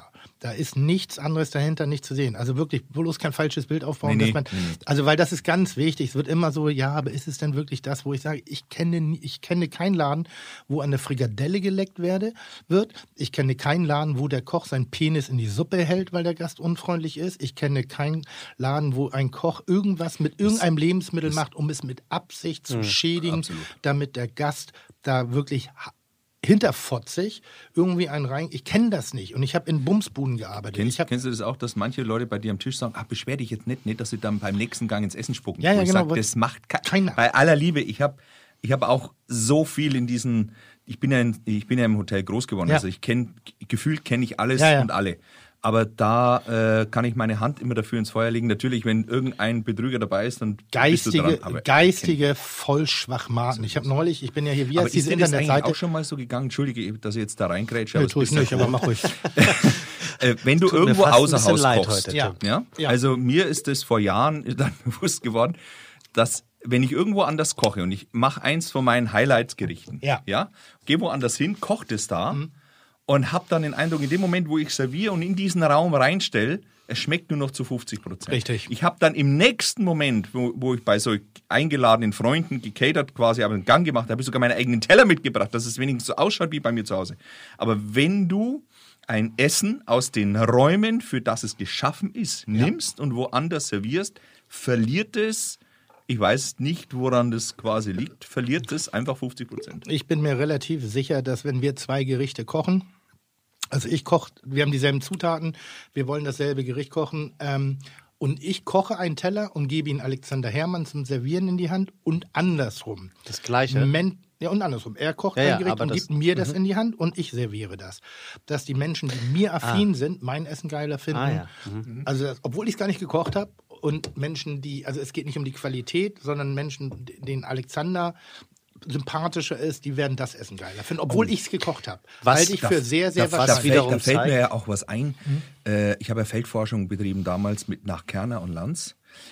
Da ist nichts anderes dahinter nicht zu sehen. Also wirklich bloß kein falsches Bild aufbauen. Also weil das ist ganz wichtig. Es wird immer so, ja, aber ist es denn wirklich das, wo ich sage, ich kenne keinen Laden, wo eine Frikadelle geleckt wird. Ich kenne keinen Laden, wo der Koch seinen Penis in die Suppe hält, weil der Gast unfreundlich ist. Ich kenne keinen Laden, wo ein Koch irgendwas mit irgendeinem Lebensmittel macht, um es mit Absicht zu schädigen, damit der Gast da wirklich hinterfotzig irgendwie einen rein. Ich kenne das nicht und ich habe in Bumsbuden gearbeitet. Kennst du das auch, dass manche Leute bei dir am Tisch sagen, beschwer dich jetzt nicht, dass sie dann beim nächsten Gang ins Essen spucken. Ja, ich genau. Sag, das macht keiner. Bei aller Liebe, ich hab auch so viel in diesen, ich bin ja im Hotel groß geworden, also gefühlt kenne ich alles und alle. Aber da kann ich meine Hand immer dafür ins Feuer legen. Natürlich, wenn irgendein Betrüger dabei ist, dann bist du dran. Aber geistige Vollschwachmaten. Ich bin ja hier, wie heißt diese Internetseite? Ist das eigentlich auch schon mal so gegangen? Entschuldige, dass ich jetzt da reingrätsche. Nee, tue ich nicht, aber mach ruhig. Wenn du irgendwo außer Haus kochst. Heute, ja? Also mir ist es vor Jahren dann bewusst geworden, dass wenn ich irgendwo anders koche und ich mache eins von meinen Highlights-Gerichten, gehe woanders hin, koche das da, und habe dann den Eindruck, in dem Moment, wo ich serviere und in diesen Raum reinstelle, es schmeckt nur noch zu 50%. Richtig. Ich habe dann im nächsten Moment, wo ich bei so eingeladenen Freunden gecatert quasi, aber einen Gang gemacht, habe ich sogar meine eigenen Teller mitgebracht, dass es wenigstens so ausschaut wie bei mir zu Hause. Aber wenn du ein Essen aus den Räumen, für das es geschaffen ist, nimmst und woanders servierst, verliert es, ich weiß nicht, woran das quasi liegt, verliert es einfach 50%. Ich bin mir relativ sicher, dass wenn wir 2 Gerichte kochen, also ich koche, wir haben dieselben Zutaten, wir wollen dasselbe Gericht kochen und ich koche einen Teller und gebe ihn Alexander Herrmann zum Servieren in die Hand und andersrum. Das Gleiche? Und andersrum. Er kocht ein Gericht und gibt mir das in die Hand und ich serviere das. Dass die Menschen, die mir affin sind, mein Essen geiler finden. Also obwohl ich es gar nicht gekocht habe und Menschen, also es geht nicht um die Qualität, sondern Menschen, denen Alexander sympathischer ist, die werden das Essen geiler finden, obwohl ich es gekocht habe. Halte ich für sehr, sehr wahrscheinlich. Da fällt mir ja auch was ein. Ich habe ja Feldforschung betrieben damals nach Kerner und Lanz.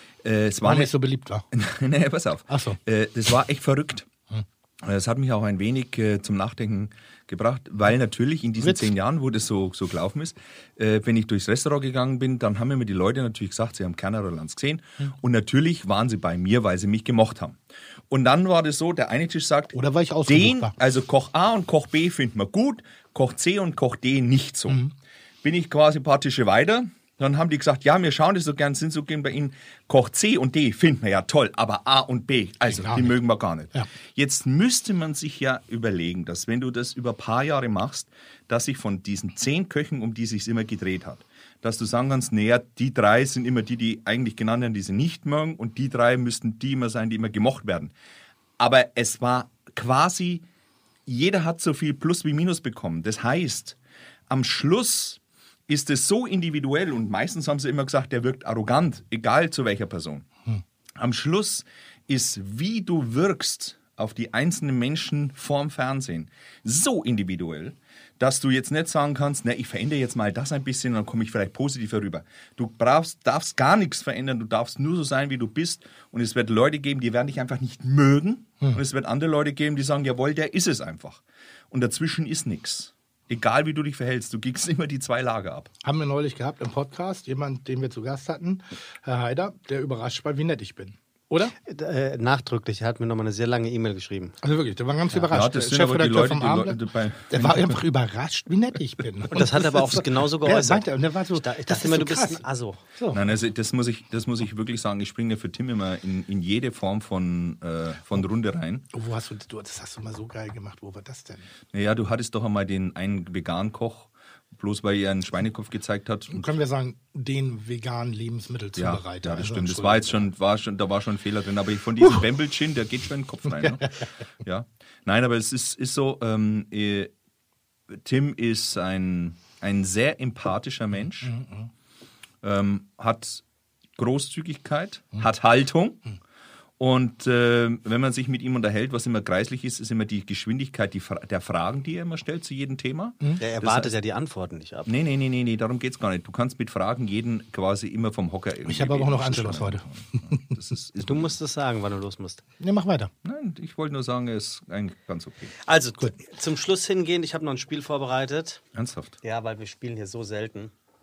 Es war nicht so beliebt war. Nee, pass auf. Ach so. Das war echt verrückt. Das hat mich auch ein wenig zum Nachdenken gebracht, weil natürlich in diesen 10 Jahren, wo das so gelaufen ist, wenn ich durchs Restaurant gegangen bin, dann haben mir die Leute natürlich gesagt, sie haben Kerner oder Lanz gesehen und natürlich waren sie bei mir, weil sie mich gemocht haben. Und dann war das so, der eine Tisch sagt, oder weil ich ausgebucht war. Also Koch A und Koch B finden wir gut, Koch C und Koch D nicht so. Bin ich quasi ein paar Tische weiter, dann haben die gesagt, ja, wir schauen das so gern, sind so gern bei Ihnen. Koch C und D finden wir ja toll, aber A und B, also die mögen wir gar nicht. Ja. Jetzt müsste man sich ja überlegen, dass wenn du das über ein paar Jahre machst, dass sich von diesen 10 Köchen, um die es sich immer gedreht hat, dass du sagen kannst, naja, die 3 sind immer die eigentlich genannt werden, die sie nicht mögen und die 3 müssten die immer sein, die immer gemocht werden. Aber es war quasi, jeder hat so viel Plus wie Minus bekommen. Das heißt, am Schluss ist es so individuell und meistens haben sie immer gesagt, der wirkt arrogant, egal zu welcher Person. Am Schluss ist, wie du wirkst auf die einzelnen Menschen vorm Fernsehen, so individuell, dass du jetzt nicht sagen kannst, ich verändere jetzt mal das ein bisschen, dann komme ich vielleicht positiv herüber. Du darfst gar nichts verändern, du darfst nur so sein, wie du bist und es wird Leute geben, die werden dich einfach nicht mögen und es wird andere Leute geben, die sagen, jawohl, der ist es einfach. Und dazwischen ist nichts. Egal wie du dich verhältst, du gibst immer die 2 Lager ab. Haben wir neulich gehabt im Podcast, jemand, den wir zu Gast hatten, Herr Haider, der überrascht war, wie nett ich bin. Oder? Nachdrücklich, er hat mir nochmal eine sehr lange E-Mail geschrieben. Also wirklich, der war ganz überrascht. Ja, das sind aber die Leute, der war einfach überrascht, wie nett ich bin. Und das hat er aber auch genauso geäußert. Und der war so, ich dachte immer, du bist ein Asso. So. Nein, also das muss ich wirklich sagen, ich springe für Tim immer in jede Form von Runde rein. Wo hast das hast du mal so geil gemacht, wo war das denn? Naja, du hattest doch einmal den einen veganen Koch, bloß weil er einen Schweinekopf gezeigt hat. Und können wir sagen, den veganen Lebensmittelzubereiter. Ja, das stimmt. Das war jetzt da war schon ein Fehler drin. Aber von diesem Bamble-Chin, der geht schon in den Kopf rein. Ne? Ja. Nein, aber es ist so, Tim ist ein sehr empathischer Mensch, hat Großzügigkeit, hat Haltung. Und wenn man sich mit ihm unterhält, was immer kreislich ist immer die Geschwindigkeit der Fragen, die er immer stellt zu jedem Thema. Der erwartet ja die Antworten nicht ab. Nee, darum geht es gar nicht. Du kannst mit Fragen jeden quasi immer vom Hocker irgendwie. Ich habe aber auch noch Anschluss heute. Du musst es sagen, wann du los musst. Ne, mach weiter. Nein, ich wollte nur sagen, es ist eigentlich ganz okay. Also, gut. Zum Schluss hingehend, ich habe noch ein Spiel vorbereitet. Ernsthaft? Ja, weil wir spielen hier so selten.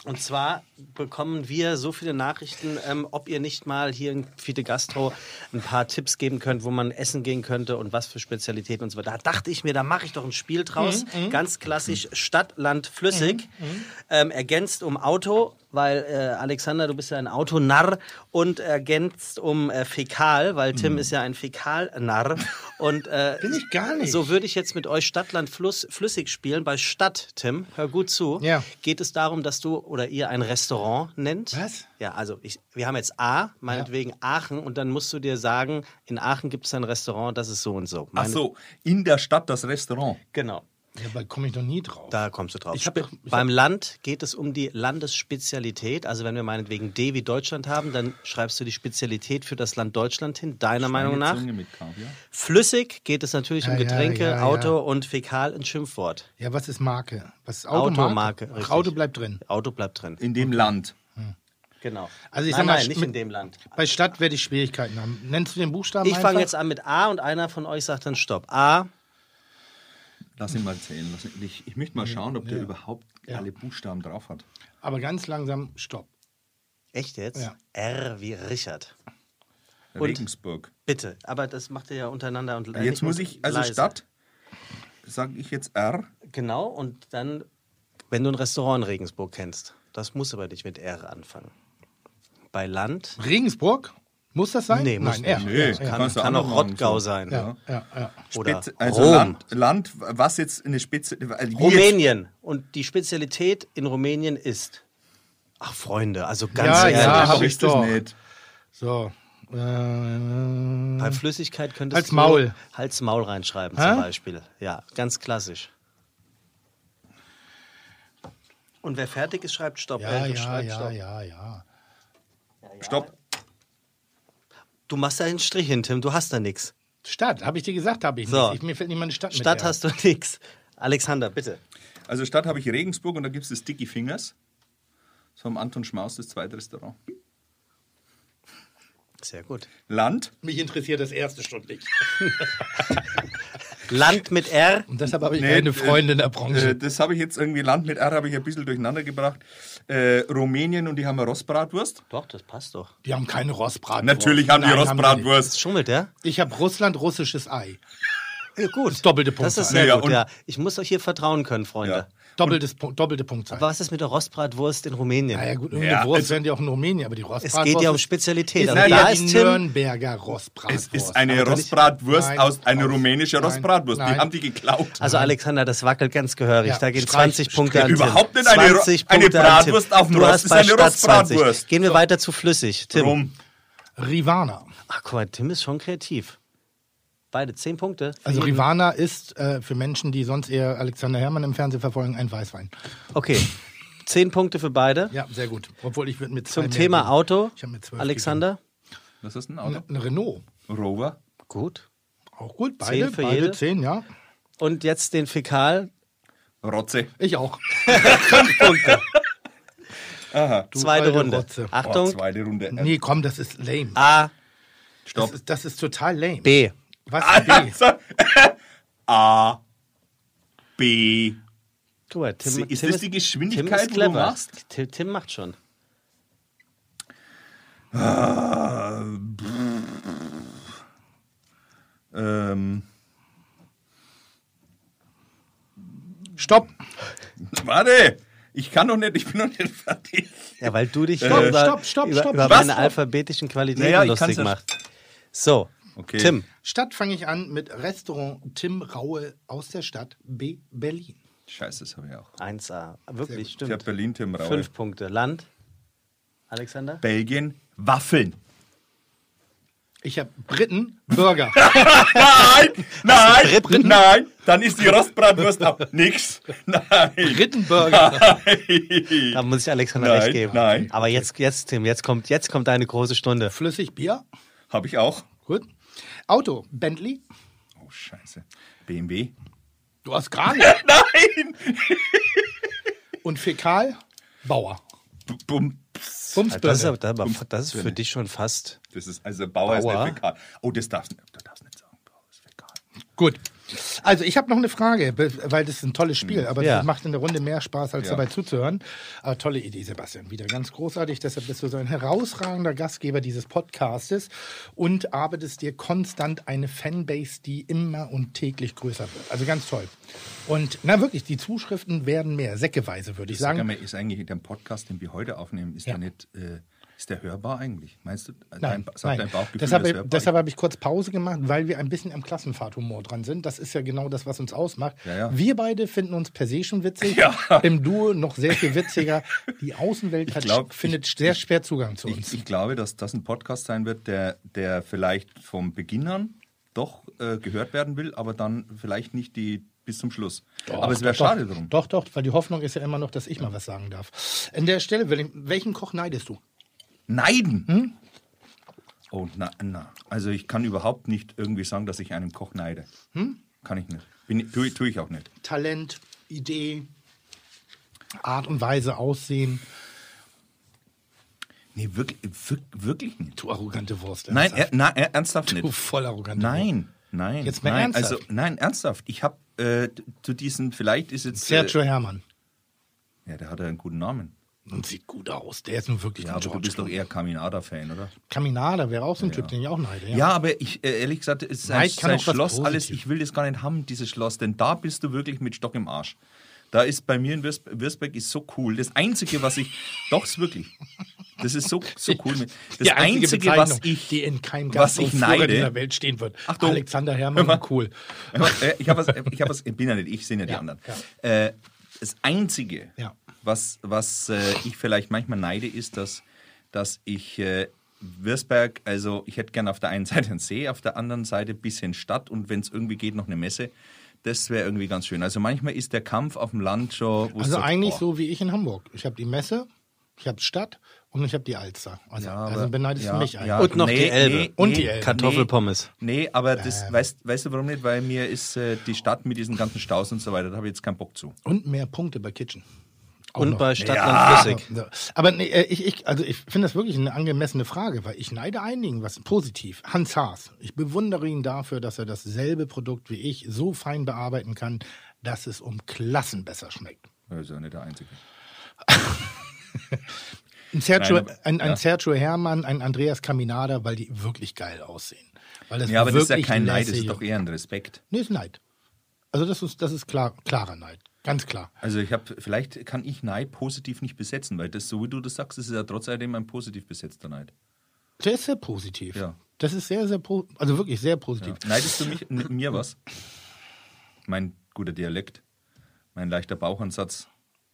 Und zwar bekommen wir so viele Nachrichten, ob ihr nicht mal hier in Fide Gastro ein paar Tipps geben könnt, wo man essen gehen könnte und was für Spezialitäten und so weiter. Da dachte ich mir, da mache ich doch ein Spiel draus. Ganz klassisch Stadt, Land, Flüssig. Ergänzt um Auto, weil Alexander, du bist ja ein Autonarr. Und ergänzt um Fäkal, weil Tim ist ja ein Fäkalnarr. Und Bin ich gar nicht. so würde ich jetzt mit euch Stadt, Land, Flüssig spielen. Bei Stadt, Tim, hör gut zu, geht es darum, dass du oder ihr ein Restaurant nennt. Was? Ja, also wir haben jetzt A, meinetwegen Aachen, und dann musst du dir sagen, in Aachen gibt es ein Restaurant, das ist so und so. Ach so, in der Stadt das Restaurant. Genau. Ja, da komme ich noch nie drauf. Da kommst du drauf. Ich hab doch- Beim Land geht es um die Landesspezialität. Also wenn wir meinetwegen D wie Deutschland haben, dann schreibst du die Spezialität für das Land Deutschland hin, deiner Meinung nach. Schweinezunge mit Kaviar. Flüssig geht es natürlich um Ja, Getränke, ja. Auto und Fäkal ein Schimpfwort. Ja, was ist Marke? Was ist Automarke, Ach, richtig. Auto bleibt drin. Auto bleibt drin. In dem Land. Genau. Also ich nein, sag mal, nein, nicht mit- in dem Land. Bei Stadt werde ich Schwierigkeiten haben. Nennst du den Buchstaben Ich fange einfach? jetzt an mit A und einer von euch sagt dann Stopp. A, Lass ihn mal zählen. Ich möchte mal schauen, ob der überhaupt alle Buchstaben drauf hat. Aber ganz langsam, Stopp. echt jetzt? Ja. R wie Richard. Regensburg. Bitte, aber das macht ihr ja untereinander und Jetzt muss ich, also leise. Stadt, sage ich jetzt R. Genau, und dann, wenn du ein Restaurant in Regensburg kennst, das muss aber nicht mit R anfangen. Bei Land? Regensburg? Muss das sein? Nee, muss Nein, nicht. Nee, Ja, Kann kannst du auch noch machen, Rottgau so. sein. ja, ja. Oder Also Rom. Land, was jetzt eine Spitze. Rumänien. Und die Spezialität in Rumänien ist. Ach, Freunde, also ganz Ja, ehrlich. ja, hab aber ich ist das doch. nicht. So. Bei Flüssigkeit könntest Hals, Maul. du Hals-Maul reinschreiben Hä? zum Beispiel. Ja, ganz klassisch. Und wer fertig ist, schreibt Stopp. Ja, Elke, ja, schreibt ja, Stopp. ja. Stopp. Du machst da einen Strich hin, Tim, du hast da nichts. Stadt, habe ich dir gesagt, habe ich So. nicht. Mir fällt nicht mal eine Stadt Stadt mit. hast du nichts. Alexander, bitte. Also Stadt habe ich Regensburg und da gibt es das Sticky Fingers. Das vom Anton Schmaus, das zweite Restaurant. Sehr gut. Land. Mich interessiert das erste schon nicht. Land mit R. Und deshalb habe ich Nee, keine Freunde in der Branche. Das habe ich jetzt irgendwie, Land mit R habe ich ein bisschen durcheinander gebracht. Rumänien und die haben eine Rostbratwurst. Doch, das passt doch. Die haben keine Rostbratwurst. Natürlich haben die Nein, Rostbratwurst. Schummelt der? nicht. Ich habe Russland russisches Ei. Ja, gut. Das doppelte Das Punktzahl. ist sehr Ja, gut, und- ja. Ich muss euch hier vertrauen können, Freunde. Ja. Doppelte Punktzahl. Aber was ist mit der Rostbratwurst in Rumänien? Ja, gut, irgendeine Ja, Wurst es- werden die auch in Rumänien, aber die Es Rostbratwurst geht ja um ist- Spezialität. ist Aber ja da die ist Tim. Nürnberger Rostbratwurst. Es ist eine Aber das- Rostbratwurst Nein, aus eine aus- rumänische nein, Rostbratwurst. Die nein. haben die geklaut. Also Alexander, das wackelt ganz gehörig. Ja, Da gehen streich- 20 Punkte an Tim. Überhaupt nicht eine 20 eine Punkte an Tim. Bratwurst auf dem Du Rost, hast ist bei eine Stadt 20. Rostbratwurst. Gehen wir weiter zu flüssig. Tim. Rum. Rivana. Ach guck mal, Tim ist schon kreativ. Beide 10 Punkte. Also Rivana ist für Menschen, die sonst eher Alexander Herrmann im Fernsehen verfolgen, ein Weißwein. Okay. 10 Punkte für beide. Ja, sehr gut. Obwohl ich würde mit zwei Zum mehr Thema geben. Auto. Ich habe mit 12 Alexander. Was ist ein gegeben. Auto? Eine Renault. Rover. Gut. Auch gut. Beide, 10 für beide jede. 10, ja. Und jetzt den Fäkal. Rotze. Ich auch. 5 Punkte. Aha. Zweite alte Runde. Rotze. Achtung. Zweite Runde. Nee, komm, das ist lame. A, Stopp. Das ist total lame. B. Was ist B? Also, A. B. Guck mal, Tim, Ist Tim das die Geschwindigkeit, Tim ist wo du clever. machst? Tim macht schon. Stopp. Warte. Ich kann doch nicht, ich bin noch nicht fertig. Ja, weil du dich Stopp. über Was? meine alphabetischen Qualitäten Naja, ich lustig kann's ja- machst. So, Okay. Tim. Stadt fange ich an mit Restaurant Tim Raue aus der Stadt B. Berlin. Scheiße, das habe ich auch. 1A. Wirklich, Ich habe stimmt. Berlin, Tim Raue. 5 Punkte. Land. Alexander? Belgien, Waffeln. Ich habe Briten, Burger. Nein, dann ist die Rostbratwurst auch nix. Nein. Briten, Burger. Da muss ich Alexander Nein, recht geben. nein. Aber jetzt, Tim, jetzt kommt deine große Stunde. Flüssig Bier. Habe ich auch. Gut. Auto, Bentley. Oh, scheiße. BMW. Du hast gar nicht. Nein! Und Fäkal, Bauer. Bums. Bumsburger. Das ist für dich schon fast. Das ist, also Bauer ist Bauer? nicht fäkal. Oh, das darfst du nicht sagen. Bauer ist fäkal. Gut. Also ich habe noch eine Frage, weil das ist ein tolles Spiel, aber das macht in der Runde mehr Spaß, als dabei zuzuhören. Aber tolle Idee, Sebastian, wieder ganz großartig. Deshalb bist du so ein herausragender Gastgeber dieses Podcastes und arbeitest dir konstant eine Fanbase, die immer und täglich größer wird. Also ganz toll. Und na wirklich, die Zuschriften werden mehr, säckeweise würde ich sagen. Sag mal, ist eigentlich der Podcast, den wir heute aufnehmen, ist der nicht... Ist der hörbar eigentlich? Meinst du, nein. Dein Bauchgefühl, deshalb habe ich kurz Pause gemacht, weil wir ein bisschen am Klassenfahrthumor dran sind. Das ist ja genau das, was uns ausmacht. Ja. Wir beide finden uns per se schon witzig, im Duo noch sehr viel witziger. Die Außenwelt findet sehr schwer Zugang zu uns. Ich glaube, dass das ein Podcast sein wird, der vielleicht vom Beginn an doch gehört werden will, aber dann vielleicht nicht bis zum Schluss. Aber es wäre schade drum. Doch, weil die Hoffnung ist ja immer noch, dass ich mal was sagen darf. An der Stelle, welchen Koch neidest du? Neiden? Oh, na. Also ich kann überhaupt nicht irgendwie sagen, dass ich einem Koch neide. Kann ich nicht. Tue ich auch nicht. Talent, Idee, Art und Weise, Aussehen. Nee, wirklich nicht. Du arrogante Wurst. Ernsthaft. Nein, ernsthaft nicht. Du voll arrogante Wurst. Nein. Jetzt mal ernsthaft. Also, nein, ernsthaft. Ich habe zu diesen, vielleicht ist jetzt... Sergio Hermann. Ja, der hat ja einen guten Namen. Und sieht gut aus. Der ist nun wirklich ein George. Aber du bist doch eher Caminada-Fan, oder? Caminada wäre auch so ein Typ, den ich auch neide. Ja, aber ich, ehrlich gesagt, es ist ein Schloss, alles. Ich will das gar nicht haben, dieses Schloss, denn da bist du wirklich mit Stock im Arsch. Da ist bei mir in Würzberg ist so cool. Das Einzige, was ich... Doch, ist wirklich. Das ist so cool. Das Einzige, was ich... Die in keinem Gasthaus dieser Welt stehen wird. Achtung. Alexander Hermann, cool. Ich bin ja nicht ich, sind ja die anderen. Ja. Das Einzige... Ja. Was ich vielleicht manchmal neide, ist, dass ich Würzberg, also ich hätte gerne auf der einen Seite einen See, auf der anderen Seite ein bisschen Stadt und wenn es irgendwie geht, noch eine Messe. Das wäre irgendwie ganz schön. Also manchmal ist der Kampf auf dem Land schon... Also eigentlich so wie ich in Hamburg. Ich habe die Messe, ich habe Stadt und ich habe die Alster. Also beneidest du mich eigentlich. Ja, und noch die Elbe. Und die Elbe. Kartoffelpommes. Nee, aber das weißt du warum nicht? Weil mir ist die Stadt mit diesen ganzen Staus und so weiter, da habe ich jetzt keinen Bock zu. Und mehr Punkte bei Kitchen. Und bei Stadtland Flüssig. Aber nee, ich finde das wirklich eine angemessene Frage, weil ich neide einigen was positiv. Hans Haas. Ich bewundere ihn dafür, dass er dasselbe Produkt wie ich so fein bearbeiten kann, dass es um Klassen besser schmeckt. Das ist ja nicht der Einzige. Ein Sergio Hermann, ein Andreas Caminada, weil die wirklich geil aussehen. Weil das aber das ist ja kein Neid, das ist doch eher ein Respekt. Nee, ist Neid. Also das ist klarer Neid. Ganz klar. Also vielleicht kann ich Neid positiv nicht besetzen, weil das, so wie du das sagst, ist ja trotzdem ein positiv besetzter Neid. Der ist sehr positiv. Ja. Das ist sehr, sehr also wirklich sehr positiv. Ja. Neidest du mir was? Mein guter Dialekt, mein leichter Bauchansatz.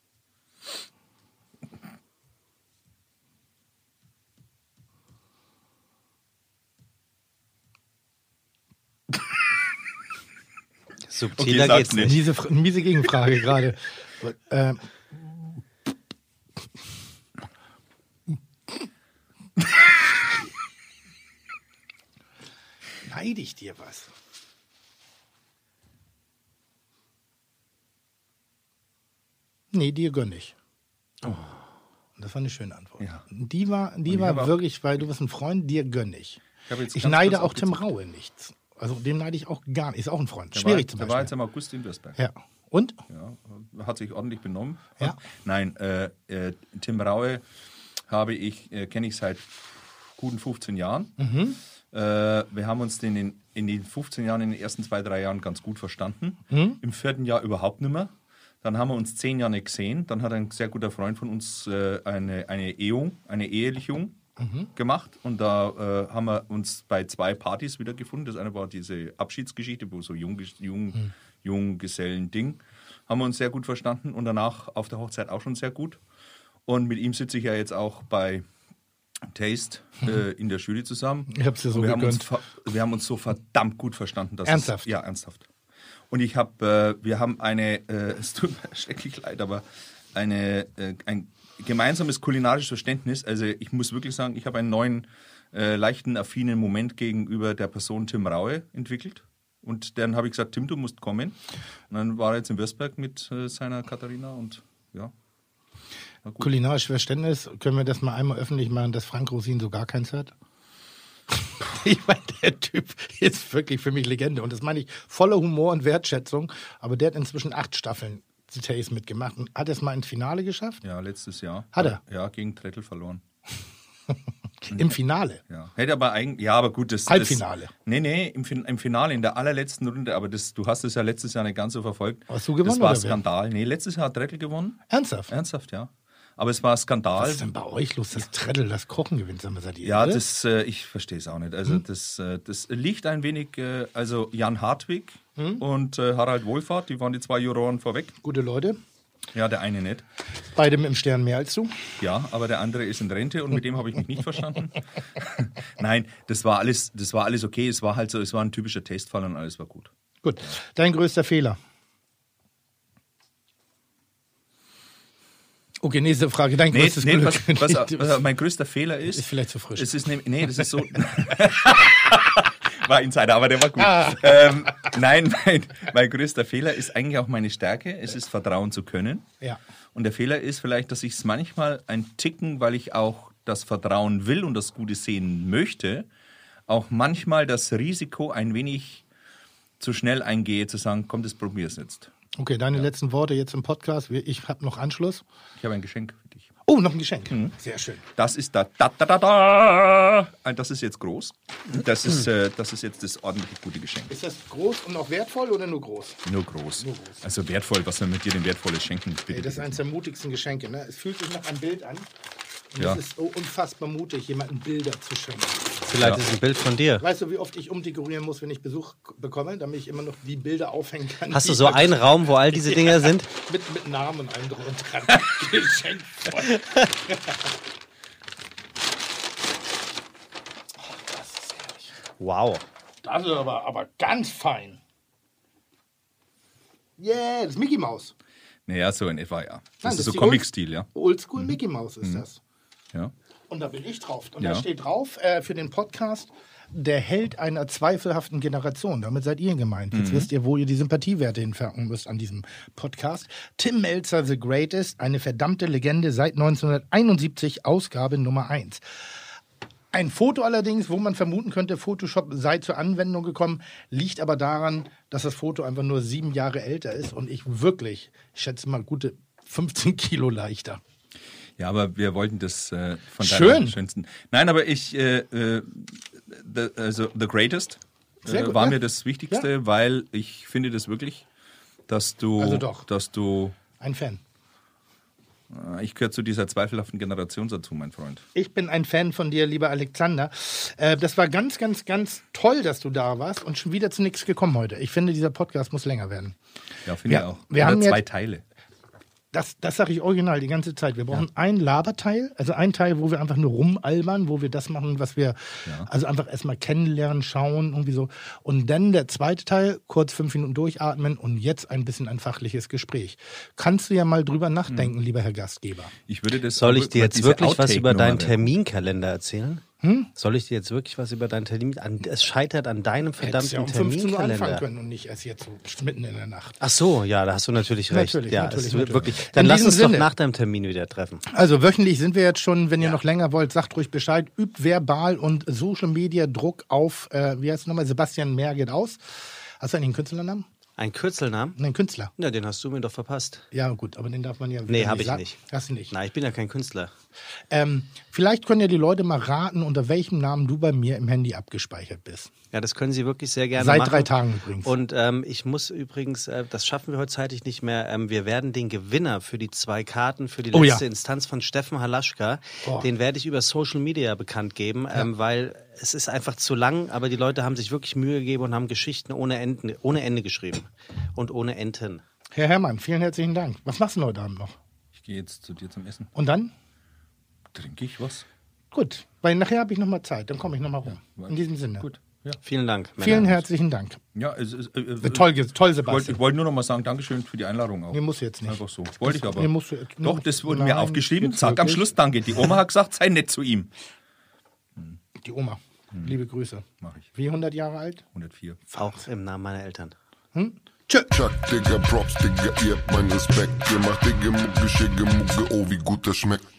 Subtiler geht's nicht. Miese Gegenfrage gerade. Neide ich dir was? Nee, dir gönn ich. Oh. Das war eine schöne Antwort. Ja. Die war wirklich, weil du bist ein Freund, dir gönn ich. Ich neide auch Tim Raue nichts. Also den neide ich auch gar nicht. Ist auch ein Freund. Schwierig zum Beispiel. Der war jetzt im August in Würzberg. Ja. Und? Ja, hat sich ordentlich benommen. Ja. Nein, Tim Raue kenne ich seit guten 15 Jahren. Mhm. Wir haben uns in den 15 Jahren, in den ersten 2-3 Jahren ganz gut verstanden. Mhm. Im 4. Jahr überhaupt nicht mehr. Dann haben wir uns 10 Jahre nicht gesehen. Dann hat ein sehr guter Freund von uns eine Ehelichung gemacht und da haben wir uns bei 2 Partys wiedergefunden. Das eine war diese Abschiedsgeschichte, wo so Junggesellen-Ding. Haben wir uns sehr gut verstanden und danach auf der Hochzeit auch schon sehr gut. Und mit ihm sitze ich ja jetzt auch bei Taste in der Jury zusammen. Ich hab's dir so gegönnt. Wir haben uns so verdammt gut verstanden. Ernsthaft? Ja, ernsthaft. Und wir haben es tut mir schrecklich leid, aber ein gemeinsames kulinarisches Verständnis. Also ich muss wirklich sagen, ich habe einen neuen, leichten, affinen Moment gegenüber der Person Tim Raue entwickelt. Und dann habe ich gesagt, Tim, du musst kommen. Und dann war er jetzt in Würzberg mit seiner Katharina und ja. Kulinarisches Verständnis, können wir das mal einmal öffentlich machen, dass Frank Rosin so gar keins hat? Ich meine, der Typ ist wirklich für mich Legende. Und das meine ich voller Humor und Wertschätzung. Aber der hat inzwischen 8 Staffeln Details mitgemacht. Und hat es mal ins Finale geschafft? Ja, letztes Jahr. Hat er? Ja, gegen Trettl verloren. Im Finale? Ja, hätte aber eigentlich, ja, aber gut, das... Halbfinale? Nee, im Finale, in der allerletzten Runde, aber du hast es ja letztes Jahr nicht ganz so verfolgt. Hast du gewonnen, das war oder Skandal. Nee, letztes Jahr hat Trettl gewonnen. Ernsthaft? Ernsthaft, ja. Aber es war Skandal. Was ist denn bei euch los, dass Trettl das Kochen gewinnt? Seid ihr ja, irre? ich verstehe es auch nicht. Also das liegt ein wenig, also Jan Hartwig und Harald Wohlfahrt, die waren die 2 Juroren vorweg. Gute Leute. Ja, der eine nicht. Beide mit dem Stern mehr als du. Ja, aber der andere ist in Rente und mit dem habe ich mich nicht verstanden. Nein, das war alles okay. Es war halt so, es war ein typischer Testfall und alles war gut. Gut. Dein größter Fehler? Okay, nächste Frage. Dein größtes Glück. Was mein größter Fehler ist... Ist vielleicht zu frisch. Das ist so... War Insider, aber der war gut. Nein, mein größter Fehler ist eigentlich auch meine Stärke. Es ist Vertrauen zu können. Ja. Und der Fehler ist vielleicht, dass ich es manchmal ein Ticken, weil ich auch das Vertrauen will und das Gute sehen möchte, auch manchmal das Risiko ein wenig zu schnell eingehe, zu sagen, komm, das probier's jetzt. Okay, deine letzten Worte jetzt im Podcast. Ich habe noch Anschluss. Ich habe ein Geschenk für dich. Oh, noch ein Geschenk. Sehr schön. Das ist das ist jetzt groß. Das ist jetzt das ordentlich gute Geschenk. Ist das groß und auch wertvoll oder nur groß? Nur groß. Also wertvoll, was wir mit dir denn Wertvolles schenken. Bitte. Ey, das ist eines der mutigsten Geschenke. Ne? Es fühlt sich nach einem Bild an. Und Ja. es ist so unfassbar mutig, jemandem Bilder zu schenken. Vielleicht ist es ein Bild von dir. Weißt du, wie oft ich umdekorieren muss, wenn ich Besuch bekomme, damit ich immer noch die Bilder aufhängen kann? Hast du so einen Raum, wo all diese Dinger sind? Mit Namen und allem drum und dran. Geschenk voll. Das ist herrlich. Wow. Das ist aber ganz fein. Yeah, das ist Mickey Mouse. Naja, so in etwa, ja. Das Nein, ist so die Comic-Stil, ja. Oldschool Mickey Mouse ist das. Ja. Und da bin ich drauf. Und Ja. da steht drauf für den Podcast, der Held einer zweifelhaften Generation. Damit seid ihr gemeint. Jetzt wisst ihr, wo ihr die Sympathiewerte hinfangen müsst an diesem Podcast. Tim Mälzer, The Greatest, eine verdammte Legende seit 1971, Ausgabe Nummer 1. Ein Foto allerdings, wo man vermuten könnte, Photoshop sei zur Anwendung gekommen, liegt aber daran, dass das Foto einfach nur 7 Jahre älter ist und ich schätze mal, gute 15 Kilo leichter. Ja, aber wir wollten das von Schön. deiner schönsten. Nein, aber The Greatest Sehr gut, war ja. mir das Wichtigste, weil ich finde das wirklich, dass du, Also doch. Ein Fan. Ich gehöre zu dieser zweifelhaften Generation dazu, mein Freund. Ich bin ein Fan von dir, lieber Alexander. Das war ganz, ganz, ganz toll, dass du da warst und schon wieder zu nichts gekommen heute. Ich finde, dieser Podcast muss länger werden. Ja, finde ich Ja, auch. wir Oder haben 2 jetzt- Teile. Das sage ich original die ganze Zeit. Wir brauchen ein Laberteil, also ein Teil, wo wir einfach nur rumalbern, wo wir das machen, was wir also einfach erstmal kennenlernen, schauen, irgendwie so. Und dann der zweite Teil, kurz 5 Minuten durchatmen und jetzt ein bisschen ein fachliches Gespräch. Kannst du ja mal drüber nachdenken, lieber Herr Gastgeber. Ich würde das Soll ich dir jetzt diese wirklich was über Outtake-Nummer deinen Terminkalender erzählen? Soll ich dir jetzt wirklich was über deinen Termin... Es scheitert an deinem Hättest verdammten ja um 15 Uhr anfangen Terminkalender. können und nicht erst jetzt so mitten in der Nacht. Ach so, ja, da hast du natürlich recht. Natürlich, ja, natürlich, es wird natürlich. wirklich. Dann In lass diesem uns doch Sinne. nach deinem Termin wieder treffen. Also wöchentlich sind wir jetzt schon, wenn ihr noch länger wollt, sagt ruhig Bescheid, übt verbal und Social Media Druck auf, wie heißt es nochmal, Sebastian Mehr geht aus. Hast du eigentlich einen Künstlernamen? Ein Kürzelnamen? Nein, Künstler. Ja, den hast du mir doch verpasst. Ja gut, aber den darf man ja... Nee, habe ich sagen. nicht. Hast du nicht. Nein, ich bin ja kein Künstler. Vielleicht können ja die Leute mal raten, unter welchem Namen du bei mir im Handy abgespeichert bist. Ja, das können Sie wirklich sehr gerne Seit machen. 3 Tagen übrigens. Und ich muss übrigens, das schaffen wir heute zeitlich nicht mehr, wir werden den Gewinner für die 2 Karten für die Oh ja. letzte Instanz von Steffen Halaschka, Oh. den werde ich über Social Media bekannt geben, weil es ist einfach zu lang, aber die Leute haben sich wirklich Mühe gegeben und haben Geschichten ohne Ende geschrieben und ohne Enten. Herr Herrmann, vielen herzlichen Dank. Was machst du heute Abend noch? Ich gehe jetzt zu dir zum Essen. Und dann? Trinke ich was? Gut, weil nachher habe ich nochmal Zeit, dann komme ich nochmal rum. In diesem Sinne. Gut. Ja, Vielen Dank. Männer. Vielen herzlichen Dank. ja Toll, ich Sebastian. wollte nur noch mal sagen, Dankeschön für die Einladung auch. Mir muss jetzt nicht. Einfach so. Wollte ich aber. Mir musst du- Doch, das wurde mir Nein, aufgeschrieben. jetzt Sag am wirklich? Schluss Danke. Die Oma hat gesagt, sei nett zu ihm. Die Oma. Liebe Grüße. Mach ich. Wie 100 Jahre alt? 104. Auch im Namen meiner Eltern. Tschö. Chuck, Digga, Props, Digga, ihr habt meinen Respekt. Ihr macht Digga, Mucke, Schicke, Mucke, oh, wie gut das schmeckt.